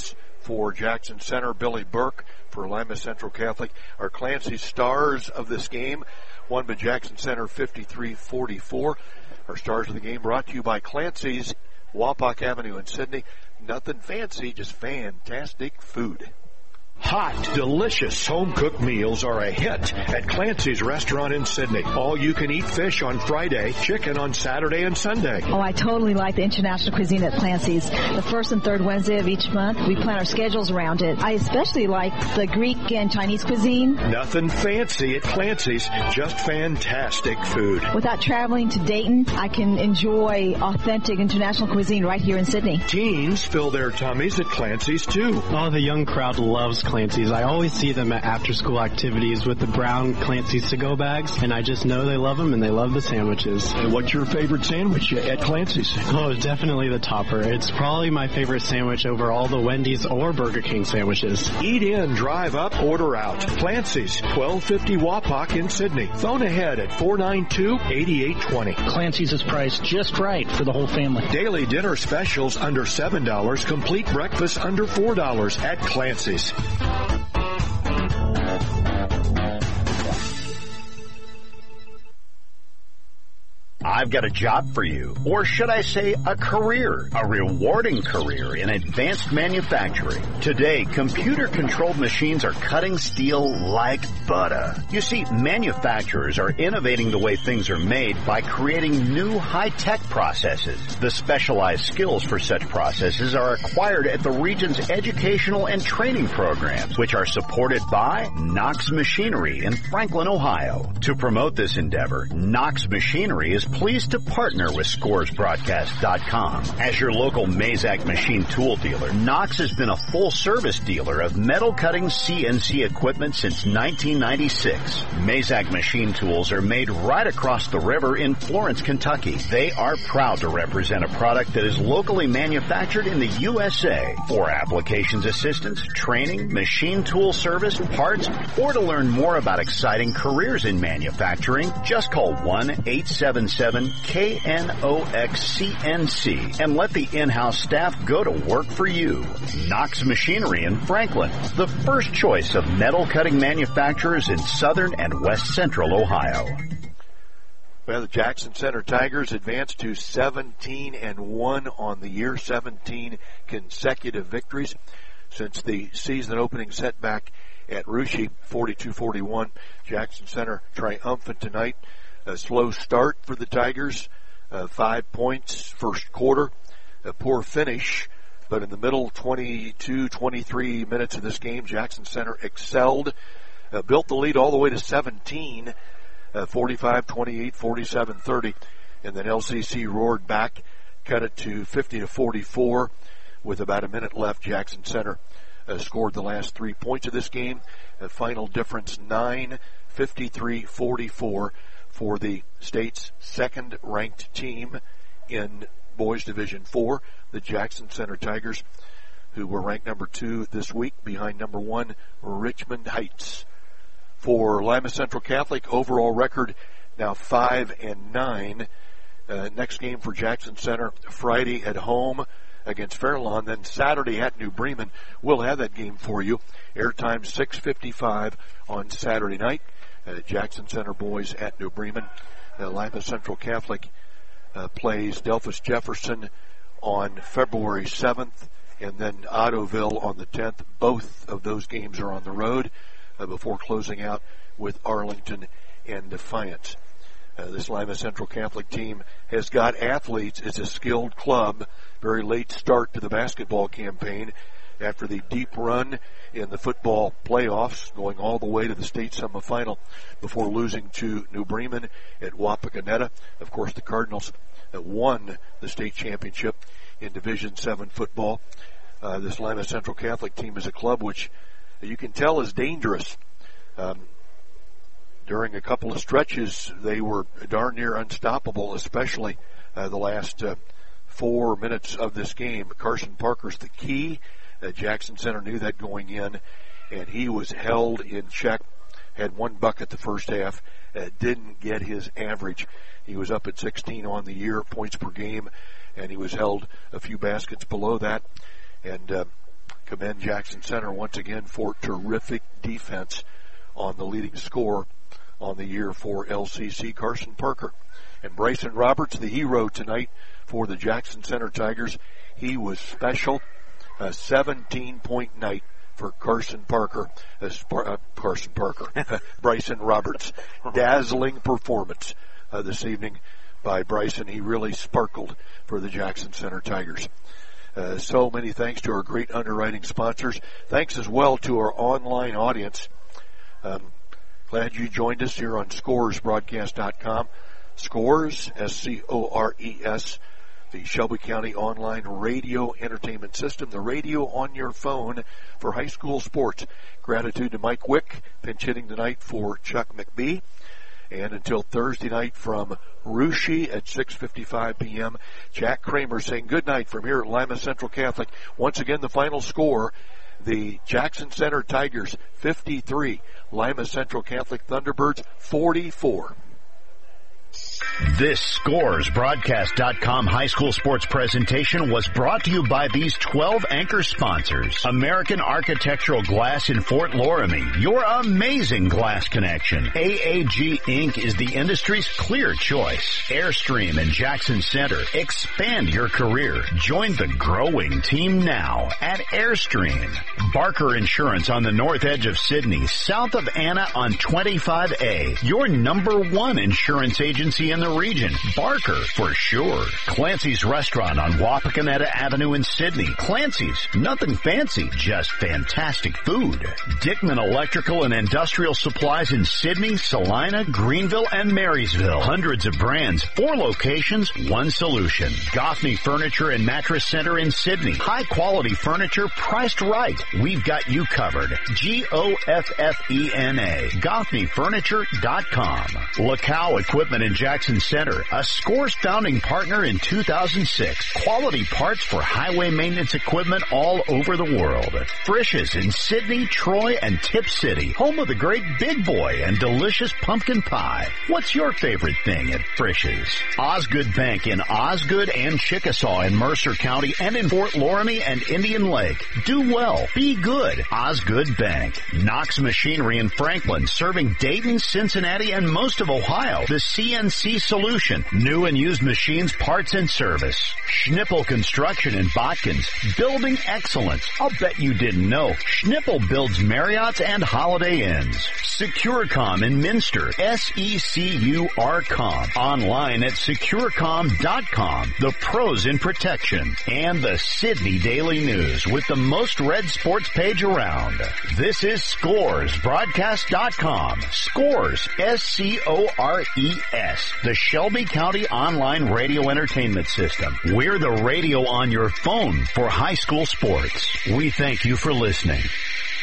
for Jackson Center, Billy Burke for Lima Central Catholic. Our Clancy stars of this game won by Jackson Center fifty-three forty-four. Our stars of the game brought to you by Clancy's, Wapak Avenue in Sydney. Nothing fancy, just fantastic food. Hot, delicious home-cooked meals are a hit at Clancy's Restaurant in Sydney. All-you-can-eat fish on Friday, chicken on Saturday and Sunday. Oh, I totally like the international cuisine at Clancy's. The first and third Wednesday of each month, we plan our schedules around it. I especially like the Greek and Chinese cuisine. Nothing fancy at Clancy's, just fantastic food. Without traveling to Dayton, I can enjoy authentic international cuisine right here in Sydney. Teens fill their tummies at Clancy's, too. Oh, the young crowd loves Clancy's. I always see them at after-school activities with the brown Clancy's to-go bags, and I just know they love them and they love the sandwiches. And what's your favorite sandwich at Clancy's? Oh, definitely the topper. It's probably my favorite sandwich over all the Wendy's or Burger King sandwiches. Eat in, drive up, order out. Clancy's, twelve fifty Wapak in Sydney. Phone ahead at four nine two, eight eight two zero. Clancy's is priced just right for the whole family. Daily dinner specials under seven dollars. Complete breakfast under four dollars at Clancy's. I've got a job for you, or should I say a career, a rewarding career in advanced manufacturing. Today, computer-controlled machines are cutting steel like butter. You see, manufacturers are innovating the way things are made by creating new high-tech processes. The specialized skills for such processes are acquired at the region's educational and training programs, which are supported by Knox Machinery in Franklin, Ohio. To promote this endeavor, Knox Machinery is pleased to partner with Scores Broadcast dot com. As your local Mazak machine tool dealer, Knox has been a full-service dealer of metal-cutting C N C equipment since nineteen ninety-six. Mazak machine tools are made right across the river in Florence, Kentucky. They are proud to represent a product that is locally manufactured in the U S A. For applications assistance, training, machine tool service, parts, or to learn more about exciting careers in manufacturing, just call one eight seven seven K N O X C N C and let the in-house staff go to work for you. Knox Machinery in Franklin, the first choice of metal cutting manufacturers in southern and west central Ohio. Well, the Jackson Center Tigers advanced to seventeen and one on the year, seventeen consecutive victories since the season opening setback at Russia, forty-two forty-one. Jackson Center triumphant tonight. A slow start for the Tigers, uh, five points first quarter, a poor finish, but in the middle twenty-two, twenty-three minutes of this game, Jackson Center excelled, uh, built the lead all the way to seventeen, uh, forty-five twenty-eight, forty-seven thirty, and then L C C roared back, cut it to fifty to forty-four with about a minute left. Jackson Center uh, scored the last three points of this game, a final difference nine, fifty-three forty-four. For the state's second-ranked team in Boys Division four, the Jackson Center Tigers, who were ranked number two this week behind number one, Richmond Heights. For Lima Central Catholic, overall record now five and nine. Uh, next game for Jackson Center, Friday at home against Fairlawn, then Saturday at New Bremen. We'll have that game for you. Airtime six fifty-five on Saturday night. Uh, Jackson Center boys at New Bremen. Uh, Lima Central Catholic uh, plays Delphus Jefferson on February seventh, and then Ottoville on the tenth. Both of those games are on the road uh, before closing out with Arlington and Defiance. Uh, this Lima Central Catholic team has got athletes. It's a skilled club. Very late start to the basketball campaign after the deep run in the football playoffs, going all the way to the state semifinal before losing to New Bremen at Wapakoneta. Of course, the Cardinals uh, won the state championship in Division seven football. Uh, this Lima Central Catholic team is a club which you can tell is dangerous. Um, during a couple of stretches, they were darn near unstoppable, especially uh, the last uh, four minutes of this game. Carson Parker's the key. Uh, Jackson Center knew that going in, and he was held in check. Had one bucket the first half, uh, didn't get his average. He was up at sixteen on the year, points per game, and he was held a few baskets below that. And uh, commend Jackson Center once again for terrific defense on the leading score on the year for L C C, Carson Parker. And Bryson Roberts, the hero tonight for the Jackson Center Tigers. He was special. A seventeen-point night for Carson Parker. Uh, Spar- uh, Carson Parker. Bryson Roberts. Dazzling performance uh, this evening by Bryson. He really sparkled for the Jackson Center Tigers. Uh, so many thanks to our great underwriting sponsors. Thanks as well to our online audience. Um, glad you joined us here on scores broadcast dot com. Scores, S C O R E S, the Shelby County Online Radio Entertainment System, the radio on your phone for high school sports. Gratitude to Mike Wick, pinch hitting tonight for Chuck McBee. And until Thursday night from Russia at six fifty-five p.m., Jack Kramer saying good night from here at Lima Central Catholic. Once again, the final score, the Jackson Center Tigers fifty-three, Lima Central Catholic Thunderbirds forty-four. This Scores Broadcast dot com high school sports presentation was brought to you by these twelve anchor sponsors. American Architectural Glass in Fort Loramie, your amazing glass connection. A A G Incorporated is the industry's clear choice. Airstream in Jackson Center. Expand your career. Join the growing team now at Airstream. Barker Insurance on the north edge of Sydney, south of Anna on twenty-five A. Your number one insurance agency in the region. Barker, for sure. Clancy's Restaurant on Wapakoneta Avenue in Sydney. Clancy's, nothing fancy, just fantastic food. Dickman Electrical and Industrial Supplies in Sydney, Salina, Greenville, and Marysville. Hundreds of brands, four locations, one solution. Goffney Furniture and Mattress Center in Sydney. High quality furniture priced right. We've got you covered. G O F F E N A. Goffney Furniture dot com. Lacow Equipment in Jackson Center, a Scores founding partner in two thousand six. Quality parts for highway maintenance equipment all over the world. Frisch's in Sydney, Troy, and Tip City, home of the great Big Boy and delicious pumpkin pie. What's your favorite thing at Frisch's? Osgood Bank in Osgood and Chickasaw in Mercer County and in Fort Loramie and Indian Lake. Do well. Be good. Osgood Bank. Knox Machinery in Franklin, serving Dayton, Cincinnati, and most of Ohio. The C N C Solution. New and used machines, parts, and service. Schnippel Construction in Botkins. Building excellence. I'll bet you didn't know. Schnippel builds Marriotts and Holiday Inns. Securecom in Minster. S E C U R com. Online at Securecom dot com. The pros in protection. And the Sydney Daily News with the most read sports page around. This is Scores Broadcast dot com. Scores. S C O R E S. The Shelby County Online Radio Entertainment System. We're the radio on your phone for high school sports. We thank you for listening.